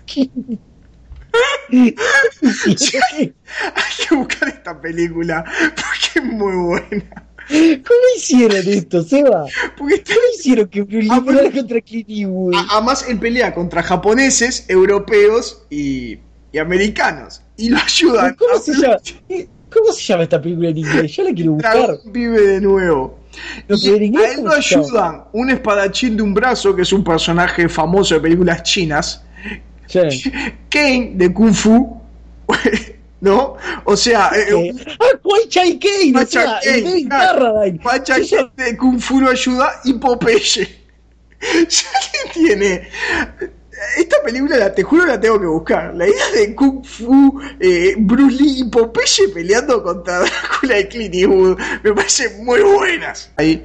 Sí, hay que buscar esta película porque es muy buena. ¿Cómo hicieron esto, Seba? ¿Cómo hicieron que Bruce Lee peleara contra Clint Eastwood? Además, él pelea contra japoneses, europeos y americanos. Y lo ayudan. ¿Cómo se llama esta película en inglés? Yo la quiero buscar. Vive de nuevo. Y a él lo ayudan un espadachín de un brazo, que es un personaje famoso de películas chinas. Sí. Kane de Kung Fu, ¿no? O sea, Kwai Chai Kane, o sea, Kwai Chai Kane de Kung Fu lo ayuda y Popeye. Ya le tiene. Esta película, te juro, la tengo que buscar. La idea de Kung Fu, Bruce Lee y Popeye peleando contra Drácula y Clint Eastwood me parecen muy buenas. Ahí.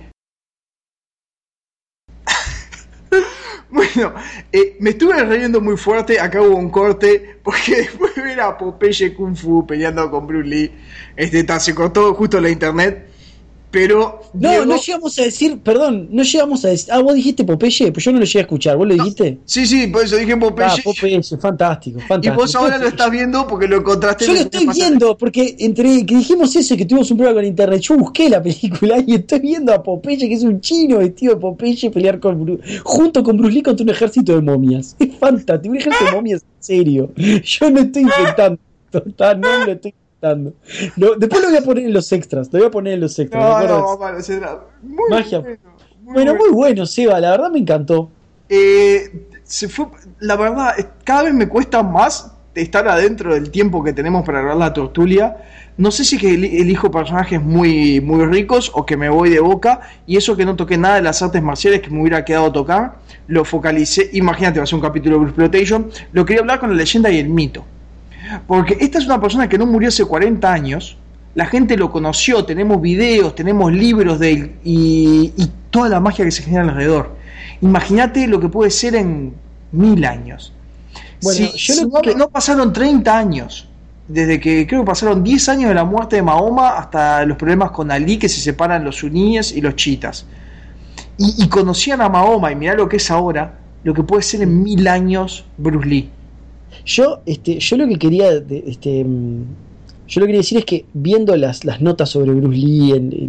Bueno, me estuve riendo muy fuerte. Acá hubo un corte porque después de ver a Popeye Kung Fu peleando con Bruce Lee, se cortó justo la internet. Pero No, no llegamos a decir, perdón, no llegamos a decir. Vos dijiste Popeye, pues yo no lo llegué a escuchar, ¿vos lo dijiste? Sí, por eso dije Popeye. Popeye, fantástico. Y vos ahora lo estás viendo porque lo encontraste. Yo lo estoy viendo porque entre que dijimos eso y que tuvimos un problema con internet, yo busqué la película y estoy viendo a Popeye, que es un chino vestido de Popeye, pelear junto con Bruce Lee contra un ejército de momias. Es fantástico, un ejército de momias, en serio. Yo no estoy inventando, no lo estoy inventando. Después lo voy a poner en los extras, No, muy magia. Bueno, muy bueno, Seba, la verdad me encantó. La verdad, cada vez me cuesta más estar adentro del tiempo que tenemos para grabar la tertulia. No sé si es que elijo personajes muy ricos o que me voy de boca, y eso que no toqué nada de las artes marciales que me hubiera quedado a tocar, lo focalicé. Imagínate, va a ser un capítulo de Exploitation. Lo quería hablar con la leyenda y el mito, porque esta es una persona que no murió hace 40 años. La gente lo conoció, tenemos videos, tenemos libros de él y toda la magia que se genera alrededor. Imagínate lo que puede ser en 1000 años. Bueno, no pasaron 30 años, desde que creo que pasaron 10 años de la muerte de Mahoma hasta los problemas con Ali, que se separan los suníes y los chiitas. Y conocían a Mahoma, y mirá lo que es ahora, lo que puede ser en 1000 años Bruce Lee. Yo lo que quería yo lo que quería decir es que viendo las notas sobre Bruce Lee